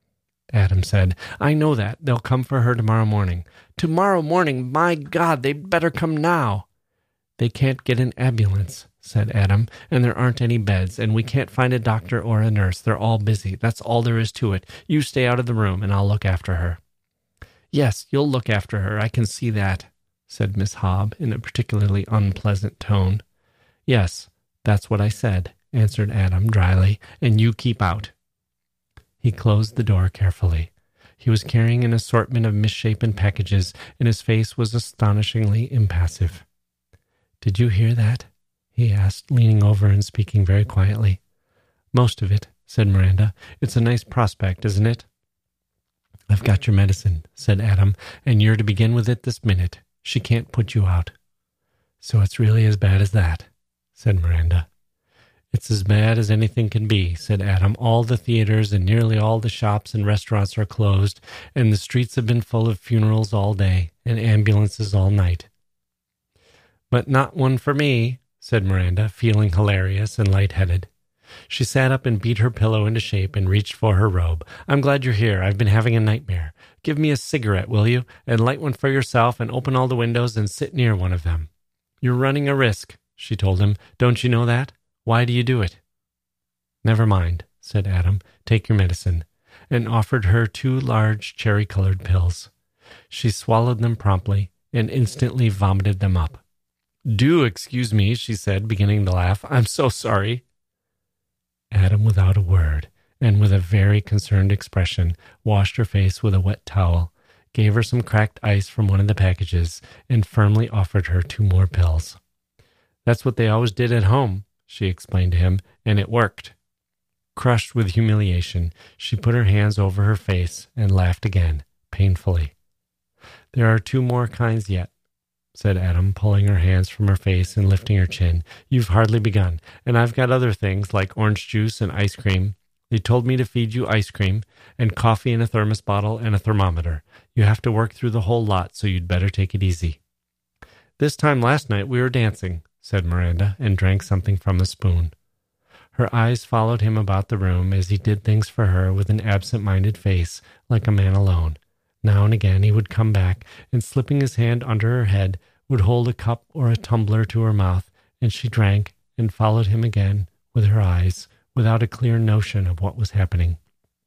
Adam said, "I know that. They'll come for her tomorrow morning." "Tomorrow morning? My God, they'd better come now." "They can't get an ambulance," said Adam, "and there aren't any beds, and we can't find a doctor or a nurse. They're all busy. That's all there is to it. You stay out of the room, and I'll look after her." "Yes, you'll look after her. I can see that," said Miss Hobb in a particularly unpleasant tone. "Yes, that's what I said," answered Adam dryly, "and you keep out." He closed the door carefully. He was carrying an assortment of misshapen packages, and his face was astonishingly impassive. "Did you hear that?" he asked, leaning over and speaking very quietly. Most of it, said Miranda. It's a nice prospect, isn't it? I've got your medicine, said Adam, and you're to begin with it this minute. She can't put you out. So it's really as bad as that, said Miranda. It's as bad as anything can be, said Adam. All the theaters and nearly all the shops and restaurants are closed, and the streets have been full of funerals all day and ambulances all night. But not one for me, said Miranda, feeling hilarious and lightheaded. She sat up and beat her pillow into shape and reached for her robe. I'm glad you're here. I've been having a nightmare. Give me a cigarette, will you? And light one for yourself and open all the windows and sit near one of them. You're running a risk, she told him. Don't you know that? Why do you do it? Never mind, said Adam. Take your medicine, and offered her two large cherry-colored pills. She swallowed them promptly and instantly vomited them up. Do excuse me, she said, beginning to laugh. I'm so sorry. Adam, without a word, and with a very concerned expression, washed her face with a wet towel, gave her some cracked ice from one of the packages, and firmly offered her two more pills. That's what they always did at home, she explained to him, and it worked. Crushed with humiliation, she put her hands over her face and laughed again, painfully. There are two more kinds yet, said Adam, pulling her hands from her face and lifting her chin. You've hardly begun, and I've got other things like orange juice and ice cream. They told me to feed you ice cream and coffee in a thermos bottle and a thermometer. You have to work through the whole lot, so you'd better take it easy. This time last night we were dancing, said Miranda, and drank something from a spoon. Her eyes followed him about the room as he did things for her with an absent-minded face, like a man alone. Now and again he would come back, and slipping his hand under her head, would hold a cup or a tumbler to her mouth, and she drank and followed him again with her eyes, without a clear notion of what was happening.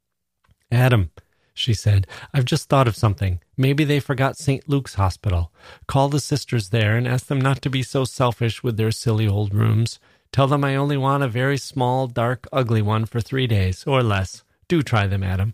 Adam, she said, I've just thought of something. Maybe they forgot Saint Luke's Hospital. Call the sisters there and ask them not to be so selfish with their silly old rooms. Tell them I only want a very small, dark, ugly one for three days, or less. Do try them, Adam.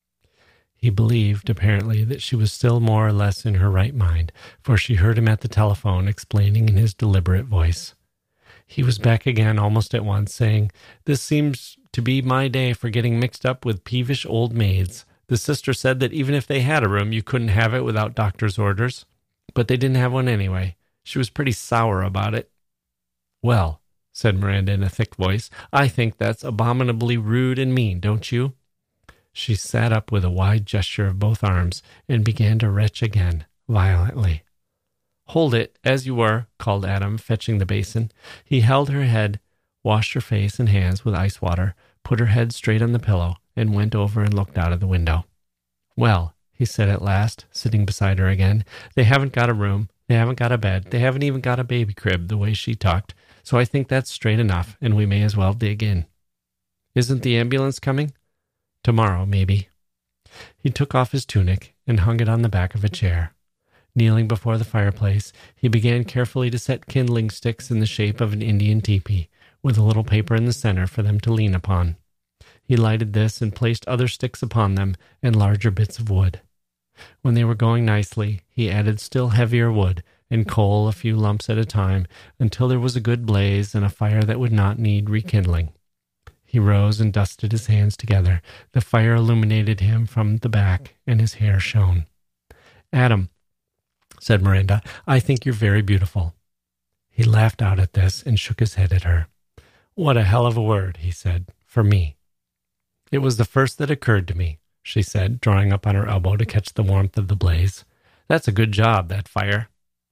He believed, apparently, that she was still more or less in her right mind, for she heard him at the telephone explaining in his deliberate voice. He was back again almost at once, saying, This seems to be my day for getting mixed up with peevish old maids. The sister said that even if they had a room, you couldn't have it without doctor's orders. But they didn't have one anyway. She was pretty sour about it. Well, said Miranda in a thick voice, I think that's abominably rude and mean, don't you? She sat up with a wide gesture of both arms and began to retch again, violently. Hold it, as you were, called Adam, fetching the basin. He held her head, washed her face and hands with ice water, put her head straight on the pillow, and went over and looked out of the window. Well, he said at last, sitting beside her again, they haven't got a room, they haven't got a bed, they haven't even got a baby crib, the way she talked, so I think that's straight enough, and we may as well dig in. Isn't the ambulance coming? Tomorrow, maybe. He took off his tunic and hung it on the back of a chair. Kneeling before the fireplace, he began carefully to set kindling sticks in the shape of an Indian teepee, with a little paper in the center for them to lean upon. He lighted this and placed other sticks upon them and larger bits of wood. When they were going nicely, he added still heavier wood and coal a few lumps at a time until there was a good blaze and a fire that would not need rekindling. He rose and dusted his hands together. The fire illuminated him from the back, and his hair shone. Adam, said Miranda, I think you're very beautiful. He laughed out at this and shook his head at her. What a hell of a word, he said, for me. It was the first that occurred to me, she said, drawing up on her elbow to catch the warmth of the blaze. That's a good job, that fire.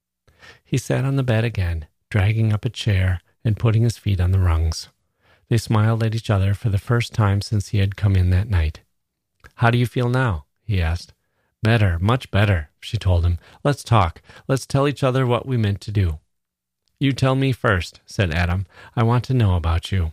He sat on the bed again, dragging up a chair and putting his feet on the rungs. They smiled at each other for the first time since he had come in that night. How do you feel now? He asked. Better, much better, she told him. Let's talk. Let's tell each other what we meant to do. You tell me first, said Adam. I want to know about you.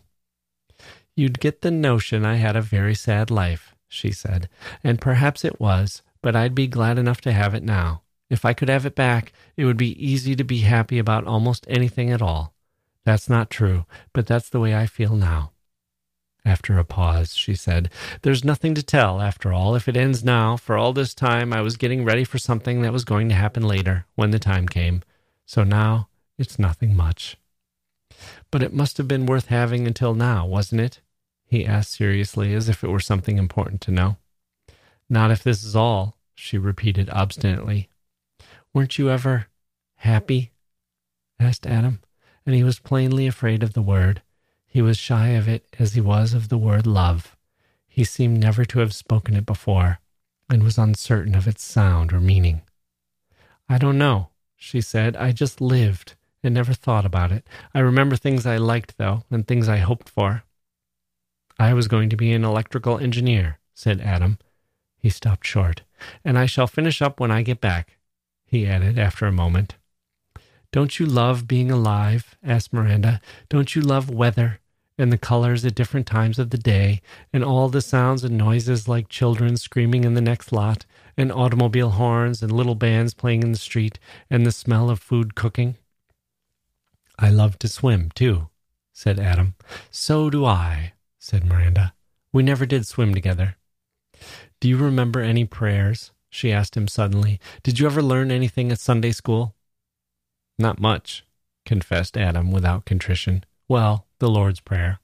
You'd get the notion I had a very sad life, she said, and perhaps it was, but I'd be glad enough to have it now. If I could have it back, it would be easy to be happy about almost anything at all. That's not true, but that's the way I feel now. After a pause, she said, There's nothing to tell, after all. If it ends now, for all this time I was getting ready for something that was going to happen later, when the time came. So now, it's nothing much. But it must have been worth having until now, wasn't it? he asked seriously, as if it were something important to know. Not if this is all, she repeated obstinately. Weren't you ever happy? Asked Adam, and he was plainly afraid of the word. He was shy of it as he was of the word love. He seemed never to have spoken it before, and was uncertain of its sound or meaning. I don't know, she said. I just lived and never thought about it. I remember things I liked, though, and things I hoped for. I was going to be an electrical engineer, said Adam. He stopped short. And I shall finish up when I get back, he added after a moment. Don't you love being alive? Asked Miranda. Don't you love weather and the colors at different times of the day and all the sounds and noises like children screaming in the next lot and automobile horns and little bands playing in the street and the smell of food cooking? I love to swim, too, said Adam. So do I, said Miranda. We never did swim together. Do you remember any prayers? She asked him suddenly. Did you ever learn anything at Sunday school? Not much, confessed Adam without contrition. Well, the Lord's Prayer.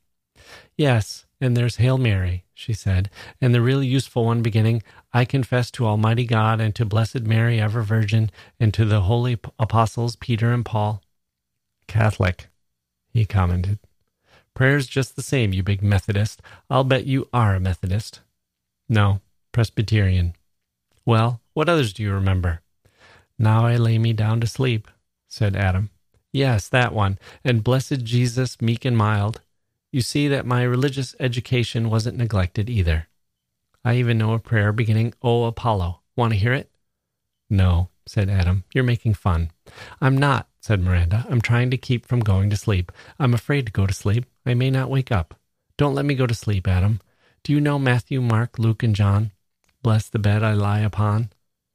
Yes, and there's Hail Mary, she said, and the really useful one beginning, I confess to Almighty God and to Blessed Mary, ever Virgin, and to the holy apostles Peter and Paul. Catholic, he commented. Prayer's just the same, you big Methodist. I'll bet you are a Methodist. No, Presbyterian. Well, what others do you remember? Now I lay me down to sleep, said Adam. Yes, that one, and blessed Jesus, meek and mild. You see that my religious education wasn't neglected either. I even know a prayer beginning, O Apollo. Want to hear it? No, said Adam. You're making fun. I'm not, said Miranda. I'm trying to keep from going to sleep. I'm afraid to go to sleep. I may not wake up. Don't let me go to sleep, Adam. Do you know Matthew, Mark, Luke, and John? Bless the bed I lie upon.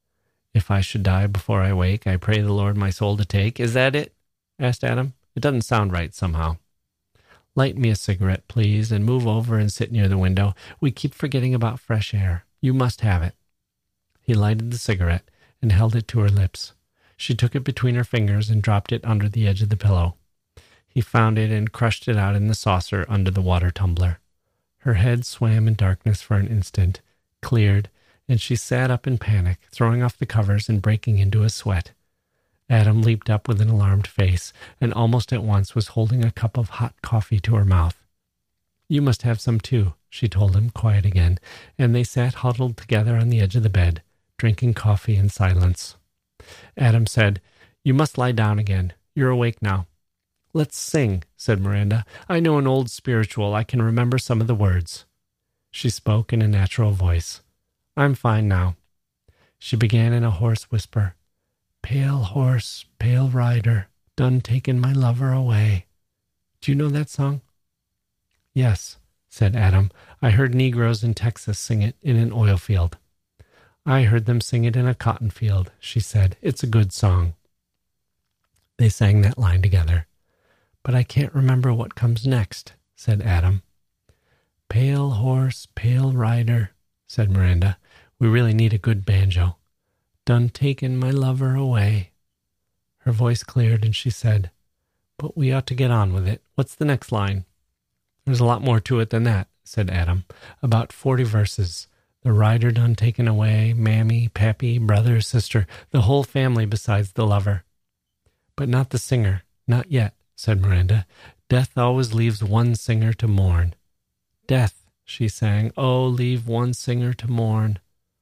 If I should die before I wake, I pray the Lord my soul to take. Is that it? Asked Adam. It doesn't sound right somehow. Light me a cigarette, please, and move over and sit near the window. We keep forgetting about fresh air. You must have it. He lighted the cigarette and held it to her lips. She took it between her fingers and dropped it under the edge of the pillow. He found it and crushed it out in the saucer under the water tumbler. Her head swam in darkness for an instant, cleared, and she sat up in panic, throwing off the covers and breaking into a sweat. Adam leaped up with an alarmed face, and almost at once was holding a cup of hot coffee to her mouth. You must have some too, she told him, quiet again, and they sat huddled together on the edge of the bed, drinking coffee in silence. Adam said, You must lie down again. You're awake now. Let's sing, said Miranda. I know an old spiritual. I can remember some of the words. She spoke in a natural voice. I'm fine now. She began in a hoarse whisper. Pale horse, pale rider, done taken my lover away. Do you know that song? Yes, said Adam. I heard Negroes in Texas sing it in an oil field. I heard them sing it in a cotton field, she said. It's a good song. They sang that line together. But I can't remember what comes next, said Adam. Pale horse, pale rider, said Miranda. We really need a good banjo. Done taken my lover away. Her voice cleared and she said, But we ought to get on with it. What's the next line? There's a lot more to it than that, said Adam. About forty verses. The rider done taken away, mammy, pappy, brother, sister, the whole family besides the lover. But not the singer, not yet, said Miranda. Death always leaves one singer to mourn. Death, she sang, oh, leave one singer to mourn.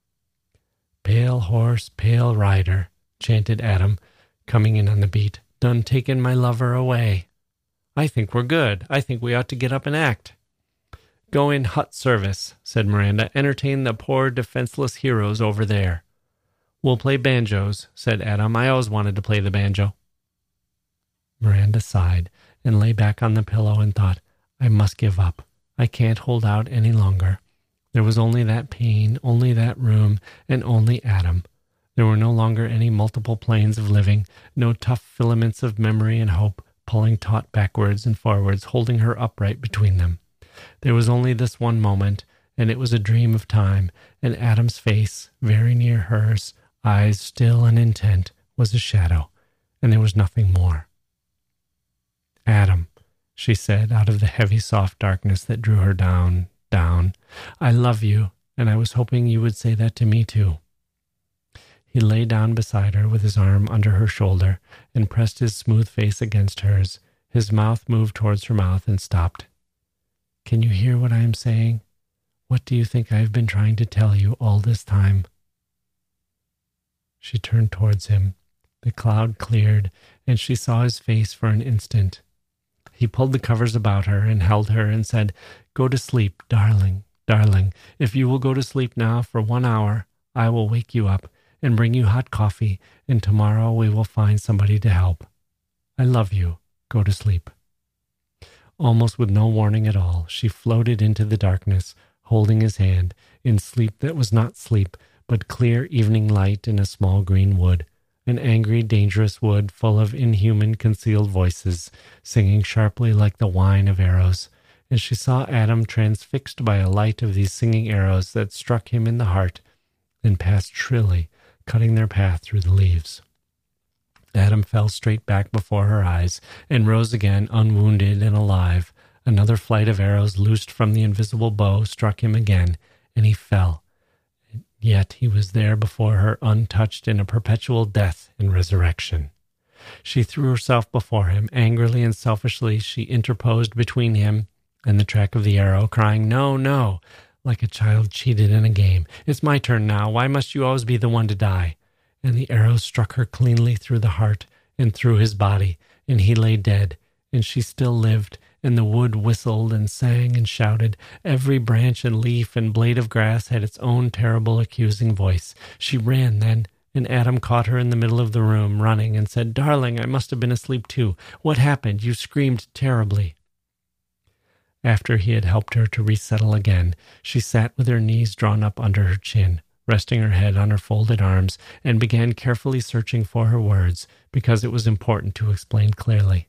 Pale horse, pale rider, chanted Adam, coming in on the beat. Done taken my lover away. I think we're good. I think we ought to get up and act. Go in hut service, said Miranda. Entertain the poor defenseless heroes over there. We'll play banjos, said Adam. I always wanted to play the banjo. Miranda sighed and lay back on the pillow and thought, I must give up. I can't hold out any longer. There was only that pain, only that room, and only Adam. There were no longer any multiple planes of living, no tough filaments of memory and hope pulling taut backwards and forwards, holding her upright between them. There was only this one moment, and it was a dream of time, and Adam's face, very near hers, eyes still and intent, was a shadow, and there was nothing more. Adam, she said out of the heavy, soft darkness that drew her down, down. I love you, and I was hoping you would say that to me too. He lay down beside her with his arm under her shoulder and pressed his smooth face against hers. His mouth moved towards her mouth and stopped. Can you hear what I am saying? What do you think I have been trying to tell you all this time? She turned towards him. The cloud cleared, and she saw his face for an instant. He pulled the covers about her and held her and said, Go to sleep, darling, darling. If you will go to sleep now for one hour, I will wake you up and bring you hot coffee, and tomorrow we will find somebody to help. I love you. Go to sleep. Almost with no warning at all, she floated into the darkness, holding his hand, in sleep that was not sleep, but clear evening light in a small green wood, an angry, dangerous wood full of inhuman, concealed voices, singing sharply like the whine of arrows, and she saw Adam transfixed by a light of these singing arrows that struck him in the heart and passed shrilly, cutting their path through the leaves. Adam fell straight back before her eyes and rose again unwounded and alive. Another flight of arrows loosed from the invisible bow struck him again, and he fell. Yet he was there before her, untouched in a perpetual death and resurrection. She threw herself before him. Angrily and selfishly she interposed between him and the track of the arrow, crying, No, no, like a child cheated in a game. It's my turn now. Why must you always be the one to die? And the arrow struck her cleanly through the heart and through his body, and he lay dead, and she still lived, and the wood whistled and sang and shouted. Every branch and leaf and blade of grass had its own terrible accusing voice. She ran then, and Adam caught her in the middle of the room, running, and said, Darling, I must have been asleep too. What happened? You screamed terribly. After he had helped her to resettle again, she sat with her knees drawn up under her chin, resting her head on her folded arms, and began carefully searching for her words, because it was important to explain clearly.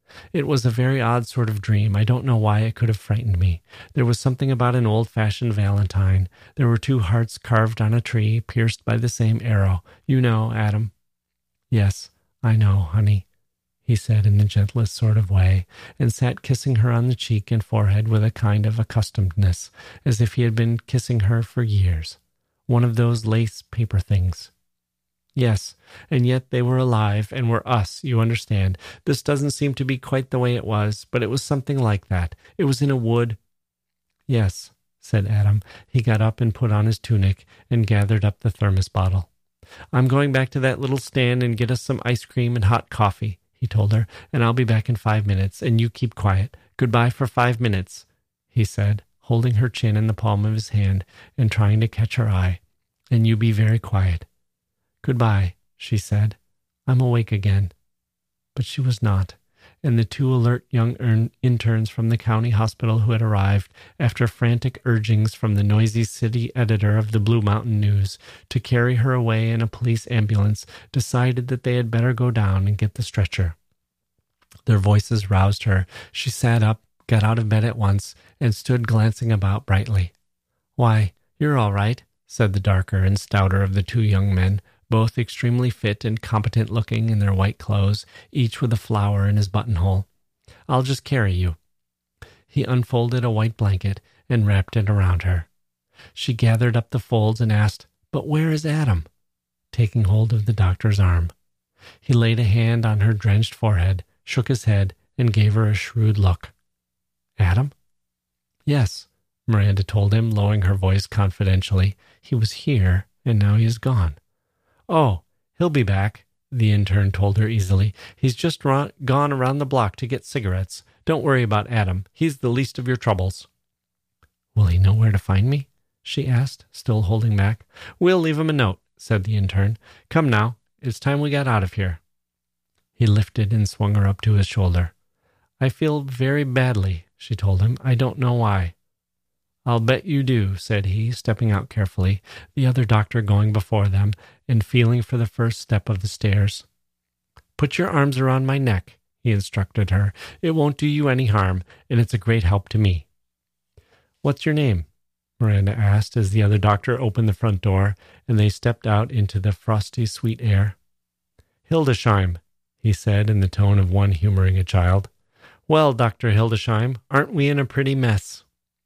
It was a very odd sort of dream. I don't know why it could have frightened me. There was something about an old-fashioned valentine. There were two hearts carved on a tree, pierced by the same arrow. You know, Adam. Yes, I know, honey, he said in the gentlest sort of way, and sat kissing her on the cheek and forehead with a kind of accustomedness, as if he had been kissing her for years. One of those lace paper things. Yes, and yet they were alive and were us, you understand. This doesn't seem to be quite the way it was, but it was something like that. It was in a wood. Yes, said Adam. He got up and put on his tunic and gathered up the thermos bottle. I'm going back to that little stand and get us some ice cream and hot coffee, he told her, and I'll be back in five minutes, and you keep quiet. Goodbye for five minutes, he said, holding her chin in the palm of his hand and trying to catch her eye. And you be very quiet. Goodbye, she said. I'm awake again. But she was not, and the two alert young interns from the county hospital who had arrived, after frantic urgings from the noisy city editor of the Blue Mountain News to carry her away in a police ambulance, decided that they had better go down and get the stretcher. Their voices roused her. She sat up, got out of bed at once, and stood glancing about brightly. Why, you're all right, said the darker and stouter of the two young men, both extremely fit and competent-looking in their white clothes, each with a flower in his buttonhole. I'll just carry you. He unfolded a white blanket and wrapped it around her. She gathered up the folds and asked, But where is Adam? Taking hold of the doctor's arm. He laid a hand on her drenched forehead, shook his head, and gave her a shrewd look. Adam? Yes, Miranda told him, lowering her voice confidentially. He was here, and now he is gone. Oh, he'll be back, the intern told her easily. He's just run, gone around the block to get cigarettes. Don't worry about Adam. He's the least of your troubles. Will he know where to find me? She asked, still holding back. We'll leave him a note, said the intern. Come now, it's time we got out of here. He lifted and swung her up to his shoulder. I feel very badly, she told him. I don't know why. I'll bet you do, said he, stepping out carefully, the other doctor going before them and feeling for the first step of the stairs. Put your arms around my neck, he instructed her. It won't do you any harm, and it's a great help to me. What's your name? Miranda asked as the other doctor opened the front door and they stepped out into the frosty, sweet air. Hildesheim, he said in the tone of one humoring a child. Well, Doctor Hildesheim, aren't we in a pretty mess?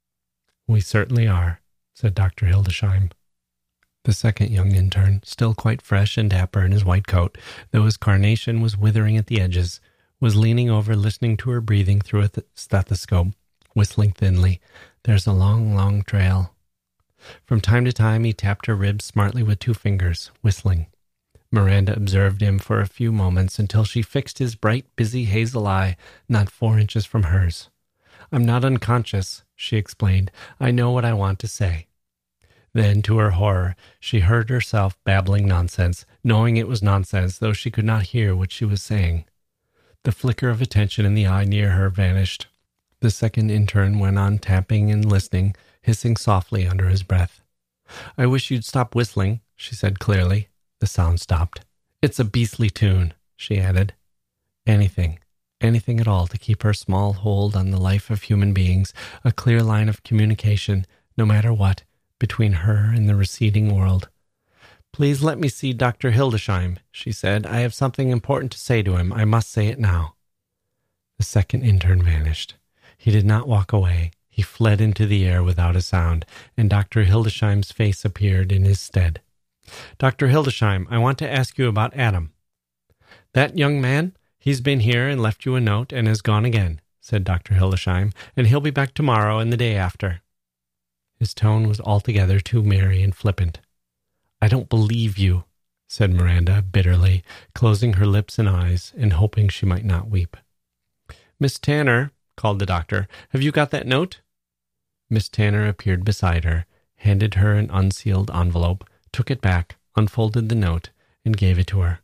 We certainly are, said Doctor Hildesheim. The second young intern, still quite fresh and dapper in his white coat, though his carnation was withering at the edges, was leaning over listening to her breathing through a th- stethoscope, whistling thinly. There's a long, long trail. From time to time he tapped her ribs smartly with two fingers, whistling. Miranda observed him for a few moments until she fixed his bright, busy hazel eye not four inches from hers. I'm not unconscious, she explained. I know what I want to say. Then, to her horror, she heard herself babbling nonsense, knowing it was nonsense, though she could not hear what she was saying. The flicker of attention in the eye near her vanished. The second intern went on tapping and listening, hissing softly under his breath. I wish you'd stop whistling, she said clearly. The sound stopped. It's a beastly tune, she added. Anything, anything at all to keep her small hold on the life of human beings, a clear line of communication, no matter what, between her and the receding world. Please let me see Doctor Hildesheim, she said. I have something important to say to him. I must say it now. The second intern vanished. He did not walk away. He fled into the air without a sound, and Doctor Hildesheim's face appeared in his stead. Doctor Hildesheim, I want to ask you about Adam. That young man? He's been here and left you a note and has gone again, said Doctor Hildesheim, and he'll be back tomorrow and the day after. His tone was altogether too merry and flippant. I don't believe you, said Miranda bitterly, closing her lips and eyes and hoping she might not weep. Miss Tanner, called the doctor, have you got that note? Miss Tanner appeared beside her, handed her an unsealed envelope, took it back, unfolded the note, and gave it to her.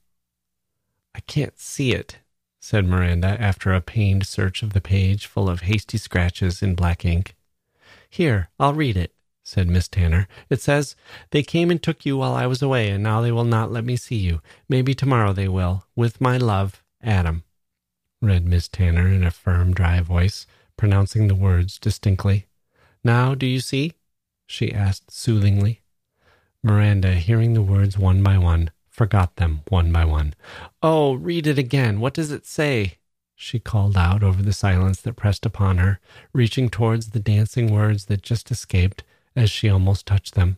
I can't see it, said Miranda after a pained search of the page full of hasty scratches in black ink. Here, I'll read it, said Miss Tanner. It says, they came and took you while I was away, and now they will not let me see you. Maybe tomorrow they will. With my love, Adam, read Miss Tanner in a firm, dry voice, pronouncing the words distinctly. Now, do you see? She asked soothingly. Miranda, hearing the words one by one, forgot them one by one. Oh, read it again. What does it say? She called out over the silence that pressed upon her, reaching towards the dancing words that just escaped as she almost touched them.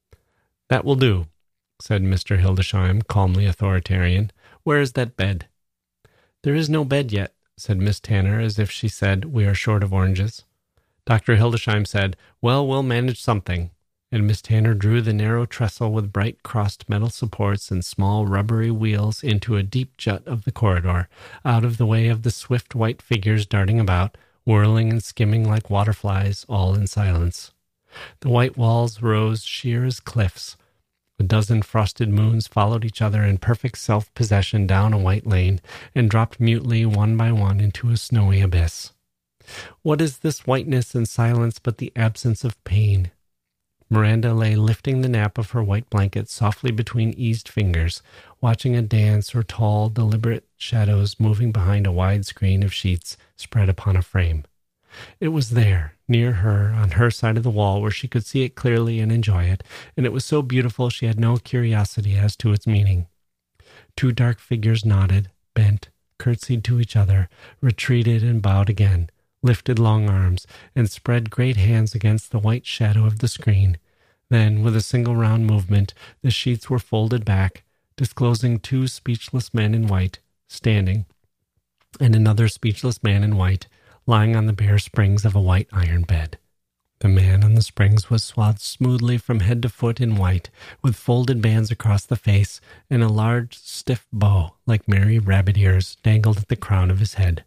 That will do, said Mister Hildesheim, calmly authoritarian. Where is that bed? There is no bed yet, said Miss Tanner, as if she said, we are short of oranges. Doctor Hildesheim said, well, we'll manage something. And Miss Tanner drew the narrow trestle with bright crossed metal supports and small rubbery wheels into a deep jut of the corridor, out of the way of the swift white figures darting about, whirling and skimming like waterflies, all in silence. The white walls rose sheer as cliffs. A dozen frosted moons followed each other in perfect self-possession down a white lane, and dropped mutely one by one into a snowy abyss. What is this whiteness and silence but the absence of pain? Miranda lay lifting the nap of her white blanket softly between eased fingers, watching a dance or tall, deliberate shadows moving behind a wide screen of sheets spread upon a frame. It was there, near her, on her side of the wall, where she could see it clearly and enjoy it, and it was so beautiful she had no curiosity as to its meaning. Two dark figures nodded, bent, curtsied to each other, retreated and bowed again, lifted long arms, and spread great hands against the white shadow of the screen. Then, with a single round movement, the sheets were folded back, disclosing two speechless men in white, standing, and another speechless man in white, lying on the bare springs of a white iron bed. The man on the springs was swathed smoothly from head to foot in white, with folded bands across the face, and a large, stiff bow, like merry rabbit ears, dangled at the crown of his head.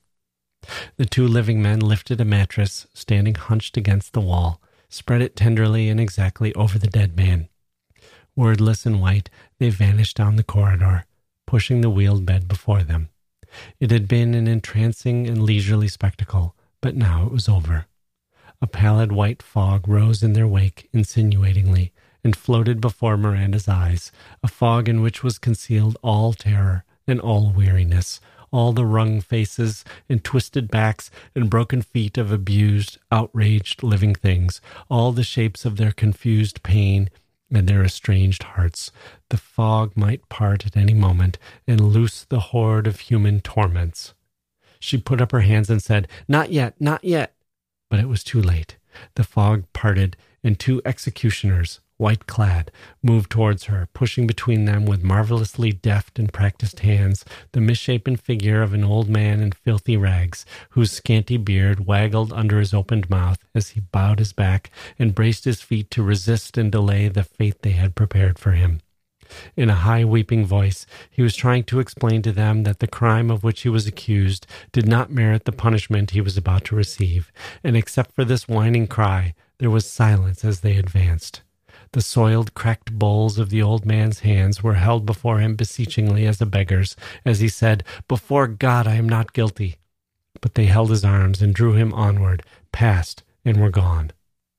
The two living men lifted a mattress, standing hunched against the wall, spread it tenderly and exactly over the dead man. Wordless and white, they vanished down the corridor, pushing the wheeled bed before them. It had been an entrancing and leisurely spectacle, but now it was over. A pallid white fog rose in their wake insinuatingly, and floated before Miranda's eyes, a fog in which was concealed all terror and all weariness, all the wrung faces and twisted backs and broken feet of abused, outraged living things, all the shapes of their confused pain and their estranged hearts. The fog might part at any moment and loose the horde of human torments. She put up her hands and said, "Not yet, not yet." But it was too late. The fog parted, and two executioners, white-clad, moved towards her, pushing between them with marvelously deft and practiced hands the misshapen figure of an old man in filthy rags, whose scanty beard waggled under his opened mouth as he bowed his back and braced his feet to resist and delay the fate they had prepared for him. In a high weeping voice, he was trying to explain to them that the crime of which he was accused did not merit the punishment he was about to receive, and except for this whining cry, there was silence as they advanced. The soiled, cracked bowls of the old man's hands were held before him beseechingly as a beggar's, as he said, "Before God I am not guilty." But they held his arms and drew him onward, passed, and were gone.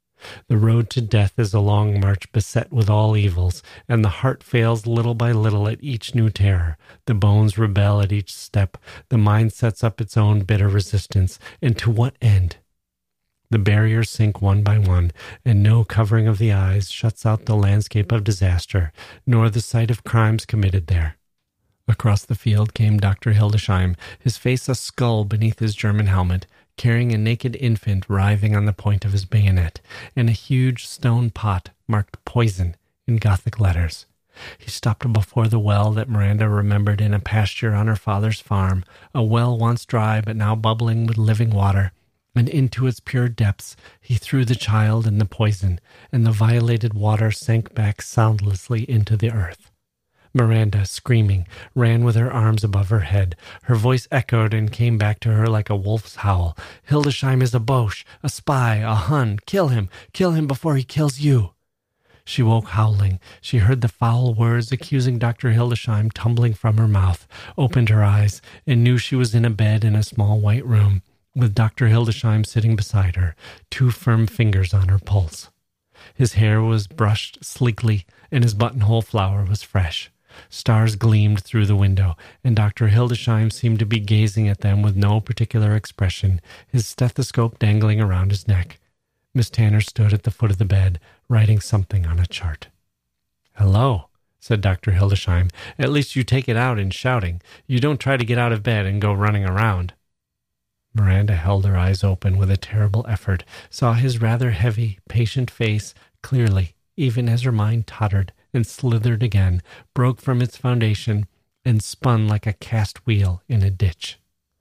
The road to death is a long march beset with all evils, and the heart fails little by little at each new terror. The bones rebel at each step. The mind sets up its own bitter resistance. And to what end? The barriers sink one by one, and no covering of the eyes shuts out the landscape of disaster, nor the sight of crimes committed there. Across the field came Doctor Hildesheim, his face a skull beneath his German helmet, carrying a naked infant writhing on the point of his bayonet, and a huge stone pot marked "Poison" in Gothic letters. He stopped before the well that Miranda remembered in a pasture on her father's farm, a well once dry but now bubbling with living water, and into its pure depths he threw the child and the poison, and the violated water sank back soundlessly into the earth. Miranda, screaming, ran with her arms above her head. Her voice echoed and came back to her like a wolf's howl. "Hildesheim is a Boche, a spy, a Hun. Kill him! Kill him before he kills you!" She woke howling. She heard the foul words accusing Doctor Hildesheim tumbling from her mouth, opened her eyes, and knew she was in a bed in a small white room, with Doctor Hildesheim sitting beside her, two firm fingers on her pulse. His hair was brushed sleekly, and his buttonhole flower was fresh. Stars gleamed through the window, and Doctor Hildesheim seemed to be gazing at them with no particular expression, his stethoscope dangling around his neck. Miss Tanner stood at the foot of the bed, writing something on a chart. "Hello," said Doctor Hildesheim. "At least you take it out in shouting. You don't try to get out of bed and go running around." Miranda held her eyes open with a terrible effort, saw his rather heavy, patient face clearly, even as her mind tottered and slithered again, broke from its foundation, and spun like a cast wheel in a ditch.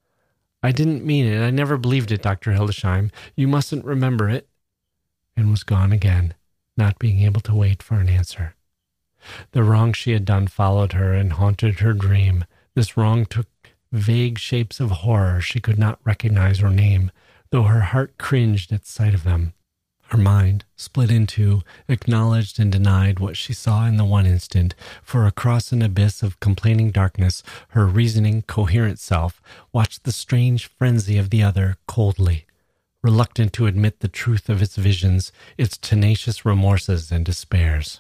"I didn't mean it. I never believed it, Doctor Hildesheim. You mustn't remember it," and was gone again, not being able to wait for an answer. The wrong she had done followed her and haunted her dream. This wrong took vague shapes of horror she could not recognize or name, though her heart cringed at sight of them. Her mind, split in two, acknowledged and denied what she saw in the one instant, for across an abyss of complaining darkness, her reasoning, coherent self watched the strange frenzy of the other coldly, reluctant to admit the truth of its visions, its tenacious remorses and despairs.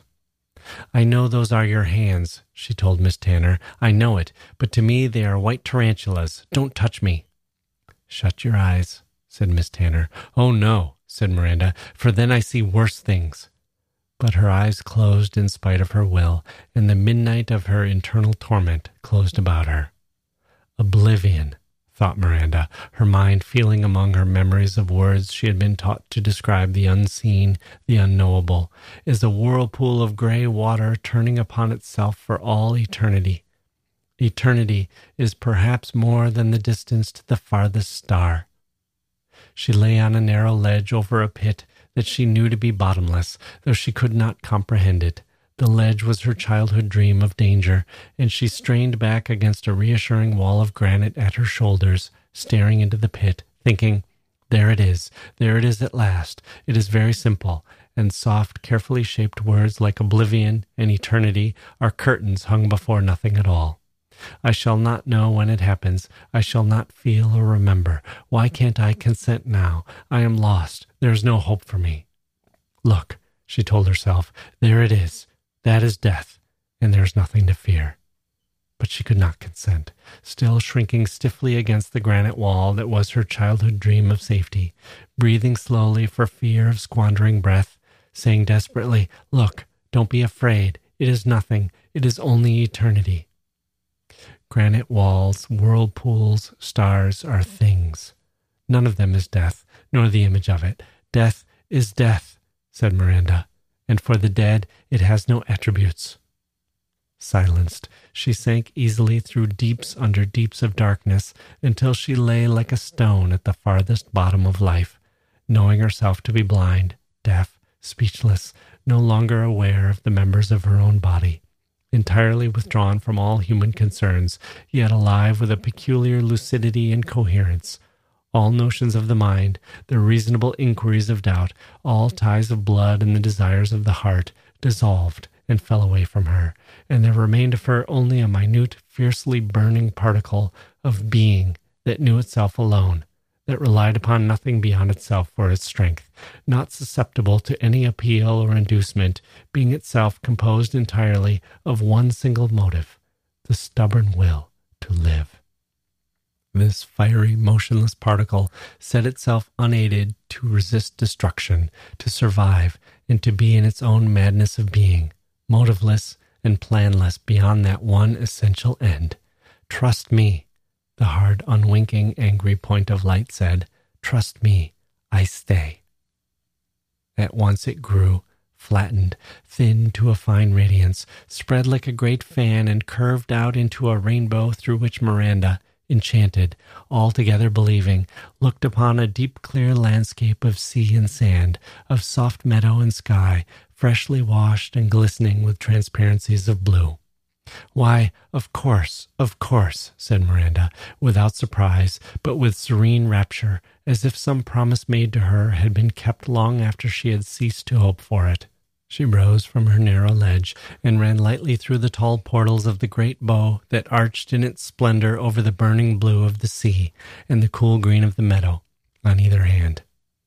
"I know those are your hands," she told Miss Tanner. "I know it, but to me they are white tarantulas. Don't touch me." "Shut your eyes," said Miss Tanner. "Oh, no," said Miranda, "for then I see worse things." But her eyes closed in spite of her will, and the midnight of her internal torment closed about her. Oblivion, thought Miranda, her mind feeling among her memories of words she had been taught to describe the unseen, the unknowable, is a whirlpool of gray water turning upon itself for all eternity. Eternity is perhaps more than the distance to the farthest star. She lay on a narrow ledge over a pit that she knew to be bottomless, though she could not comprehend it. The ledge was her childhood dream of danger, and she strained back against a reassuring wall of granite at her shoulders, staring into the pit, thinking, "There it is, there it is at last. It is very simple," and soft, carefully shaped words like oblivion and eternity are curtains hung before nothing at all. "I shall not know when it happens. I shall not feel or remember. Why can't I consent now? I am lost. There is no hope for me." "Look," she told herself, "there it is. That is death, and there is nothing to fear." But she could not consent, still shrinking stiffly against the granite wall that was her childhood dream of safety, breathing slowly for fear of squandering breath, saying desperately, "Look, don't be afraid. It is nothing. It is only eternity." Granite walls, whirlpools, stars are things. None of them is death, nor the image of it. Death is death, said Miranda, and for the dead it has no attributes. Silenced, she sank easily through deeps under deeps of darkness until she lay like a stone at the farthest bottom of life, knowing herself to be blind, deaf, speechless, no longer aware of the members of her own body, entirely withdrawn from all human concerns, yet alive with a peculiar lucidity and coherence. All notions of the mind, the reasonable inquiries of doubt, all ties of blood and the desires of the heart, dissolved and fell away from her, and there remained of her only a minute, fiercely burning particle of being that knew itself alone, that relied upon nothing beyond itself for its strength, not susceptible to any appeal or inducement, being itself composed entirely of one single motive, the stubborn will to live. This fiery, motionless particle set itself unaided to resist destruction, to survive, and to be in its own madness of being, motiveless and planless beyond that one essential end. Trust me, the hard, unwinking, angry point of light said. Trust me, I stay. At once it grew, flattened, thinned to a fine radiance, spread like a great fan, and curved out into a rainbow through which Miranda, enchanted, altogether believing, looked upon a deep clear landscape of sea and sand, of soft meadow and sky, freshly washed and glistening with transparencies of blue. Why, of course, of course, said Miranda, without surprise, but with serene rapture, as if some promise made to her had been kept long after she had ceased to hope for it. She rose from her narrow ledge and ran lightly through the tall portals of the great bow that arched in its splendor over the burning blue of the sea and the cool green of the meadow on either hand.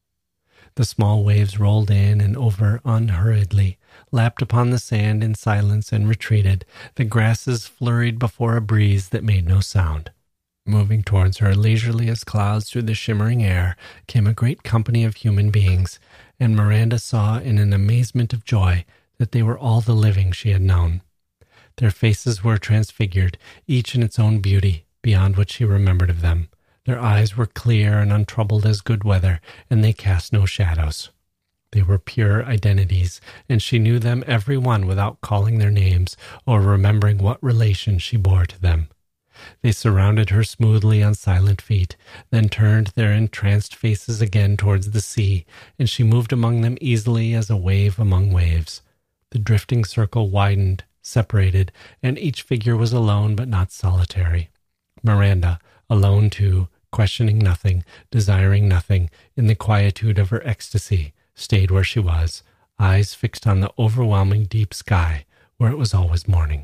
The small waves rolled in and over unhurriedly, lapped upon the sand in silence and retreated. The grasses flurried before a breeze that made no sound. Moving towards her, leisurely as clouds through the shimmering air, came a great company of human beings, and Miranda saw in an amazement of joy that they were all the living she had known. Their faces were transfigured, each in its own beauty, beyond what she remembered of them. Their eyes were clear and untroubled as good weather, and they cast no shadows. They were pure identities, and she knew them every one without calling their names or remembering what relation she bore to them. They surrounded her smoothly on silent feet, then turned their entranced faces again towards the sea, and she moved among them easily as a wave among waves. The drifting circle widened, separated, and each figure was alone but not solitary. Miranda, alone too, questioning nothing, desiring nothing, in the quietude of her ecstasy, stayed where she was, eyes fixed on the overwhelming deep sky, where it was always morning.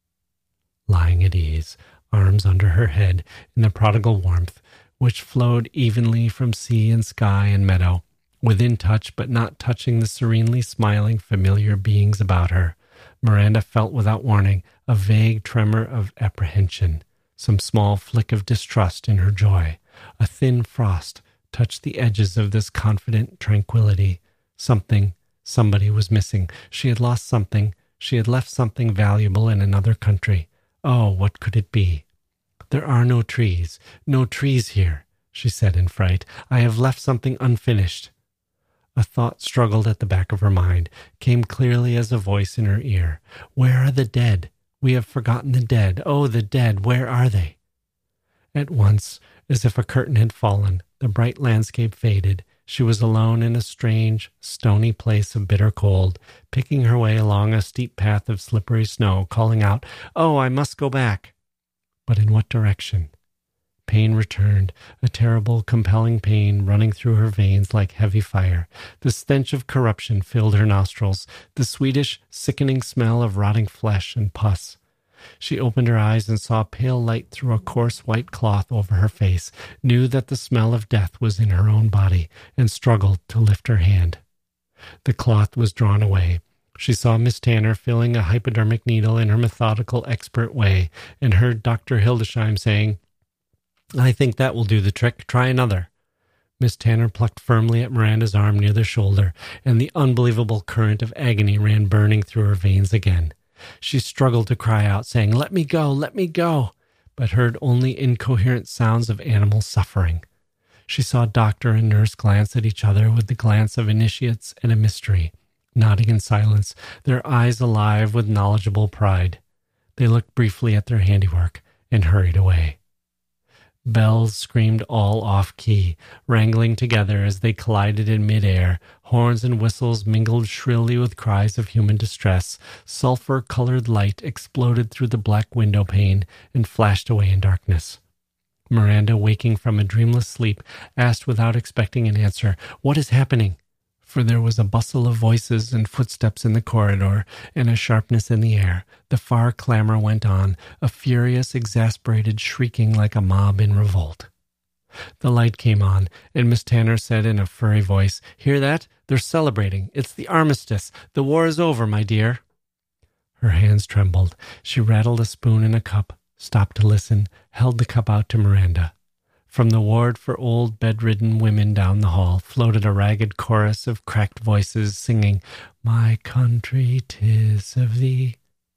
Lying at ease, arms under her head in the prodigal warmth, which flowed evenly from sea and sky and meadow, within touch but not touching the serenely smiling familiar beings about her, Miranda felt without warning a vague tremor of apprehension, some small flick of distrust in her joy. A thin frost touched the edges of this confident tranquility. Something, somebody was missing. She had lost something. She had left something valuable in another country. Oh, what could it be? There are no trees, no trees here, she said in fright. I have left something unfinished. A thought struggled at the back of her mind, came clearly as a voice in her ear. Where are the dead? We have forgotten the dead. Oh, the dead, where are they? At once, as if a curtain had fallen, the bright landscape faded. She was alone in a strange, stony place of bitter cold, picking her way along a steep path of slippery snow, calling out, "Oh, I must go back." But in what direction? Pain returned, a terrible, compelling pain running through her veins like heavy fire. The stench of corruption filled her nostrils, the sweetish, sickening smell of rotting flesh and pus. She opened her eyes and saw pale light through a coarse white cloth over her face, knew that the smell of death was in her own body, and struggled to lift her hand. The cloth was drawn away. She saw Miss Tanner filling a hypodermic needle in her methodical, expert way, and heard Doctor Hildesheim saying, "I think that will do the trick. Try another." Miss Tanner plucked firmly at Miranda's arm near the shoulder, and the unbelievable current of agony ran burning through her veins again. She struggled to cry out, saying, "Let me go, let me go." but heard only incoherent sounds of animal suffering. She saw doctor and nurse glance at each other with the glance of initiates and a mystery, nodding in silence, their eyes alive with knowledgeable pride. They looked briefly at their handiwork and hurried away. Bells screamed all off-key, wrangling together as they collided in mid-air. Horns and whistles mingled shrilly with cries of human distress. Sulphur-colored light exploded through the black window pane and flashed away in darkness. Miranda, waking from a dreamless sleep, asked without expecting an answer, "What is happening?" For there was a bustle of voices and footsteps in the corridor, and a sharpness in the air. The far clamor went on, a furious, exasperated shrieking like a mob in revolt. The light came on, and Miss Tanner said in a furry voice, "Hear that? They're celebrating. It's the armistice. The war is over, my dear." Her hands trembled. She rattled a spoon in a cup, stopped to listen, held the cup out to Miranda. From the ward for old bedridden women down the hall floated a ragged chorus of cracked voices singing, "My country, 'tis of thee."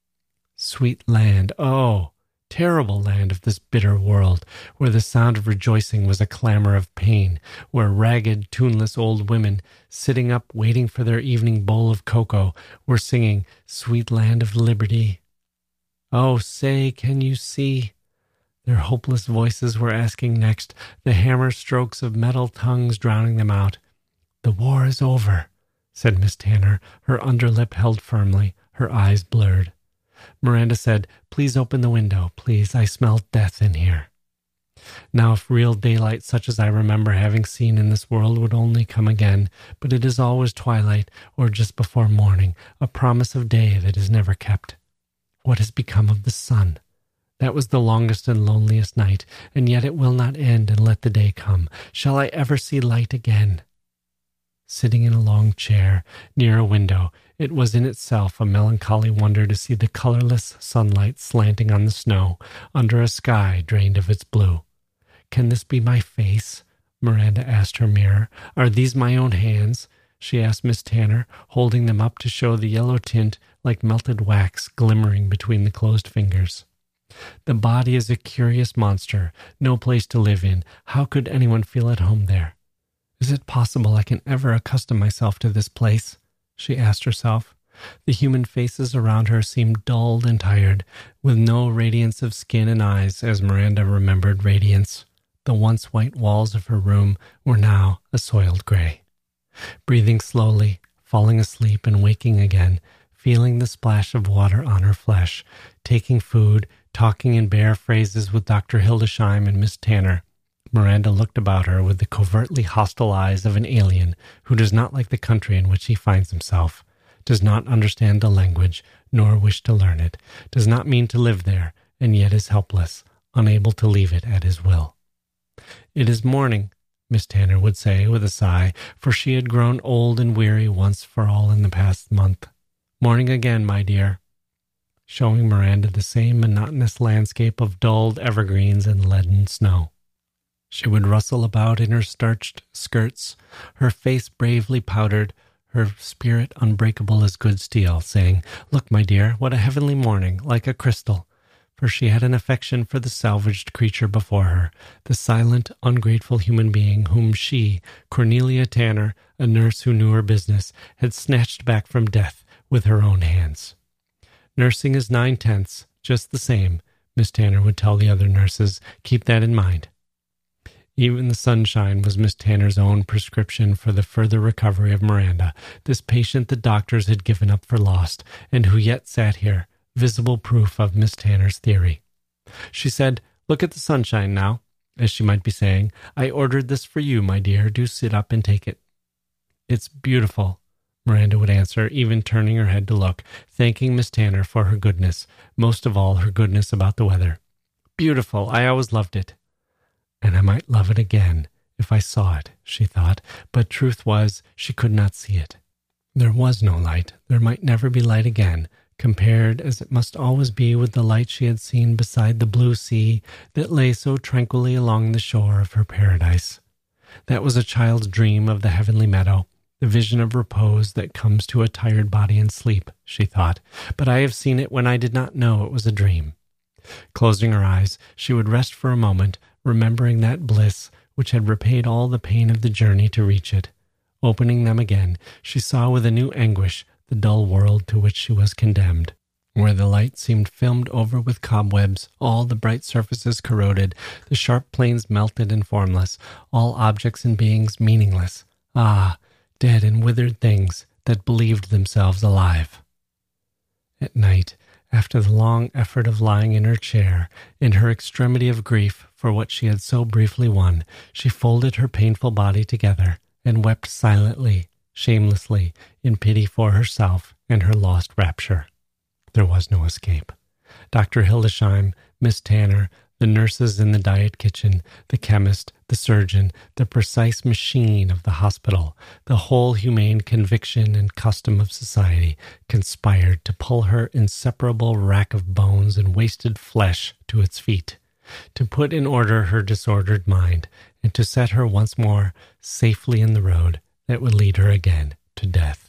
Sweet land, oh, terrible land of this bitter world, where the sound of rejoicing was a clamor of pain, where ragged, tuneless old women, sitting up waiting for their evening bowl of cocoa, were singing, "Sweet land of liberty." Oh, say, can you see? Their hopeless voices were asking next, the hammer strokes of metal tongues drowning them out. "The war is over," said Miss Tanner, her underlip held firmly, her eyes blurred. Miranda said, "Please open the window, please. I smell death in here." Now, if real daylight such as I remember having seen in this world would only come again, but it is always twilight or just before morning, a promise of day that is never kept. What has become of the sun? That was the longest and loneliest night, and yet it will not end and let the day come. Shall I ever see light again? Sitting in a long chair near a window, it was in itself a melancholy wonder to see the colorless sunlight slanting on the snow under a sky drained of its blue. "Can this be my face?" Miranda asked her mirror. "Are these my own hands?" she asked Miss Tanner, holding them up to show the yellow tint like melted wax glimmering between the closed fingers. "The body is a curious monster, no place to live in. How could anyone feel at home there? Is it possible I can ever accustom myself to this place?" she asked herself. The human faces around her seemed dulled and tired, with no radiance of skin and eyes as Miranda remembered radiance. The once white walls of her room were now a soiled gray. Breathing slowly, falling asleep and waking again, feeling the splash of water on her flesh, taking food, talking in bare phrases with Doctor Hildesheim and Miss Tanner, Miranda looked about her with the covertly hostile eyes of an alien who does not like the country in which he finds himself, does not understand the language, nor wish to learn it, does not mean to live there, and yet is helpless, unable to leave it at his will. "It is morning," Miss Tanner would say with a sigh, for she had grown old and weary once for all in the past month. "Morning again, my dear," showing Miranda the same monotonous landscape of dulled evergreens and leaden snow. She would rustle about in her starched skirts, her face bravely powdered, her spirit unbreakable as good steel, saying, "Look, my dear, what a heavenly morning, like a crystal," for she had an affection for the salvaged creature before her, the silent, ungrateful human being whom she, Cornelia Tanner, a nurse who knew her business, had snatched back from death with her own hands. "Nursing is nine-tenths, just the same," Miss Tanner would tell the other nurses. "Keep that in mind." Even the sunshine was Miss Tanner's own prescription for the further recovery of Miranda, this patient the doctors had given up for lost, and who yet sat here, visible proof of Miss Tanner's theory. She said, "Look at the sunshine now," as she might be saying, "I ordered this for you, my dear. Do sit up and take it." "It's beautiful," Miranda would answer, even turning her head to look, thanking Miss Tanner for her goodness, most of all her goodness about the weather. "Beautiful. I always loved it." And I might love it again if I saw it, she thought, but truth was she could not see it. There was no light. There might never be light again, compared as it must always be with the light she had seen beside the blue sea that lay so tranquilly along the shore of her paradise. That was a child's dream of the heavenly meadow, the vision of repose that comes to a tired body in sleep, she thought, but I have seen it when I did not know it was a dream. Closing her eyes, she would rest for a moment, remembering that bliss which had repaid all the pain of the journey to reach it. Opening them again, she saw with a new anguish the dull world to which she was condemned, where the light seemed filmed over with cobwebs, all the bright surfaces corroded, the sharp planes melted and formless, all objects and beings meaningless. Ah, dead and withered things that believed themselves alive. At night, after the long effort of lying in her chair, in her extremity of grief for what she had so briefly won, she folded her painful body together and wept silently, shamelessly, in pity for herself and her lost rapture. There was no escape. Doctor Hildesheim, Miss Tanner, the nurses in the diet kitchen, the chemist, the surgeon, the precise machine of the hospital, the whole humane conviction and custom of society conspired to pull her inseparable rack of bones and wasted flesh to its feet, to put in order her disordered mind, and to set her once more safely in the road that would lead her again to death.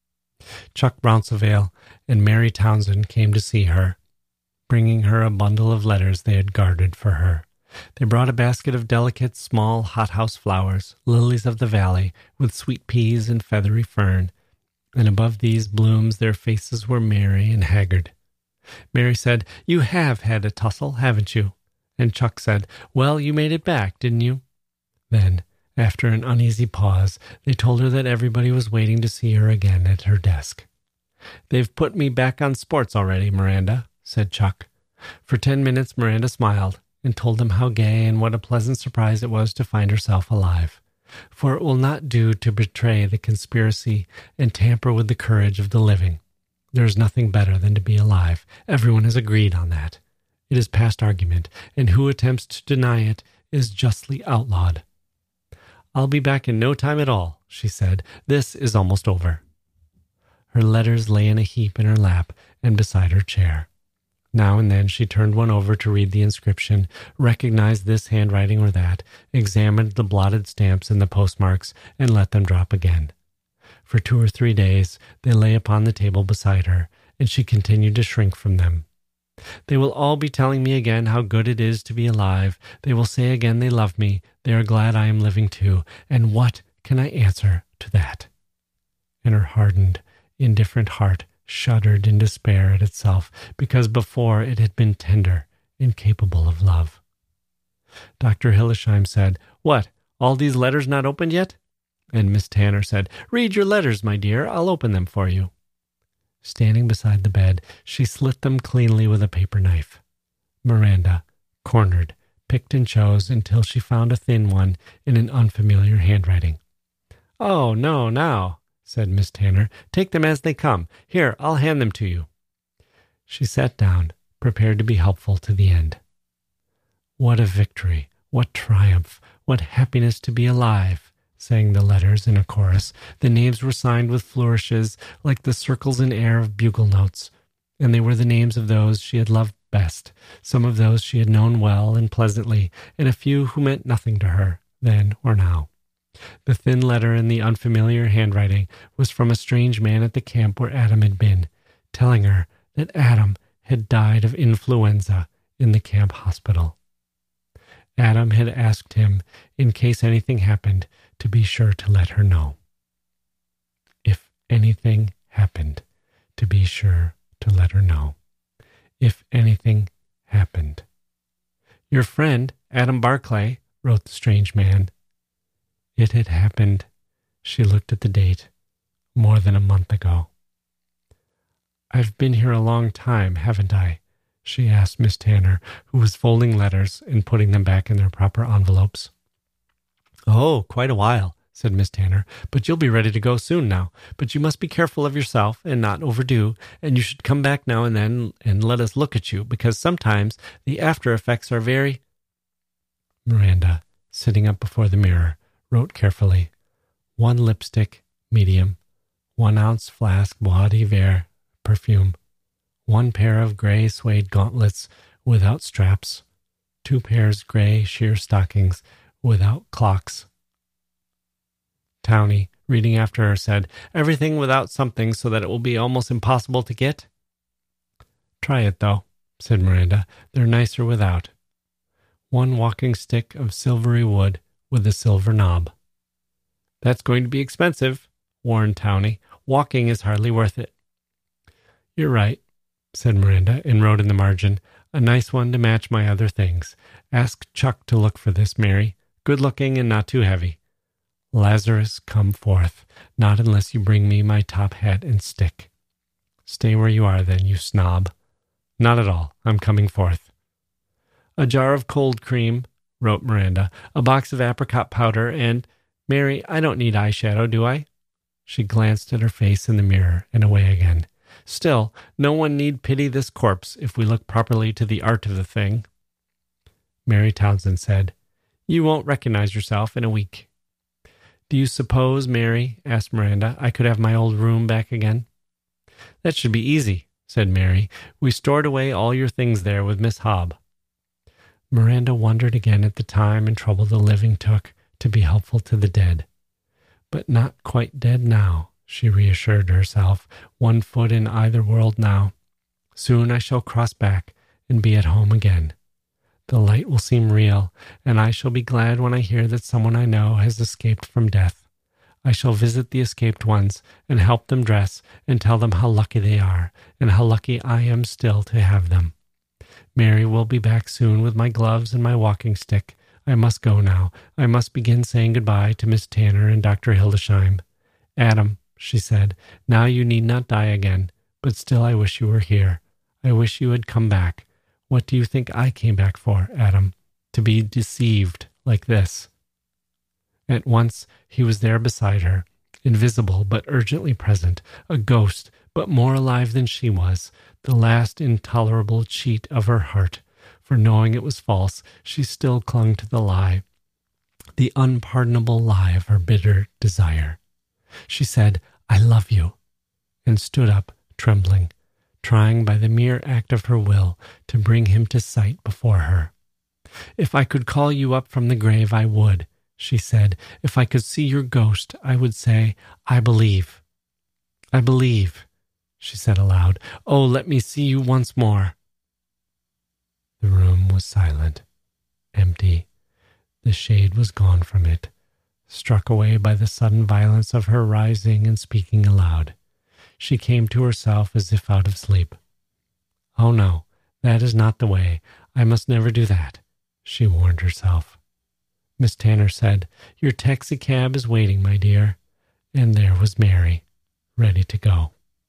Chuck Rouncevale and Mary Townsend came to see her, bringing her a bundle of letters they had guarded for her. They brought a basket of delicate, small hothouse flowers, lilies of the valley, with sweet peas and feathery fern, and above these blooms their faces were merry and haggard. Mary said, "You have had a tussle, haven't you?" And Chuck said, "Well, you made it back, didn't you?" Then, after an uneasy pause, they told her that everybody was waiting to see her again at her desk. "They've put me back on sports already, Miranda," said Chuck. For ten minutes Miranda smiled and told them how gay and what a pleasant surprise it was to find herself alive. For it will not do to betray the conspiracy and tamper with the courage of the living. There is nothing better than to be alive. Everyone has agreed on that. It is past argument, and who attempts to deny it is justly outlawed. "I'll be back in no time at all," she said. "This is almost over." Her letters lay in a heap in her lap and beside her chair. Now and then she turned one over to read the inscription, recognized this handwriting or that, examined the blotted stamps and the postmarks, and let them drop again. For two or three days they lay upon the table beside her, and she continued to shrink from them. "They will all be telling me again how good it is to be alive. They will say again they love me. They are glad I am living too. And what can I answer to that?" And her hardened, indifferent heart shuddered in despair at itself, because before it had been tender, incapable of love. Doctor Hildesheim said, "What, all these letters not opened yet?" And Miss Tanner said, "Read your letters, my dear. I'll open them for you." Standing beside the bed, she slit them cleanly with a paper knife. Miranda, cornered, picked and chose until she found a thin one in an unfamiliar handwriting. "Oh, no, now," said Miss Tanner. "Take them as they come. Here, I'll hand them to you." She sat down, prepared to be helpful to the end. What a victory, what triumph, what happiness to be alive, sang the letters in a chorus. The names were signed with flourishes, like the circles in air of bugle notes, and they were the names of those she had loved best, some of those she had known well and pleasantly, and a few who meant nothing to her, then or now. The thin letter in the unfamiliar handwriting was from a strange man at the camp where Adam had been, telling her that Adam had died of influenza in the camp hospital. Adam had asked him, in case anything happened, to be sure to let her know. If anything happened, to be sure to let her know. If anything happened. "Your friend, Adam Barclay," wrote the strange man. It had happened, she looked at the date, more than a month ago. "I've been here a long time, haven't I?" she asked Miss Tanner, who was folding letters and putting them back in their proper envelopes. "Oh, quite a while," said Miss Tanner, "but you'll be ready to go soon now. But you must be careful of yourself and not overdo, and you should come back now and then and let us look at you, because sometimes the after effects are very—" Miranda, sitting up before the mirror, wrote carefully, "One lipstick, medium, one ounce flask Bois d'Hiver perfume, one pair of gray suede gauntlets without straps, two pairs gray sheer stockings without clocks." Townie, reading after her, said, "Everything without something so that it will be almost impossible to get?" "Try it, though," said Miranda. They're nicer without. One walking stick of silvery wood with a silver knob. That's going to be expensive, warned Townie. Walking is hardly worth it. You're right, said Miranda, and wrote in the margin, a nice one to match my other things. Ask Chuck to look for this, Mary. Good looking and not too heavy. Lazarus, come forth, not unless you bring me my top hat and stick. Stay where you are then, you snob. Not at all. I'm coming forth. A jar of cold cream, wrote Miranda, a box of apricot powder, and, Mary, I don't need eyeshadow, do I? She glanced at her face in the mirror and away again. Still, no one need pity this corpse if we look properly to the art of the thing. Mary Townsend said, You won't recognize yourself in a week. Do you suppose, Mary, asked Miranda, I could have my old room back again? That should be easy, said Mary. We stored away all your things there with Miss Hobb. Miranda wondered again at the time and trouble the living took to be helpful to the dead. But not quite dead now, she reassured herself, one foot in either world now. Soon I shall cross back and be at home again. The light will seem real, and I shall be glad when I hear that someone I know has escaped from death. I shall visit the escaped ones and help them dress and tell them how lucky they are and how lucky I am still to have them. Mary will be back soon with my gloves and my walking stick. I must go now. I must begin saying goodbye to Miss Tanner and Doctor Hildesheim. Adam, she said, now you need not die again, but still I wish you were here. I wish you had come back. What do you think I came back for, Adam? To be deceived like this. At once he was there beside her, invisible but urgently present, a ghost, but more alive than she was, the last intolerable cheat of her heart, for knowing it was false, she still clung to the lie, the unpardonable lie of her bitter desire. She said, I love you, and stood up, trembling, trying by the mere act of her will to bring him to sight before her. If I could call you up from the grave, I would, she said. If I could see your ghost, I would say, I believe. I believe, she said aloud. Oh, let me see you once more. The room was silent, empty. The shade was gone from it, struck away by the sudden violence of her rising and speaking aloud. She came to herself as if out of sleep. Oh no, that is not the way. I must never do that, she warned herself. Miss Tanner said, Your taxicab is waiting, my dear. And there was Mary, ready to go.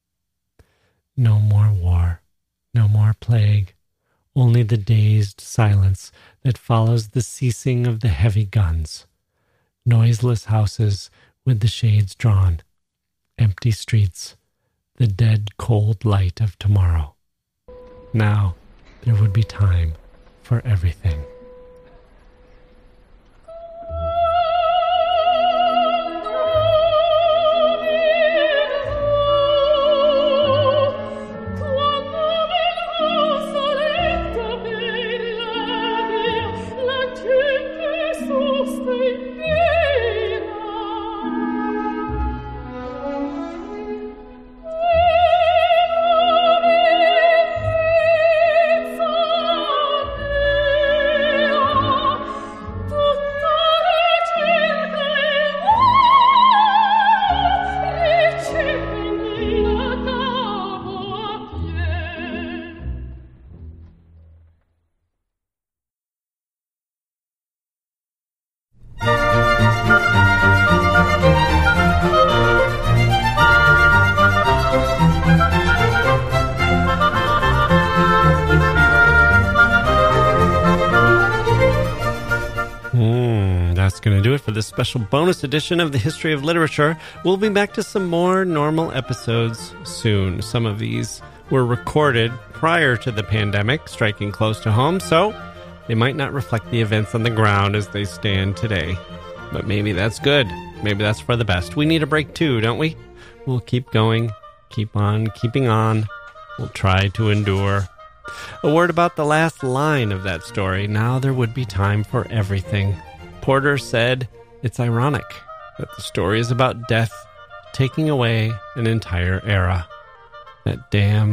No more war, no more plague, only the dazed silence that follows the ceasing of the heavy guns. Noiseless houses with the shades drawn, empty streets, the dead cold light of tomorrow. Now there would be time for everything. Going to do it for this special bonus edition of the History of Literature. We'll be back to some more normal episodes soon. Some of these were recorded prior to the pandemic striking close to home, so they might not reflect the events on the ground as they stand today. But maybe that's good. Maybe that's for the best. We need a break too, don't we? We'll keep going, keep on keeping on. We'll try to endure. A word about the last line of that story. Now there would be time for everything. Porter said, it's ironic that the story is about death taking away an entire era. That damn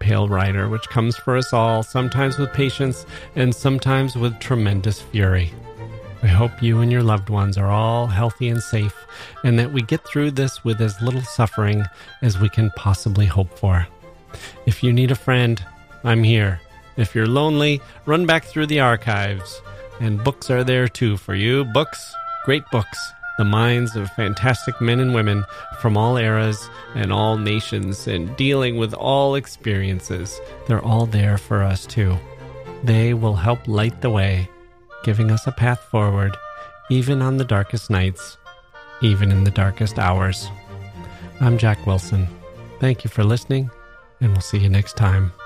pale rider which comes for us all, sometimes with patience and sometimes with tremendous fury. I hope you and your loved ones are all healthy and safe, and that we get through this with as little suffering as we can possibly hope for. If you need a friend, I'm here. If you're lonely, run back through the archives. And books are there too for you. Books, great books. The minds of fantastic men and women from all eras and all nations and dealing with all experiences. They're all there for us too. They will help light the way, giving us a path forward, even on the darkest nights, even in the darkest hours. I'm Jack Wilson. Thank you for listening, and we'll see you next time.